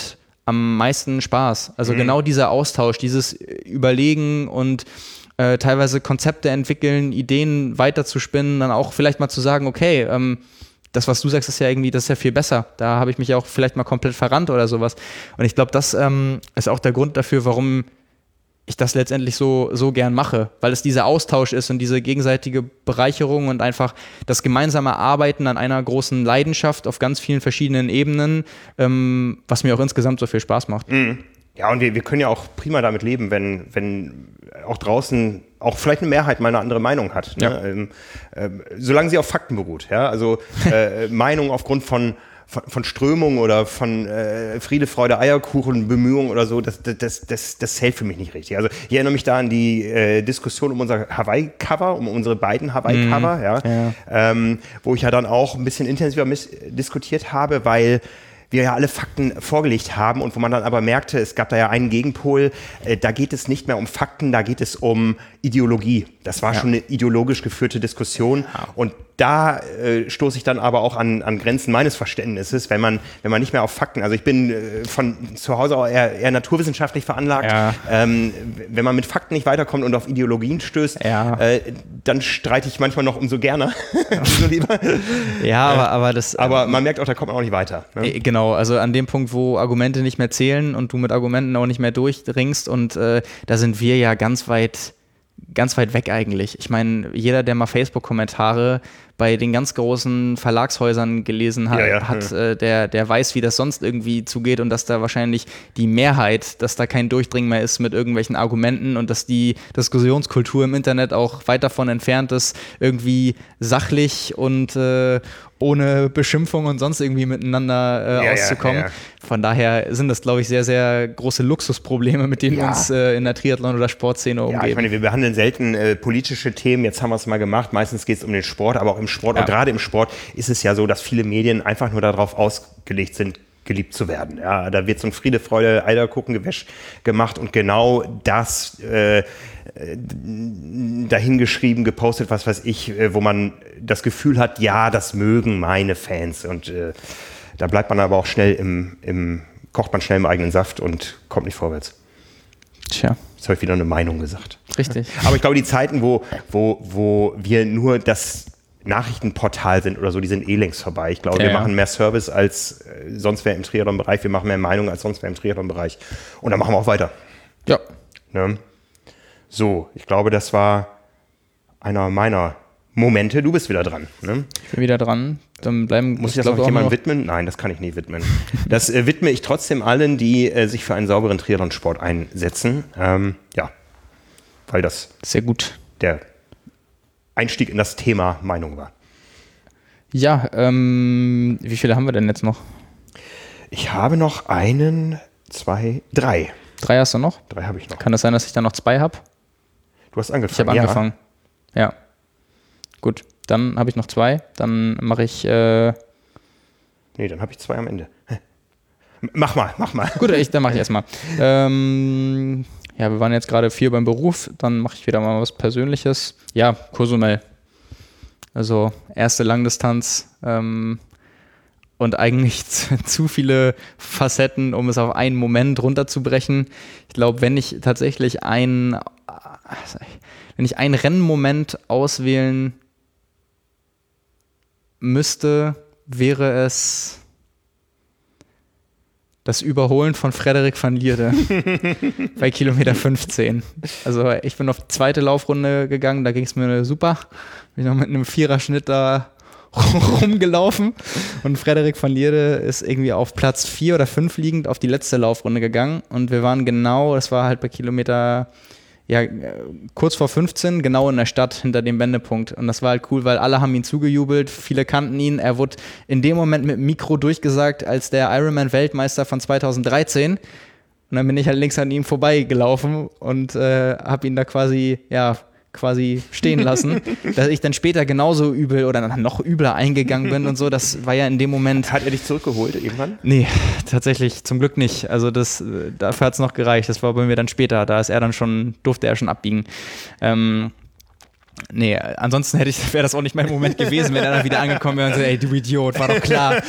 am meisten Spaß. Also genau dieser Austausch, dieses Überlegen und teilweise Konzepte entwickeln, Ideen weiterzuspinnen, dann auch vielleicht mal zu sagen, okay, das, was du sagst, ist ja viel besser. Da habe ich mich auch vielleicht mal komplett verrannt oder sowas. Und ich glaube, das ist auch der Grund dafür, warum ich das letztendlich so gern mache, weil es dieser Austausch ist und diese gegenseitige Bereicherung und einfach das gemeinsame Arbeiten an einer großen Leidenschaft auf ganz vielen verschiedenen Ebenen, was mir auch insgesamt so viel Spaß macht. Ja, und wir können ja auch prima damit leben, wenn auch draußen auch vielleicht eine Mehrheit mal eine andere Meinung hat. Ne? Ja. Solange sie auf Fakten beruht. Ja? Also Meinung aufgrund von Strömung oder von Friede, Freude, Eierkuchen, Bemühungen oder so, das zählt für mich nicht richtig. Also ich erinnere mich da an die Diskussion um unser Hawaii-Cover, um unsere beiden Hawaii-Cover, wo ich ja dann auch ein bisschen intensiver diskutiert habe, weil wir ja alle Fakten vorgelegt haben und wo man dann aber merkte, es gab da ja einen Gegenpol, da geht es nicht mehr um Fakten, da geht es um Ideologie. Das war schon eine ideologisch geführte Diskussion und da stoße ich dann aber auch an Grenzen meines Verständnisses, wenn man nicht mehr auf Fakten, also ich bin von zu Hause auch eher naturwissenschaftlich veranlagt, wenn man mit Fakten nicht weiterkommt und auf Ideologien stößt, dann streite ich manchmal noch umso gerne, umso lieber. Aber man merkt auch, da kommt man auch nicht weiter. Ne? Genau, also an dem Punkt, wo Argumente nicht mehr zählen und du mit Argumenten auch nicht mehr durchdringst und da sind wir ja ganz weit weg eigentlich. Ich meine, jeder, der mal Facebook-Kommentare bei den ganz großen Verlagshäusern gelesen hat, der weiß, wie das sonst irgendwie zugeht und dass da wahrscheinlich die Mehrheit, dass da kein Durchdringen mehr ist mit irgendwelchen Argumenten und dass die Diskussionskultur im Internet auch weit davon entfernt ist, irgendwie sachlich und ohne Beschimpfung und sonst irgendwie miteinander auszukommen. Von daher sind das, glaube ich, sehr, sehr große Luxusprobleme, mit denen wir uns in der Triathlon- oder Sportszene umgeben. Ja, ich meine, wir behandeln selten politische Themen, jetzt haben wir es mal gemacht, meistens geht es um den Sport, aber auch im Sport, und gerade im Sport ist es ja so, dass viele Medien einfach nur darauf ausgelegt sind, geliebt zu werden. Ja, da wird so ein Friede, Freude, Eierkuchengewäsch gemacht und genau das dahingeschrieben, gepostet, was weiß ich, wo man das Gefühl hat, ja, das mögen meine Fans und da bleibt man aber auch schnell kocht man schnell im eigenen Saft und kommt nicht vorwärts. Tja. Jetzt habe ich wieder eine Meinung gesagt. Richtig. Aber ich glaube, die Zeiten, wo wir nur das Nachrichtenportal sind oder so, die sind längst vorbei. Ich glaube, wir machen mehr Service als sonst wer im Triathlon-Bereich. Wir machen mehr Meinung als sonst wer im Triathlon-Bereich. Und dann machen wir auch weiter. Ja. Ne? So, ich glaube, das war einer meiner Momente. Du bist wieder dran. Ne? Ich bin wieder dran. Dann muss ich das noch jemandem widmen? Nein, das kann ich nie widmen. Das widme ich trotzdem allen, die sich für einen sauberen Triathlon-Sport einsetzen. Weil das sehr gut der Einstieg in das Thema Meinung war. Ja, wie viele haben wir denn jetzt noch? Ich habe noch 1, 2, 3. 3 hast du noch? 3 habe ich noch. Kann das sein, dass ich da noch 2 habe? Du hast angefangen. Ich habe angefangen. Ja. Gut, dann habe ich noch 2. Dann mache ich... Nee, dann habe ich 2 am Ende. Mach mal. Gut, dann mache ich erstmal. Wir waren jetzt gerade 4 beim Beruf, dann mache ich wieder mal was Persönliches. Ja, Cozumel. Also erste Langdistanz und eigentlich zu viele Facetten, um es auf einen Moment runterzubrechen. Ich glaube, wenn ich tatsächlich einen Rennmoment auswählen müsste, wäre es das Überholen von Frederik van Lierde bei Kilometer 15. Also ich bin auf die zweite Laufrunde gegangen, da ging es mir super. Bin noch mit einem 4er-Schnitt da rumgelaufen und Frederik van Lierde ist irgendwie auf Platz 4 oder 5 liegend auf die letzte Laufrunde gegangen und wir waren das war halt bei Kilometer kurz vor 15, genau in der Stadt hinter dem Wendepunkt. Und das war halt cool, weil alle haben ihn zugejubelt, viele kannten ihn. Er wurde in dem Moment mit dem Mikro durchgesagt als der Ironman-Weltmeister von 2013. Und dann bin ich halt links an ihm vorbeigelaufen und habe ihn da quasi stehen lassen, dass ich dann später genauso übel oder noch übler eingegangen bin und so. Das war ja in dem Moment... Hat er dich zurückgeholt irgendwann? Nee, tatsächlich zum Glück nicht. Also dafür hat es noch gereicht. Das war bei mir dann später. Durfte er schon abbiegen. Nee, ansonsten wäre das auch nicht mein Moment gewesen, wenn er dann wieder angekommen wäre und so, ey, du Idiot, war doch klar.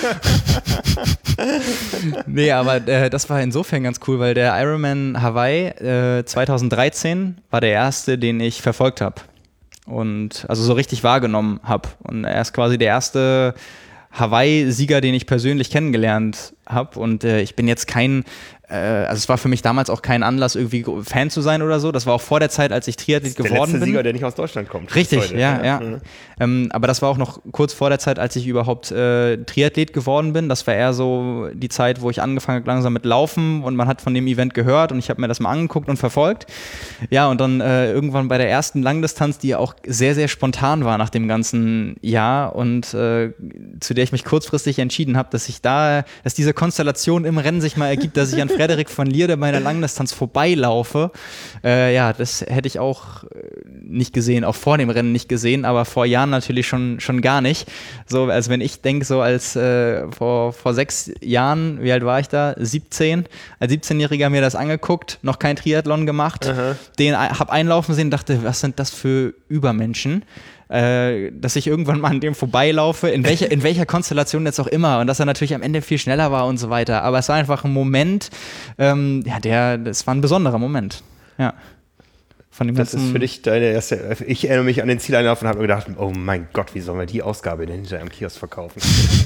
Nee, aber das war insofern ganz cool, weil der Ironman Hawaii 2013 war der erste, den ich verfolgt habe und also so richtig wahrgenommen habe. Und er ist quasi der erste Hawaii-Sieger, den ich persönlich kennengelernt habe. Und ich bin jetzt also es war für mich damals auch kein Anlass, irgendwie Fan zu sein oder so. Das war auch vor der Zeit, als ich Triathlet geworden bin. Der letzte Sieger, der nicht aus Deutschland kommt. Richtig, ja. Aber das war auch noch kurz vor der Zeit, als ich überhaupt Triathlet geworden bin. Das war eher so die Zeit, wo ich angefangen habe langsam mit Laufen und man hat von dem Event gehört und ich habe mir das mal angeguckt und verfolgt. Ja, und dann irgendwann bei der ersten Langdistanz, die auch sehr, sehr spontan war nach dem ganzen Jahr und zu der ich mich kurzfristig entschieden habe, dass diese Konstellation im Rennen sich mal ergibt, dass ich an Frederik von Lierde bei einer Langdistanz vorbeilaufe. Das hätte ich auch nicht gesehen, auch vor dem Rennen nicht gesehen, aber vor Jahren natürlich schon gar nicht. So, also wenn ich denke, so als vor 6 Jahren, wie alt war ich da? 17. Als 17-Jähriger mir das angeguckt, noch kein Triathlon gemacht, den hab einlaufen sehen, dachte, was sind das für Übermenschen? Dass ich irgendwann mal an dem vorbeilaufe, in welcher Konstellation jetzt auch immer und dass er natürlich am Ende viel schneller war und so weiter. Aber es war einfach ein Moment, das war ein besonderer Moment. Ja. Von dem das ist für dich deine erste. Ich erinnere mich an den Zieleinlauf und habe mir gedacht, oh mein Gott, wie sollen wir die Ausgabe denn hinterher im Kiosk verkaufen?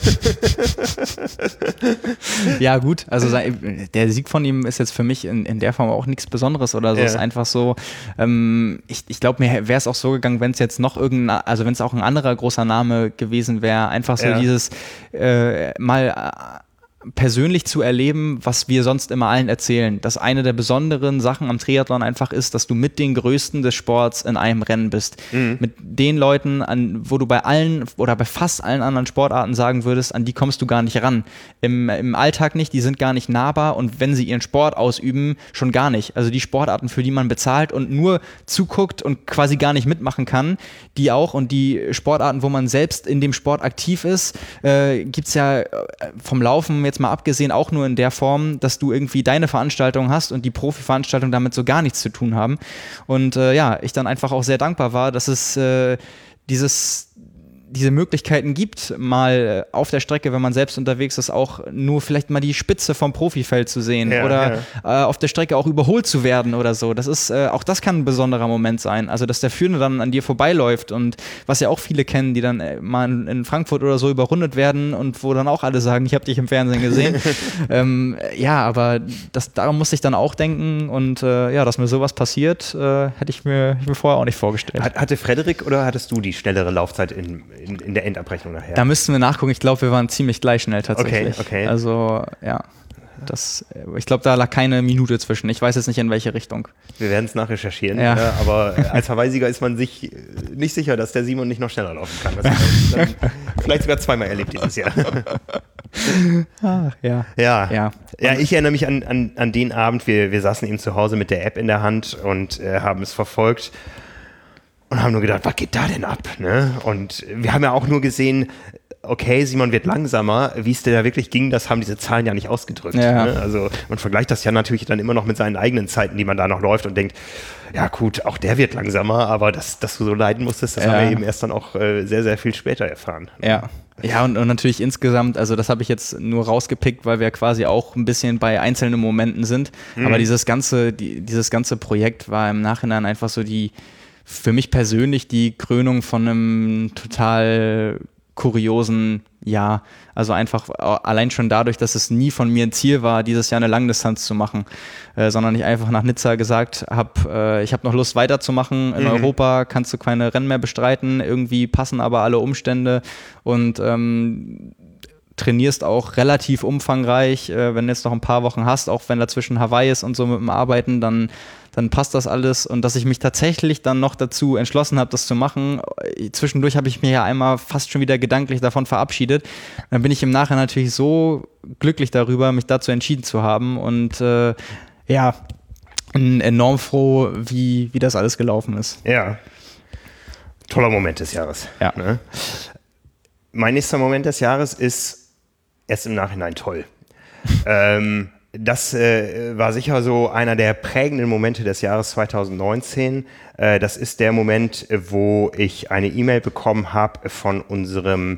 Ja, gut, also der Sieg von ihm ist jetzt für mich in der Form auch nichts Besonderes oder so. Es ist einfach so, ich glaube, mir wäre es auch so gegangen, wenn es jetzt noch wenn es auch ein anderer großer Name gewesen wäre, einfach so dieses mal persönlich zu erleben, was wir sonst immer allen erzählen. Dass eine der besonderen Sachen am Triathlon einfach ist, dass du mit den Größten des Sports in einem Rennen bist. Mit den Leuten, wo du bei allen oder bei fast allen anderen Sportarten sagen würdest, an die kommst du gar nicht ran. Im Alltag nicht, die sind gar nicht nahbar und wenn sie ihren Sport ausüben, schon gar nicht. Also die Sportarten, für die man bezahlt und nur zuguckt und quasi gar nicht mitmachen kann, die auch und die Sportarten, wo man selbst in dem Sport aktiv ist, gibt es ja vom Laufen jetzt mal abgesehen auch nur in der Form, dass du irgendwie deine Veranstaltung hast und die Profi-Veranstaltungen damit so gar nichts zu tun haben. Und ich dann einfach auch sehr dankbar war, dass es diese Möglichkeiten gibt, mal auf der Strecke, wenn man selbst unterwegs ist, auch nur vielleicht mal die Spitze vom Profifeld zu sehen oder auf der Strecke auch überholt zu werden oder so. Das ist, auch das kann ein besonderer Moment sein. Also, dass der Führende dann an dir vorbeiläuft und was ja auch viele kennen, die dann mal in Frankfurt oder so überrundet werden und wo dann auch alle sagen, ich habe dich im Fernsehen gesehen. Aber daran musste ich dann auch denken und dass mir sowas passiert, hätte ich mir vorher auch nicht vorgestellt. Hatte Frederik oder hattest du die schnellere Laufzeit in der Endabrechnung nachher? Da müssten wir nachgucken. Ich glaube, wir waren ziemlich gleich schnell tatsächlich. Okay. Also, ja. Ich glaube, da lag keine Minute zwischen. Ich weiß jetzt nicht, in welche Richtung. Wir werden es nachrecherchieren. Aber als Hawaii-Sieger ist man sich nicht sicher, dass der Simon nicht noch schneller laufen kann. Das habe ich dann vielleicht sogar zweimal erlebt dieses Jahr. Ja, ich erinnere mich an den Abend. Wir saßen eben zu Hause mit der App in der Hand und haben es verfolgt. Und haben nur gedacht, was geht da denn ab? Ne? Und wir haben ja auch nur gesehen, okay, Simon wird langsamer. Wie es denn da wirklich ging, das haben diese Zahlen ja nicht ausgedrückt. Ja. Ne? Also man vergleicht das ja natürlich dann immer noch mit seinen eigenen Zeiten, die man da noch läuft und denkt, ja gut, auch der wird langsamer, aber dass du so leiden musstest, das haben wir eben erst dann auch sehr, sehr viel später erfahren. Ja, und natürlich insgesamt, also das habe ich jetzt nur rausgepickt, weil wir quasi auch ein bisschen bei einzelnen Momenten sind. Aber dieses ganze Projekt war im Nachhinein einfach so für mich persönlich die Krönung von einem total kuriosen Jahr. Also einfach allein schon dadurch, dass es nie von mir ein Ziel war, dieses Jahr eine Langdistanz zu machen, sondern ich einfach nach Nizza gesagt habe, ich habe noch Lust weiterzumachen. In Europa kannst du keine Rennen mehr bestreiten, irgendwie passen aber alle Umstände und trainierst auch relativ umfangreich, wenn du jetzt noch ein paar Wochen hast, auch wenn dazwischen Hawaii ist und so mit dem Arbeiten, dann passt das alles und dass ich mich tatsächlich dann noch dazu entschlossen habe, das zu machen. Zwischendurch habe ich mir ja einmal fast schon wieder gedanklich davon verabschiedet. Dann bin ich im Nachhinein natürlich so glücklich darüber, mich dazu entschieden zu haben und enorm froh, wie das alles gelaufen ist. Ja, toller Moment des Jahres. Ja. Ne? Mein nächster Moment des Jahres ist erst im Nachhinein toll. Das war sicher so einer der prägenden Momente des Jahres 2019. Das ist der Moment, wo ich eine E-Mail bekommen habe von unserem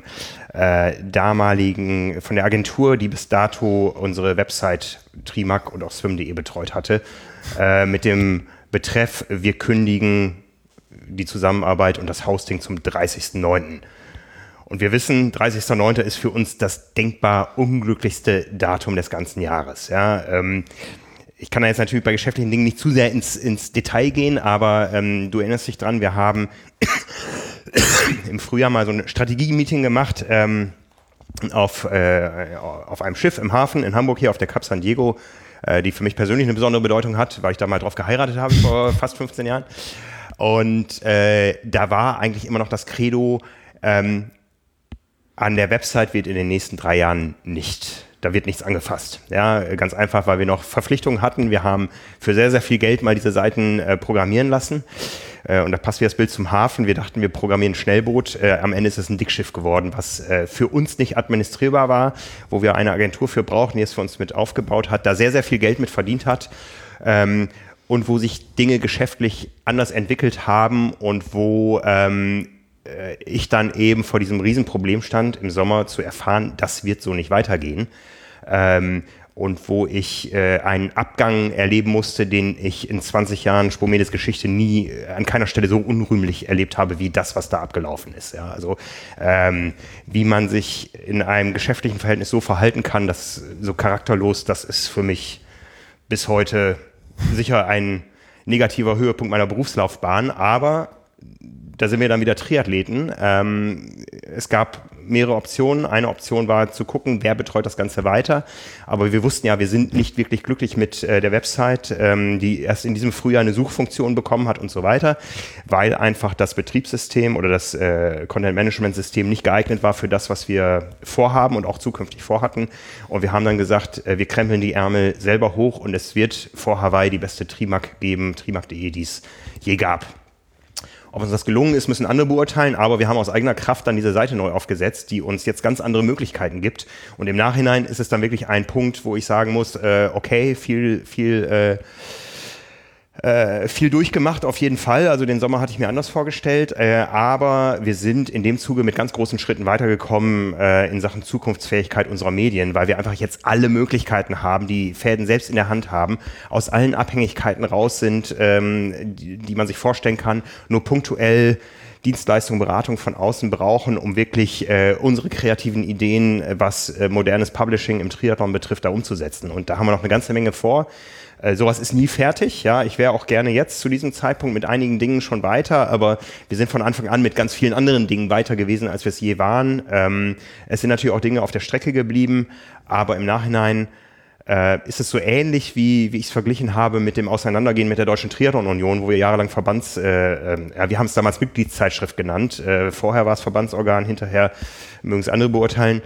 von der Agentur, die bis dato unsere Website Trimark und auch swim.de betreut hatte, mit dem Betreff: Wir kündigen die Zusammenarbeit und das Hosting zum 30.09. Und wir wissen, 30.09. ist für uns das denkbar unglücklichste Datum des ganzen Jahres. Ja, ich kann da jetzt natürlich bei geschäftlichen Dingen nicht zu sehr ins Detail gehen, aber du erinnerst dich dran, wir haben im Frühjahr mal so ein Strategie-Meeting gemacht auf einem Schiff im Hafen in Hamburg, hier auf der Cap San Diego, die für mich persönlich eine besondere Bedeutung hat, weil ich da mal drauf geheiratet habe vor fast 15 Jahren. Und da war eigentlich immer noch das Credo, an der Website wird in den nächsten 3 Jahren da wird nichts angefasst. Ja, ganz einfach, weil wir noch Verpflichtungen hatten. Wir haben für sehr, sehr viel Geld mal diese Seiten programmieren lassen. Und da passt wie das Bild zum Hafen. Wir dachten, wir programmieren ein Schnellboot. Am Ende ist es ein Dickschiff geworden, was für uns nicht administrierbar war, wo wir eine Agentur für brauchten, die es für uns mit aufgebaut hat, da sehr, sehr viel Geld mit verdient hat. Und wo sich Dinge geschäftlich anders entwickelt haben und wo ich dann eben vor diesem Riesenproblem stand, im Sommer zu erfahren, das wird so nicht weitergehen. Und wo ich einen Abgang erleben musste, den ich in 20 Jahren Spomedes Geschichte nie an keiner Stelle so unrühmlich erlebt habe, wie das, was da abgelaufen ist. Ja, also wie man sich in einem geschäftlichen Verhältnis so verhalten kann, das so charakterlos, das ist für mich bis heute sicher ein negativer Höhepunkt meiner Berufslaufbahn, aber da sind wir dann wieder Triathleten. Es gab mehrere Optionen. Eine Option war zu gucken, wer betreut das Ganze weiter. Aber wir wussten ja, wir sind nicht wirklich glücklich mit der Website, die erst in diesem Frühjahr eine Suchfunktion bekommen hat und so weiter, weil einfach das Betriebssystem oder das Content-Management-System nicht geeignet war für das, was wir vorhaben und auch zukünftig vorhatten. Und wir haben dann gesagt, wir krempeln die Ärmel selber hoch und es wird vor Hawaii die beste Trimark geben, trimark.de, die es je gab. Ob uns das gelungen ist, müssen andere beurteilen, aber wir haben aus eigener Kraft dann diese Seite neu aufgesetzt, die uns jetzt ganz andere Möglichkeiten gibt. Und im Nachhinein ist es dann wirklich ein Punkt, wo ich sagen muss, okay, viel durchgemacht auf jeden Fall. Also den Sommer hatte ich mir anders vorgestellt, aber wir sind in dem Zuge mit ganz großen Schritten weitergekommen in Sachen Zukunftsfähigkeit unserer Medien, weil wir einfach jetzt alle Möglichkeiten haben, die Fäden selbst in der Hand haben, aus allen Abhängigkeiten raus sind, die man sich vorstellen kann, nur punktuell Dienstleistung, Beratung von außen brauchen, um wirklich unsere kreativen Ideen, was modernes Publishing im Triathlon betrifft, da umzusetzen. Und da haben wir noch eine ganze Menge vor. Sowas ist nie fertig, ja. Ich wäre auch gerne jetzt zu diesem Zeitpunkt mit einigen Dingen schon weiter, aber wir sind von Anfang an mit ganz vielen anderen Dingen weiter gewesen, als wir es je waren. Es sind natürlich auch Dinge auf der Strecke geblieben, aber im Nachhinein ist es so ähnlich, wie ich es verglichen habe mit dem Auseinandergehen mit der Deutschen Triathlon-Union, wo wir jahrelang wir haben es damals Mitgliedszeitschrift genannt, vorher war es Verbandsorgan, hinterher mögen es andere beurteilen,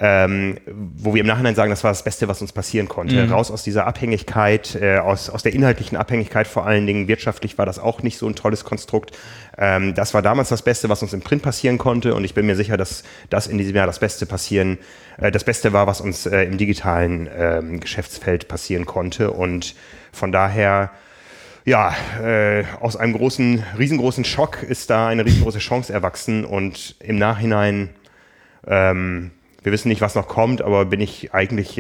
wo wir im Nachhinein sagen, das war das Beste, was uns passieren konnte. Raus aus dieser Abhängigkeit, aus der inhaltlichen Abhängigkeit vor allen Dingen, wirtschaftlich war das auch nicht so ein tolles Konstrukt. Das war damals das Beste, was uns im Print passieren konnte und ich bin mir sicher, dass das in diesem Jahr das Beste war, was uns im digitalen Geschäftsfeld passieren konnte und von daher aus einem riesengroßen Schock ist da eine riesengroße Chance erwachsen und im Nachhinein wir wissen nicht, was noch kommt, aber bin ich eigentlich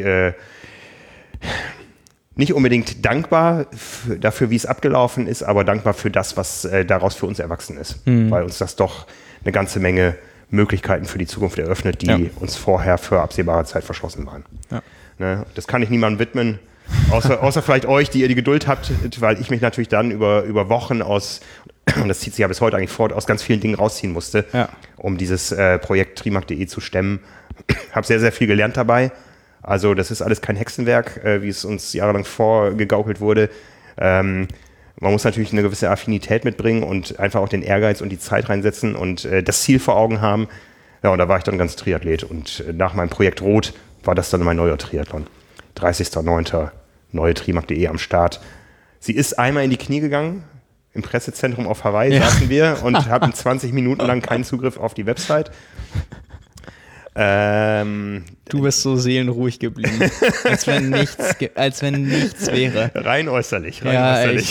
nicht unbedingt dankbar dafür, wie es abgelaufen ist, aber dankbar für das, was daraus für uns erwachsen ist, weil uns das doch eine ganze Menge Möglichkeiten für die Zukunft eröffnet, die uns vorher für absehbare Zeit verschlossen waren. Ja. Ne? Das kann ich niemandem widmen, außer vielleicht euch, die ihr die Geduld habt, weil ich mich natürlich dann über Wochen und das zieht sich ja bis heute eigentlich fort, aus ganz vielen Dingen rausziehen musste, um dieses Projekt trimark.de zu stemmen. Habe sehr, sehr viel gelernt dabei. Also das ist alles kein Hexenwerk, wie es uns jahrelang vorgegaukelt wurde. Man muss natürlich eine gewisse Affinität mitbringen und einfach auch den Ehrgeiz und die Zeit reinsetzen und das Ziel vor Augen haben. Ja, und da war ich dann ganz Triathlet. Und nach meinem Projekt Rot war das dann mein neuer Triathlon. 30.09. neue trimark.de am Start. Sie ist einmal in die Knie gegangen. Im Pressezentrum auf Hawaii saßen wir und hatten 20 Minuten lang keinen Zugriff auf die Website. Du bist so seelenruhig geblieben, als wenn nichts wäre. Rein äußerlich. Echt.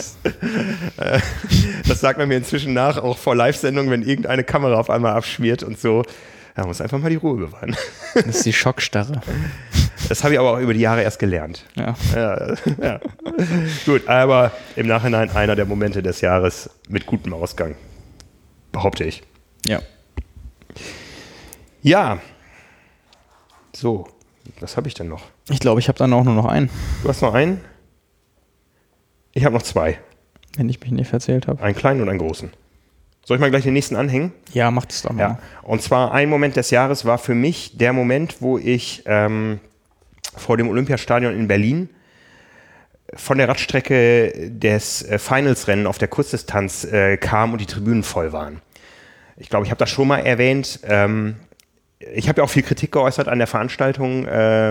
Das sagt man mir inzwischen nach, auch vor Live-Sendungen, wenn irgendeine Kamera auf einmal abschmiert und so. Da muss einfach mal die Ruhe bewahren. Das ist die Schockstarre. Das habe ich aber auch über die Jahre erst gelernt. Ja. Ja. Gut, aber im Nachhinein einer der Momente des Jahres mit gutem Ausgang. Behaupte ich. Ja. Ja. So, was habe ich denn noch? Ich glaube, ich habe dann auch nur noch einen. Du hast noch einen? Ich habe noch zwei. Wenn ich mich nicht verzählt habe. Einen kleinen und einen großen. Soll ich mal gleich den nächsten anhängen? Ja, mach das doch mal. Ja. Und zwar ein Moment des Jahres war für mich der Moment, wo ich vor dem Olympiastadion in Berlin von der Radstrecke des Finals-Rennen auf der Kurzdistanz kam und die Tribünen voll waren. Ich glaube, ich habe das schon mal erwähnt. Ich habe ja auch viel Kritik geäußert an der Veranstaltung,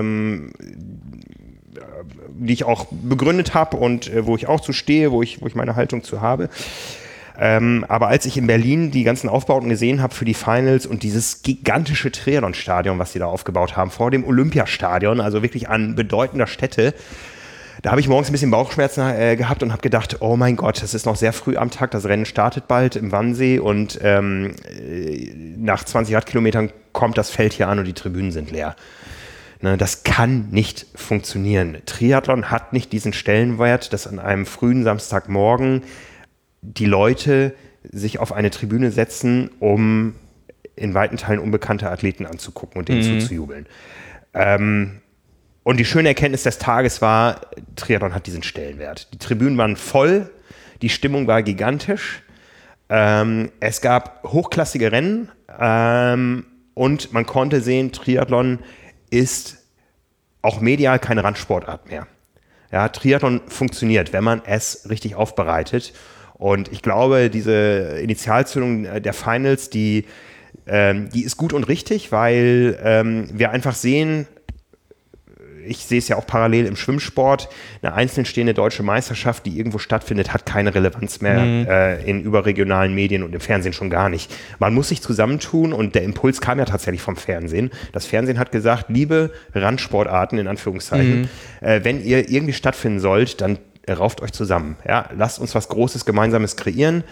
die ich auch begründet habe und wo ich auch zu stehe, wo ich meine Haltung zu habe. Aber als ich in Berlin die ganzen Aufbauten gesehen habe für die Finals und dieses gigantische Triathlon-Stadion, was sie da aufgebaut haben, vor dem Olympiastadion, also wirklich an bedeutender Stätte, da habe ich morgens ein bisschen Bauchschmerzen gehabt und habe gedacht, oh mein Gott, es ist noch sehr früh am Tag, das Rennen startet bald im Wannsee und nach 20 Radkilometern kommt das Feld hier an und die Tribünen sind leer. Ne, das kann nicht funktionieren. Triathlon hat nicht diesen Stellenwert, dass an einem frühen Samstagmorgen die Leute sich auf eine Tribüne setzen, um in weiten Teilen unbekannte Athleten anzugucken und denen zuzujubeln. Und die schöne Erkenntnis des Tages war, Triathlon hat diesen Stellenwert. Die Tribünen waren voll, die Stimmung war gigantisch, es gab hochklassige Rennen und man konnte sehen, Triathlon ist auch medial keine Randsportart mehr. Ja, Triathlon funktioniert, wenn man es richtig aufbereitet. Und ich glaube, diese Initialzündung der Finals, die ist gut und richtig, weil wir einfach sehen, ich sehe es ja auch parallel im Schwimmsport, eine einzeln stehende deutsche Meisterschaft, die irgendwo stattfindet, hat keine Relevanz mehr in überregionalen Medien und im Fernsehen schon gar nicht. Man muss sich zusammentun und der Impuls kam ja tatsächlich vom Fernsehen. Das Fernsehen hat gesagt, liebe Randsportarten in Anführungszeichen, wenn ihr irgendwie stattfinden sollt, dann rauft euch zusammen. Ja, lasst uns was Großes, Gemeinsames kreieren.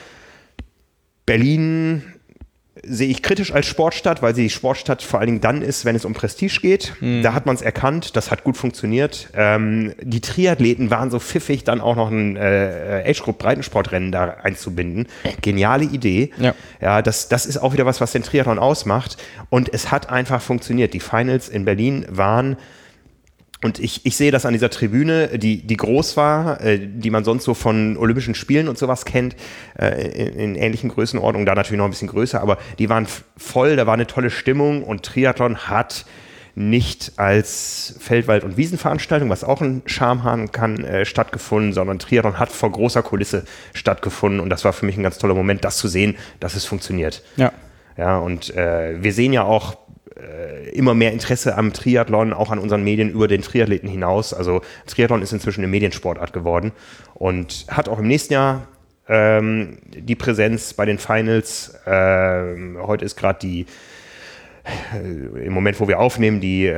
Berlin sehe ich kritisch als Sportstadt, weil sie Sportstadt vor allen Dingen dann ist, wenn es um Prestige geht. Da hat man es erkannt, das hat gut funktioniert. Die Triathleten waren so pfiffig, dann auch noch ein Age-Group-Breitensportrennen da einzubinden. Geniale Idee. Ja, das ist auch wieder was den Triathlon ausmacht. Und es hat einfach funktioniert. Die Finals in Berlin waren, und ich sehe das an dieser Tribüne, die groß war, die man sonst so von Olympischen Spielen und sowas kennt, in ähnlichen Größenordnungen, da natürlich noch ein bisschen größer, aber die waren voll, da war eine tolle Stimmung und Triathlon hat nicht als Feldwald- und Wiesenveranstaltung, was auch einen Charme haben kann, stattgefunden, sondern Triathlon hat vor großer Kulisse stattgefunden und das war für mich ein ganz toller Moment, das zu sehen, dass es funktioniert. Ja, und wir sehen ja auch immer mehr Interesse am Triathlon, auch an unseren Medien über den Triathleten hinaus. Also Triathlon ist inzwischen eine Mediensportart geworden und hat auch im nächsten Jahr die Präsenz bei den Finals. Heute ist gerade im Moment, wo wir aufnehmen, die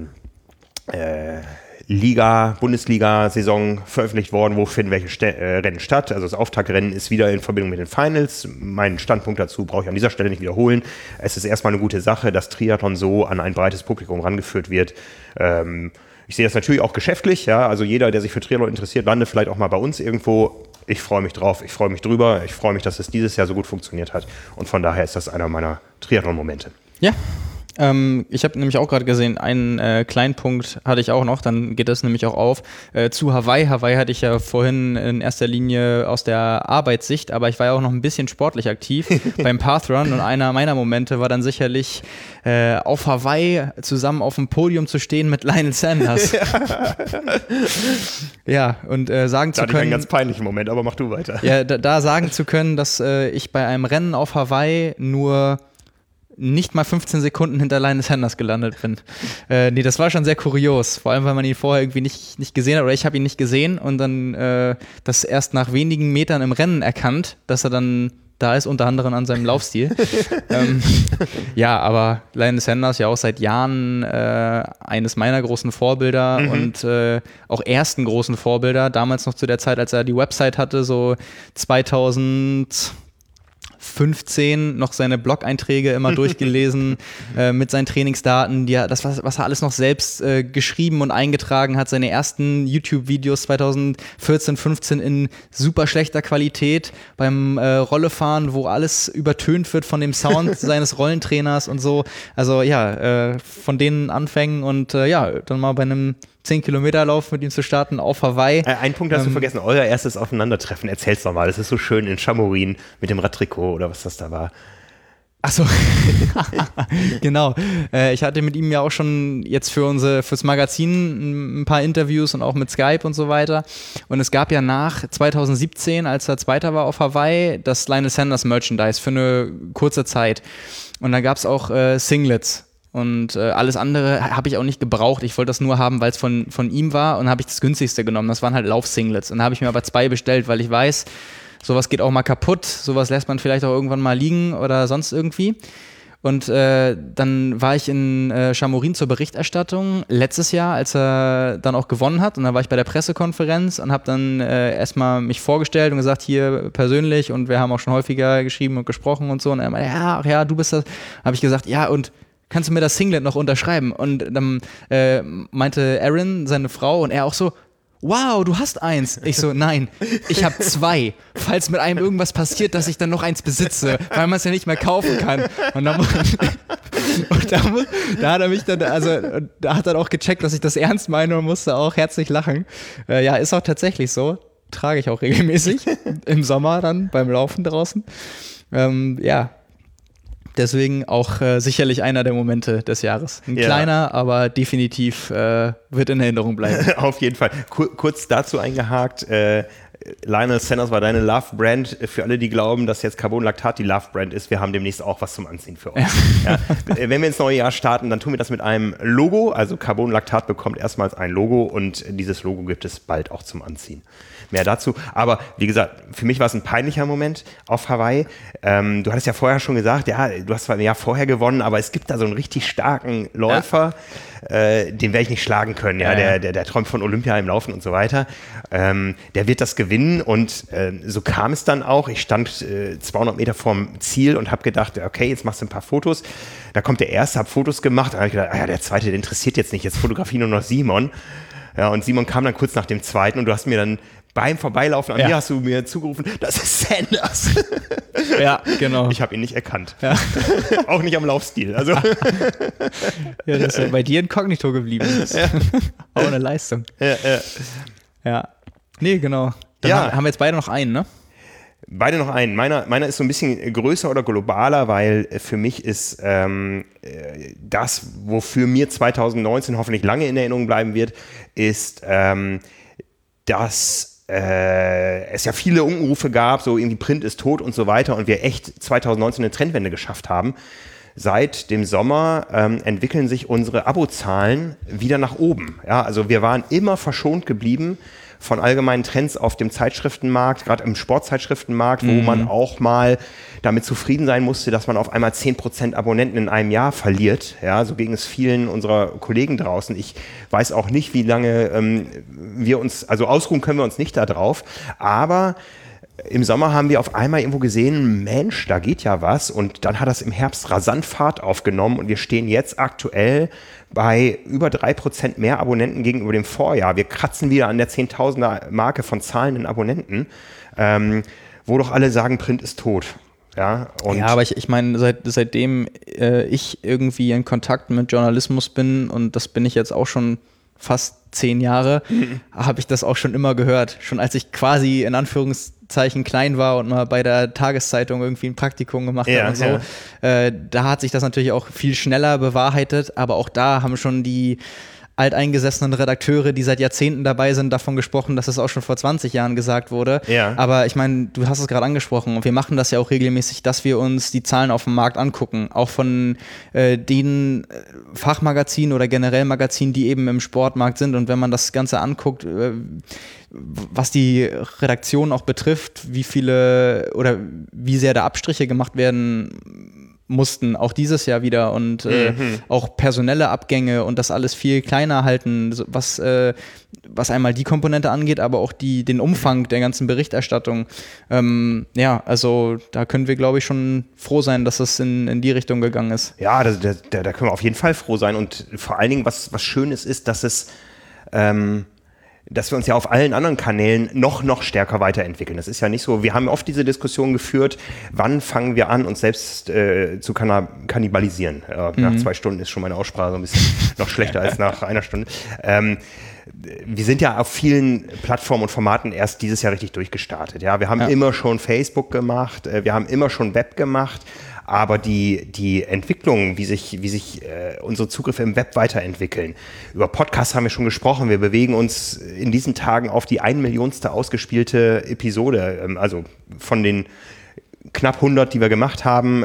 Bundesliga-Saison veröffentlicht worden, wo finden welche Rennen statt. Also das Auftaktrennen ist wieder in Verbindung mit den Finals. Meinen Standpunkt dazu brauche ich an dieser Stelle nicht wiederholen. Es ist erstmal eine gute Sache, dass Triathlon so an ein breites Publikum rangeführt wird. Ich sehe das natürlich auch geschäftlich. Ja? Also jeder, der sich für Triathlon interessiert, landet vielleicht auch mal bei uns irgendwo. Ich freue mich drauf, ich freue mich drüber. Ich freue mich, dass es dieses Jahr so gut funktioniert hat. Und von daher ist das einer meiner Triathlon-Momente. Ja. Ich habe nämlich auch gerade gesehen, einen kleinen Punkt hatte ich auch noch, dann geht das nämlich auch auf, zu Hawaii. Hawaii hatte ich ja vorhin in erster Linie aus der Arbeitssicht, aber ich war ja auch noch ein bisschen sportlich aktiv beim Pathrun und einer meiner Momente war dann sicherlich auf Hawaii zusammen auf dem Podium zu stehen mit Lionel Sanders. Ja, und sagen zu können... Das ist ein ganz peinlicher Moment, aber mach du weiter. Ja, da sagen zu können, dass ich bei einem Rennen auf Hawaii nur nicht mal 15 Sekunden hinter Lionel Sanders gelandet bin. Nee, das war schon sehr kurios. Vor allem, weil man ihn vorher irgendwie nicht gesehen hat. Oder ich habe ihn nicht gesehen und dann das erst nach wenigen Metern im Rennen erkannt, dass er dann da ist, unter anderem an seinem Laufstil. Ja, aber Lionel Sanders ja auch seit Jahren eines meiner großen Vorbilder und auch ersten großen Vorbilder, damals noch zu der Zeit, als er die Website hatte, so 2015 noch seine Blog-Einträge immer durchgelesen mit seinen Trainingsdaten, was er alles noch selbst geschrieben und eingetragen hat, seine ersten YouTube-Videos 2014, 15 in super schlechter Qualität beim Rollefahren, wo alles übertönt wird von dem Sound seines Rollentrainers und so. Also ja, von denen Anfängen und dann mal bei einem 10-Kilometer-Lauf mit ihm zu starten auf Hawaii. Ein Punkt hast du vergessen, euer erstes Aufeinandertreffen. Erzähl's doch mal, das ist so schön in Chamorin mit dem Radtrikot oder was das da war. Achso, genau. Ich hatte mit ihm ja auch schon jetzt fürs Magazin ein paar Interviews und auch mit Skype und so weiter. Und es gab ja nach 2017, als er Zweiter war auf Hawaii, das Lionel Sanders Merchandise für eine kurze Zeit. Und da gab es auch Singlets. Und alles andere habe ich auch nicht gebraucht. Ich wollte das nur haben, weil es von ihm war und habe ich das günstigste genommen. Das waren halt Laufsinglets. Und da habe ich mir aber 2 bestellt, weil ich weiß, sowas geht auch mal kaputt. Sowas lässt man vielleicht auch irgendwann mal liegen oder sonst irgendwie. Und dann war ich in Chamorin zur Berichterstattung letztes Jahr, als er dann auch gewonnen hat. Und da war ich bei der Pressekonferenz und habe dann erstmal mich vorgestellt und gesagt, hier persönlich. Und wir haben auch schon häufiger geschrieben und gesprochen und so. Und er meinte, ja, du bist das. Habe ich gesagt, ja, und kannst du mir das Singlet noch unterschreiben? Und dann meinte Erin, seine Frau, und er auch so, wow, du hast eins. Ich so, nein, ich habe 2. Falls mit einem irgendwas passiert, dass ich dann noch eins besitze, weil man es ja nicht mehr kaufen kann. Und da hat er mich dann, also da hat er auch gecheckt, dass ich das ernst meine und musste auch herzlich lachen. Ja, ist auch tatsächlich so. Trage ich auch regelmäßig im Sommer dann beim Laufen draußen. Ja. Deswegen auch sicherlich einer der Momente des Jahres. Ein kleiner, aber definitiv wird in Erinnerung bleiben. Auf jeden Fall. Kurz dazu eingehakt, Lionel Sanders war deine Love-Brand. Für alle, die glauben, dass jetzt Carbon Lactat die Love-Brand ist, wir haben demnächst auch was zum Anziehen für euch. Ja. Wenn wir ins neue Jahr starten, dann tun wir das mit einem Logo. Also Carbon Lactat bekommt erstmals ein Logo und dieses Logo gibt es bald auch zum Anziehen. Mehr dazu. Aber wie gesagt, für mich war es ein peinlicher Moment auf Hawaii. Du hattest ja vorher schon gesagt, ja, du hast zwar ein Jahr vorher gewonnen, aber es gibt da so einen richtig starken Läufer, den werde ich nicht schlagen können. Ja, der träumt von Olympia im Laufen und so weiter. Der wird das gewinnen und so kam es dann auch. Ich stand 200 Meter vorm Ziel und habe gedacht, okay, jetzt machst du ein paar Fotos. Da kommt der Erste, habe Fotos gemacht. Da habe ich gedacht, der Zweite, der interessiert jetzt nicht. Jetzt fotografiere nur noch Simon. Ja, und Simon kam dann kurz nach dem Zweiten und du hast mir dann beim Vorbeilaufen an mir hast du mir zugerufen, das ist Sanders. Ja, genau. Ich habe ihn nicht erkannt. Ja. Auch nicht am Laufstil. Also. Ja, das ist ja bei dir inkognito geblieben. Auch eine Leistung. Ja. Nee, genau. Dann haben wir jetzt beide noch einen, ne? Beide noch einen. Meiner ist so ein bisschen größer oder globaler, weil für mich ist das, wofür mir 2019 hoffentlich lange in Erinnerung bleiben wird, ist, dass es ja viele Unrufe gab, so irgendwie Print ist tot und so weiter und wir echt 2019 eine Trendwende geschafft haben. Seit dem Sommer entwickeln sich unsere Abozahlen wieder nach oben. Ja, also wir waren immer verschont geblieben von allgemeinen Trends auf dem Zeitschriftenmarkt, gerade im Sportzeitschriftenmarkt, wo man auch mal damit zufrieden sein musste, dass man auf einmal 10% Abonnenten in einem Jahr verliert. Ja, so ging es vielen unserer Kollegen draußen. Ich weiß auch nicht, wie lange wir uns, also ausruhen können wir uns nicht da drauf, aber im Sommer haben wir auf einmal irgendwo gesehen, Mensch, da geht ja was. Und dann hat das im Herbst rasant Fahrt aufgenommen und wir stehen jetzt aktuell bei über 3% mehr Abonnenten gegenüber dem Vorjahr. Wir kratzen wieder an der 10.000er Marke von zahlenden Abonnenten, wo doch alle sagen, Print ist tot. Ja, aber ich meine, seitdem ich irgendwie in Kontakt mit Journalismus bin, und das bin ich jetzt auch schon fast 10 Jahre, habe ich das auch schon immer gehört. Schon als ich quasi in Anführungszeichen klein war und mal bei der Tageszeitung irgendwie ein Praktikum gemacht habe und so. Da hat sich das natürlich auch viel schneller bewahrheitet, aber auch da haben schon die alteingesessenen Redakteure, die seit Jahrzehnten dabei sind, davon gesprochen, dass es auch schon vor 20 Jahren gesagt wurde. Ja. Aber ich meine, du hast es gerade angesprochen und wir machen das ja auch regelmäßig, dass wir uns die Zahlen auf dem Markt angucken, auch von den Fachmagazinen oder generell Magazinen, die eben im Sportmarkt sind. Und wenn man das Ganze anguckt, was die Redaktion auch betrifft, wie viele oder wie sehr da Abstriche gemacht werden mussten, auch dieses Jahr wieder und auch personelle Abgänge und das alles viel kleiner halten, was einmal die Komponente angeht, aber auch den Umfang der ganzen Berichterstattung. Also da können wir, glaube ich, schon froh sein, dass es in die Richtung gegangen ist. Ja, da können wir auf jeden Fall froh sein und vor allen Dingen, was Schönes ist, dass wir uns ja auf allen anderen Kanälen noch stärker weiterentwickeln. Das ist ja nicht so, wir haben oft diese Diskussion geführt, wann fangen wir an, uns selbst zu kannibalisieren. Nach 2 Stunden ist schon meine Aussprache so ein bisschen noch schlechter als nach 1 Stunde. Wir sind ja auf vielen Plattformen und Formaten erst dieses Jahr richtig durchgestartet. Ja, wir haben immer schon Facebook gemacht, wir haben immer schon Web gemacht. Aber die Entwicklung, wie sich unsere Zugriffe im Web weiterentwickeln. Über Podcasts haben wir schon gesprochen. Wir bewegen uns in diesen Tagen auf die 1 Millionste ausgespielte Episode. Also von den knapp 100, die wir gemacht haben,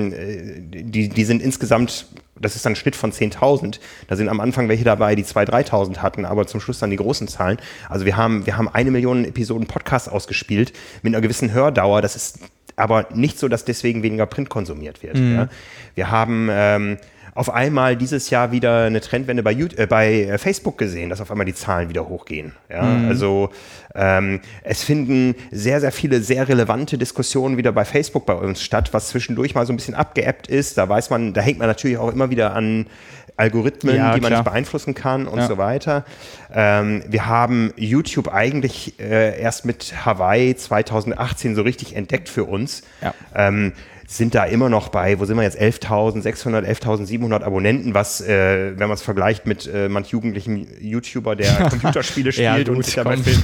die sind insgesamt, das ist dann ein Schnitt von 10.000. Da sind am Anfang welche dabei, die 2.000, 3.000 hatten, aber zum Schluss dann die großen Zahlen. Also wir haben 1 Million Episoden Podcast ausgespielt mit einer gewissen Hördauer. Das ist aber nicht so, dass deswegen weniger Print konsumiert wird. Ja. Wir haben auf einmal dieses Jahr wieder eine Trendwende bei Facebook gesehen, dass auf einmal die Zahlen wieder hochgehen. Ja. Also es finden sehr, sehr viele sehr relevante Diskussionen wieder bei Facebook bei uns statt, was zwischendurch mal so ein bisschen abgeebbt ist. Da hängt man natürlich auch immer wieder an Algorithmen, die man nicht beeinflussen kann und so weiter. Wir haben YouTube eigentlich erst mit Hawaii 2018 so richtig entdeckt für uns. Ja. Sind da immer noch bei, wo sind wir jetzt, 11.600, 11.700 Abonnenten, was, wenn man es vergleicht mit manch jugendlichen YouTuber, der Computerspiele spielt und sich dabei filmt,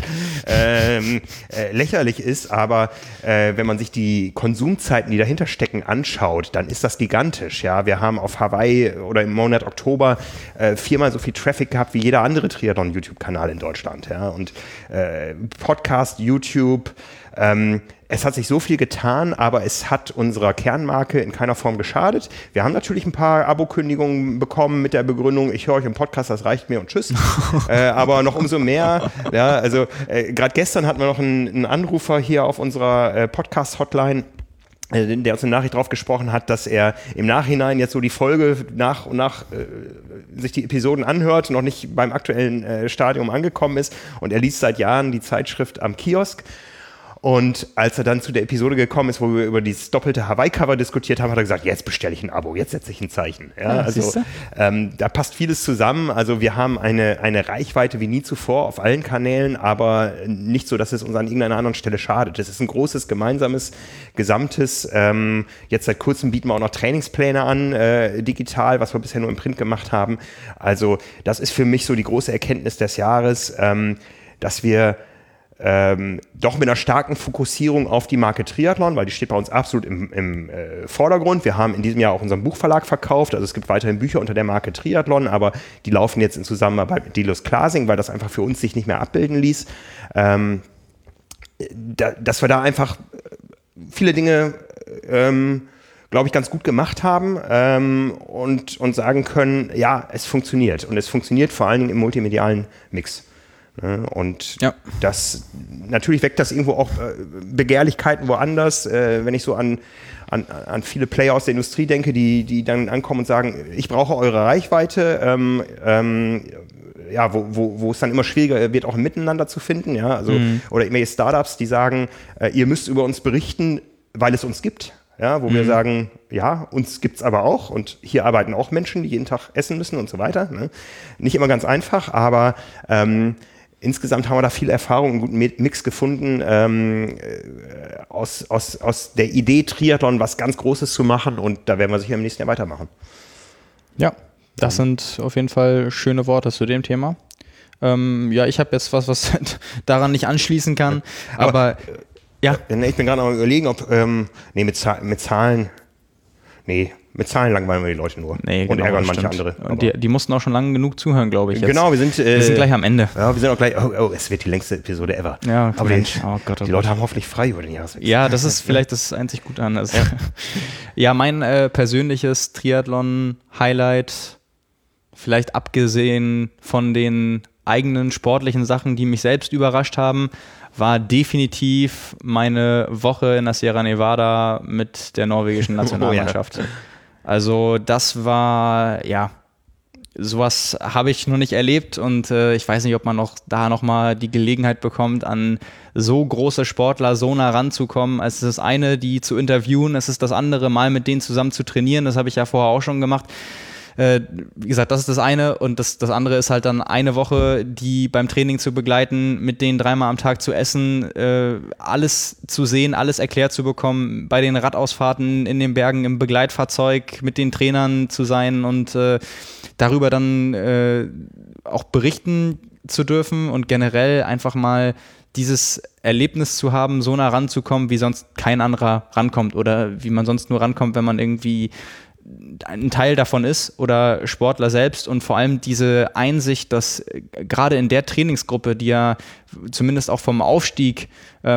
lächerlich ist. Aber wenn man sich die Konsumzeiten, die dahinter stecken, anschaut, dann ist das gigantisch. Ja, wir haben auf Hawaii oder im Monat Oktober 4-mal so viel Traffic gehabt wie jeder andere Triathlon-YouTube-Kanal in Deutschland. Ja, und Podcast, YouTube, es hat sich so viel getan, aber es hat unserer Kernmarke in keiner Form geschadet. Wir haben natürlich ein paar Abokündigungen bekommen mit der Begründung, ich höre euch im Podcast, das reicht mir und tschüss. Aber noch umso mehr. Ja, also gerade gestern hatten wir noch einen Anrufer hier auf unserer Podcast-Hotline, der uns eine Nachricht drauf gesprochen hat, dass er im Nachhinein jetzt so die Folge nach und nach sich die Episoden anhört, noch nicht beim aktuellen Stadium angekommen ist und er liest seit Jahren die Zeitschrift am Kiosk. Und als er dann zu der Episode gekommen ist, wo wir über dieses doppelte Hawaii-Cover diskutiert haben, hat er gesagt, jetzt bestelle ich ein Abo, jetzt setze ich ein Zeichen. Ja, also da passt vieles zusammen. Also wir haben eine Reichweite wie nie zuvor auf allen Kanälen, aber nicht so, dass es uns an irgendeiner anderen Stelle schadet. Das ist ein großes, gemeinsames, gesamtes. Jetzt seit kurzem bieten wir auch noch Trainingspläne an, digital, was wir bisher nur im Print gemacht haben. Also das ist für mich so die große Erkenntnis des Jahres, dass wir doch mit einer starken Fokussierung auf die Marke Triathlon, weil die steht bei uns absolut im Vordergrund. Wir haben in diesem Jahr auch unseren Buchverlag verkauft, also es gibt weiterhin Bücher unter der Marke Triathlon, aber die laufen jetzt in Zusammenarbeit mit Delos Klasing, weil das einfach für uns sich nicht mehr abbilden ließ. Dass wir da einfach viele Dinge, glaube ich, ganz gut gemacht haben und sagen können, ja, es funktioniert. Und es funktioniert vor allen Dingen im multimedialen Mix. Und das natürlich weckt das irgendwo auch Begehrlichkeiten woanders, wenn ich so an viele Player aus der Industrie denke, die dann ankommen und sagen, ich brauche eure Reichweite, wo es dann immer schwieriger wird, auch ein Miteinander zu finden, ja, also oder irgendwelche Startups, die sagen, ihr müsst über uns berichten, weil es uns gibt. Ja, wo wir sagen, ja, uns gibt's aber auch und hier arbeiten auch Menschen, die jeden Tag essen müssen und so weiter. Ne? Nicht immer ganz einfach, aber insgesamt haben wir da viel Erfahrung und einen guten Mix gefunden, aus der Idee Triathlon was ganz Großes zu machen und da werden wir sicher im nächsten Jahr weitermachen. Ja, das sind auf jeden Fall schöne Worte zu dem Thema. Ich habe jetzt was daran nicht anschließen kann, aber ja. Ich bin gerade noch überlegen, ob mit Zahlen. Nee, mit Zahlen langweilen wir die Leute nur. Nee, und genau, ärgern manche stimmt. andere. Und die mussten auch schon lange genug zuhören, glaube ich. Jetzt. Genau, wir sind gleich am Ende. Ja, wir sind auch gleich. Oh, es wird die längste Episode ever. Ja, aber Mensch, die Leute haben hoffentlich frei über den Jahreswechsel. Ja, das ist vielleicht das einzig Gute an. Also, ja, mein persönliches Triathlon-Highlight, vielleicht abgesehen von den eigenen sportlichen Sachen, die mich selbst überrascht haben, war definitiv meine Woche in der Sierra Nevada mit der norwegischen Nationalmannschaft. Also das war, ja, sowas habe ich noch nicht erlebt und ich weiß nicht, ob man noch mal die Gelegenheit bekommt, an so große Sportler so nah ranzukommen. Es ist das eine, die zu interviewen, es ist das andere, mal mit denen zusammen zu trainieren. Das habe ich ja vorher auch schon gemacht. Wie gesagt, das ist das eine und das andere ist halt dann eine Woche, die beim Training zu begleiten, mit denen 3-mal am Tag zu essen, alles zu sehen, alles erklärt zu bekommen, bei den Radausfahrten in den Bergen im Begleitfahrzeug mit den Trainern zu sein und darüber dann auch berichten zu dürfen und generell einfach mal dieses Erlebnis zu haben, so nah ranzukommen, wie sonst kein anderer rankommt oder wie man sonst nur rankommt, wenn man irgendwie ein Teil davon ist oder Sportler selbst und vor allem diese Einsicht, dass gerade in der Trainingsgruppe, die ja zumindest auch vom Aufstieg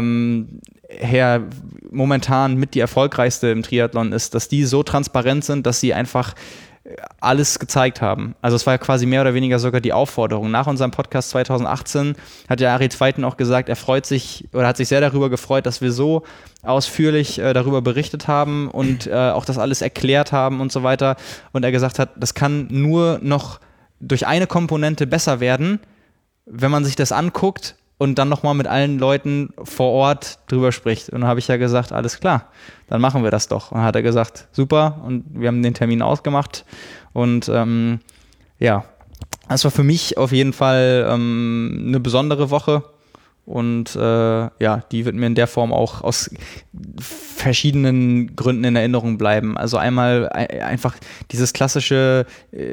her momentan mit die erfolgreichste im Triathlon ist, dass die so transparent sind, dass sie einfach alles gezeigt haben. Also es war ja quasi mehr oder weniger sogar die Aufforderung. Nach unserem Podcast 2018 hat ja Ari Zweiten auch gesagt, er freut sich oder hat sich sehr darüber gefreut, dass wir so ausführlich darüber berichtet haben und auch das alles erklärt haben und so weiter. Und er gesagt hat, das kann nur noch durch eine Komponente besser werden, wenn man sich das anguckt und dann nochmal mit allen Leuten vor Ort drüber spricht. Und dann habe ich ja gesagt, alles klar, dann machen wir das doch. Und dann hat er gesagt, super, und wir haben den Termin ausgemacht. Und ja, das war für mich auf jeden Fall eine besondere Woche. Und ja, die wird mir in der Form auch aus verschiedenen Gründen in Erinnerung bleiben. Also einmal einfach dieses klassische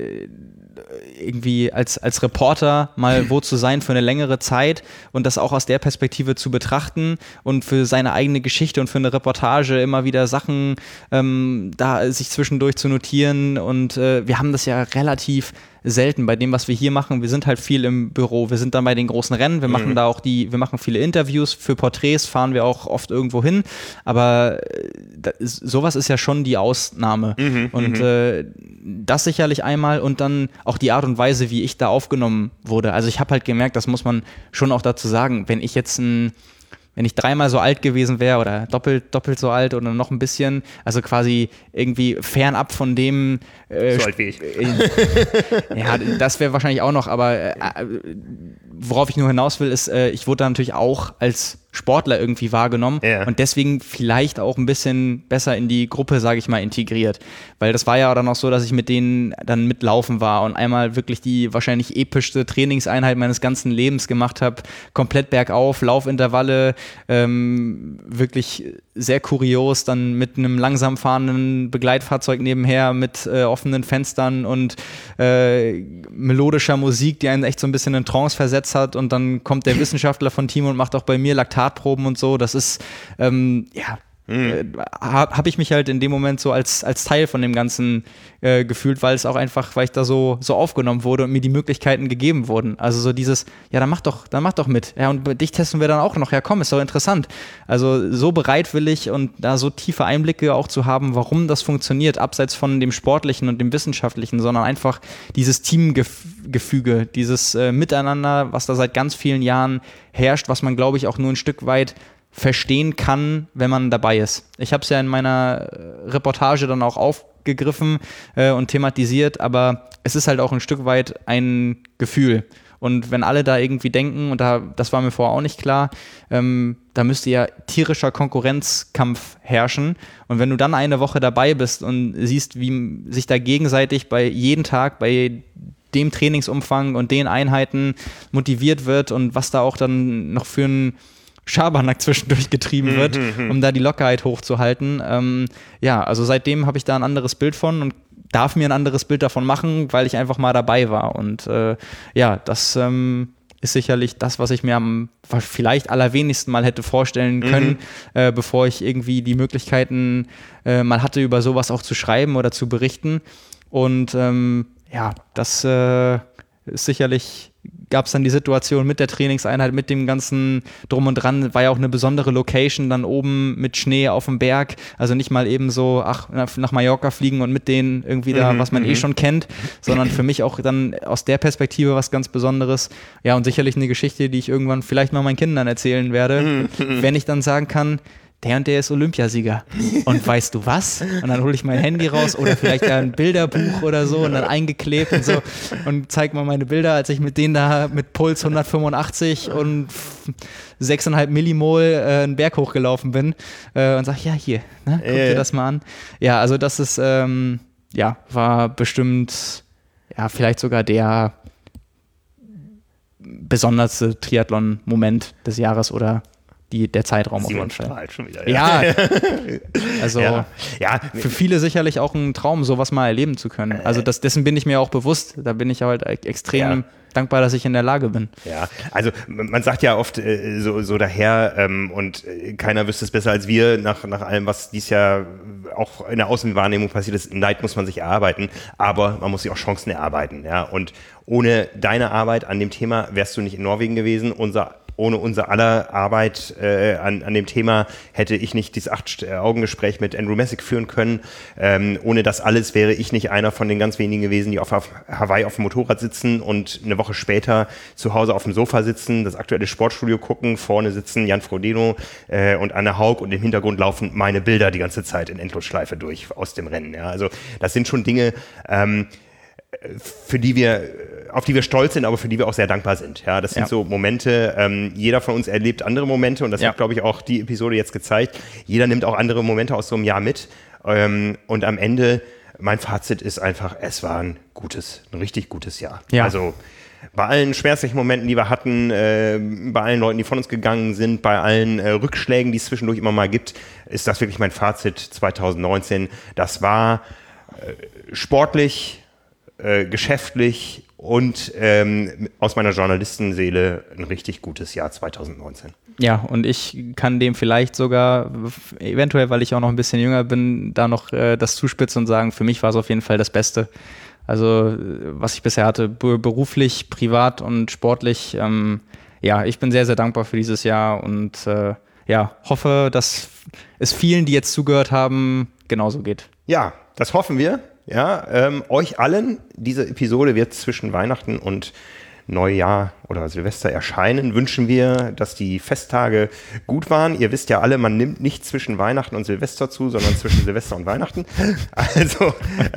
irgendwie als Reporter mal wo zu sein für eine längere Zeit und das auch aus der Perspektive zu betrachten und für seine eigene Geschichte und für eine Reportage immer wieder Sachen da sich zwischendurch zu notieren und wir haben das ja relativ selten bei dem, was wir hier machen. Wir sind halt viel im Büro, wir sind dann bei den großen Rennen, wir machen da auch wir machen viele Interviews, für Porträts fahren wir auch oft irgendwo hin, aber sowas ist ja schon die Ausnahme und das sicherlich einmal und dann auch die Art und Weise, wie ich da aufgenommen wurde. Also ich habe halt gemerkt, das muss man schon auch dazu sagen, wenn ich 3-mal so alt gewesen wäre oder doppelt so alt oder noch ein bisschen, also quasi irgendwie fernab von dem so alt wie ich. Ja, das wäre wahrscheinlich auch noch, aber worauf ich nur hinaus will, ist, ich wurde da natürlich auch als Sportler irgendwie wahrgenommen und deswegen vielleicht auch ein bisschen besser in die Gruppe, sage ich mal, integriert. Weil das war ja dann auch so, dass ich mit denen dann mitlaufen war und einmal wirklich die wahrscheinlich epischste Trainingseinheit meines ganzen Lebens gemacht habe. Komplett bergauf, Laufintervalle, wirklich sehr kurios, dann mit einem langsam fahrenden Begleitfahrzeug nebenher mit offenen Fenstern und melodischer Musik, die einen echt so ein bisschen in Trance versetzt hat und dann kommt der Wissenschaftler von Team und macht auch bei mir Laktatproben und so. Das ist, habe ich mich halt in dem Moment so als Teil von dem Ganzen gefühlt, weil ich da so aufgenommen wurde und mir die Möglichkeiten gegeben wurden. Also so dieses, ja, dann mach doch mit. Ja, und bei dich testen wir dann auch noch. Ja, komm, ist doch interessant. Also so bereitwillig und da so tiefe Einblicke auch zu haben, warum das funktioniert, abseits von dem Sportlichen und dem Wissenschaftlichen, sondern einfach dieses Teamgefüge, dieses Miteinander, was da seit ganz vielen Jahren herrscht, was man, glaube ich, auch nur ein Stück weit verstehen kann, wenn man dabei ist. Ich habe es ja in meiner Reportage dann auch aufgegriffen und thematisiert, aber es ist halt auch ein Stück weit ein Gefühl. Und wenn alle da irgendwie denken, und das war mir vorher auch nicht klar, da müsste ja tierischer Konkurrenzkampf herrschen. Und wenn du dann eine Woche dabei bist und siehst, wie sich da gegenseitig jeden Tag bei dem Trainingsumfang und den Einheiten motiviert wird und was da auch dann noch für ein Schabernack zwischendurch getrieben wird, um da die Lockerheit hochzuhalten. Ja, also seitdem habe ich da ein anderes Bild von und darf mir ein anderes Bild davon machen, weil ich einfach mal dabei war. Und ja, das ist sicherlich das, was ich mir am vielleicht allerwenigsten mal hätte vorstellen können, bevor ich irgendwie die Möglichkeiten mal hatte, über sowas auch zu schreiben oder zu berichten. Und das ist sicherlich, gab es dann die Situation mit der Trainingseinheit, mit dem ganzen Drum und Dran, war ja auch eine besondere Location dann oben mit Schnee auf dem Berg, also nicht mal eben so, nach Mallorca fliegen und mit denen irgendwie da, was man schon kennt, sondern für mich auch dann aus der Perspektive was ganz Besonderes. Ja, und sicherlich eine Geschichte, die ich irgendwann vielleicht mal meinen Kindern erzählen werde, wenn ich dann sagen kann, der und der ist Olympiasieger. Und weißt du was? Und dann hole ich mein Handy raus oder vielleicht ein Bilderbuch oder so und dann eingeklebt und so und zeige mal meine Bilder, als ich mit denen da mit Puls 185 und 6,5 Millimol einen Berg hochgelaufen bin und sage, ja, hier, ne, guck dir das mal an. Ja, also das ist, war bestimmt, vielleicht sogar der besonderste Triathlon-Moment des Jahres oder der Zeitraum Simon auf jeden Fall. Schon wieder, Also für viele sicherlich auch ein Traum, sowas mal erleben zu können. Also dessen bin ich mir auch bewusst. Da bin ich halt extrem dankbar, dass ich in der Lage bin. Ja, also man sagt ja oft so daher und keiner wüsste es besser als wir nach allem, was dieses Jahr auch in der Außenwahrnehmung passiert ist. Neid muss man sich erarbeiten, aber man muss sich auch Chancen erarbeiten. Ja? Und ohne deine Arbeit an dem Thema wärst du nicht in Norwegen gewesen. Ohne unser aller Arbeit an dem Thema hätte ich nicht dieses 8-Augen-Gespräch mit Andrew Messick führen können. Ohne das alles wäre ich nicht einer von den ganz wenigen gewesen, die auf Hawaii auf dem Motorrad sitzen und eine Woche später zu Hause auf dem Sofa sitzen, das aktuelle Sportstudio gucken, vorne sitzen Jan Frodeno und Anne Haug und im Hintergrund laufen meine Bilder die ganze Zeit in Endlosschleife durch aus dem Rennen. Ja. Also das sind schon Dinge, auf die wir stolz sind, aber für die wir auch sehr dankbar sind. Ja, das sind so Momente, jeder von uns erlebt andere Momente und das hat, glaube ich, auch die Episode jetzt gezeigt. Jeder nimmt auch andere Momente aus so einem Jahr mit und am Ende, mein Fazit ist einfach, es war ein richtig gutes Jahr. Ja. Also bei allen schmerzlichen Momenten, die wir hatten, bei allen Leuten, die von uns gegangen sind, bei allen Rückschlägen, die es zwischendurch immer mal gibt, ist das wirklich mein Fazit 2019. Das war sportlich, geschäftlich und aus meiner Journalistenseele ein richtig gutes Jahr 2019. Ja, und ich kann dem vielleicht sogar, eventuell, weil ich auch noch ein bisschen jünger bin, da noch das zuspitzen und sagen, für mich war es auf jeden Fall das Beste. Also was ich bisher hatte, beruflich, privat und sportlich. Ich bin sehr, sehr dankbar für dieses Jahr und hoffe, dass es vielen, die jetzt zugehört haben, genauso geht. Ja, das hoffen wir. Ja, euch allen, diese Episode wird zwischen Weihnachten und Neujahr oder Silvester erscheinen, wünschen wir, dass die Festtage gut waren. Ihr wisst ja alle, man nimmt nicht zwischen Weihnachten und Silvester zu, sondern zwischen Silvester und Weihnachten. Also,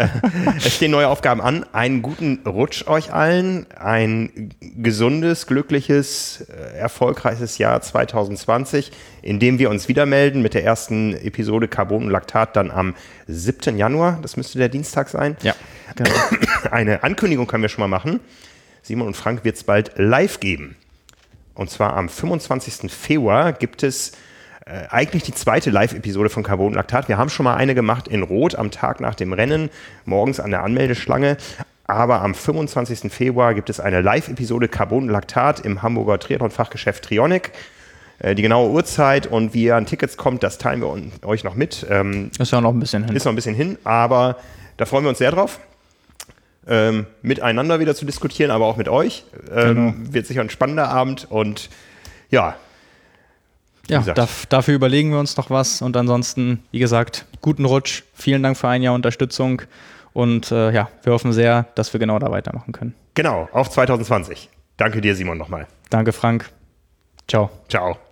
es stehen neue Aufgaben an. Einen guten Rutsch euch allen, ein gesundes, glückliches, erfolgreiches Jahr 2020, in dem wir uns wieder melden mit der ersten Episode Carbon und Laktat dann am 7. Januar. Das müsste der Dienstag sein. Ja, genau. Eine Ankündigung können wir schon mal machen. Simon und Frank wird es bald live geben. Und zwar am 25. Februar gibt es eigentlich die zweite Live-Episode von Carbon und Laktat. Wir haben schon mal eine gemacht in Rot am Tag nach dem Rennen, morgens an der Anmeldeschlange. Aber am 25. Februar gibt es eine Live-Episode Carbon und Laktat im Hamburger Triathlon-Fachgeschäft Trionic. Die genaue Uhrzeit und wie ihr an Tickets kommt, das teilen wir euch noch mit. Ist ja noch ein bisschen hin. Ist noch ein bisschen hin, aber da freuen wir uns sehr drauf. Miteinander wieder zu diskutieren, aber auch mit euch. Wird sicher ein spannender Abend und ja. Ja, dafür überlegen wir uns noch was und ansonsten, wie gesagt, guten Rutsch. Vielen Dank für ein Jahr Unterstützung und wir hoffen sehr, dass wir genau da weitermachen können. Genau, auf 2020. Danke dir, Simon, nochmal. Danke, Frank. Ciao. Ciao.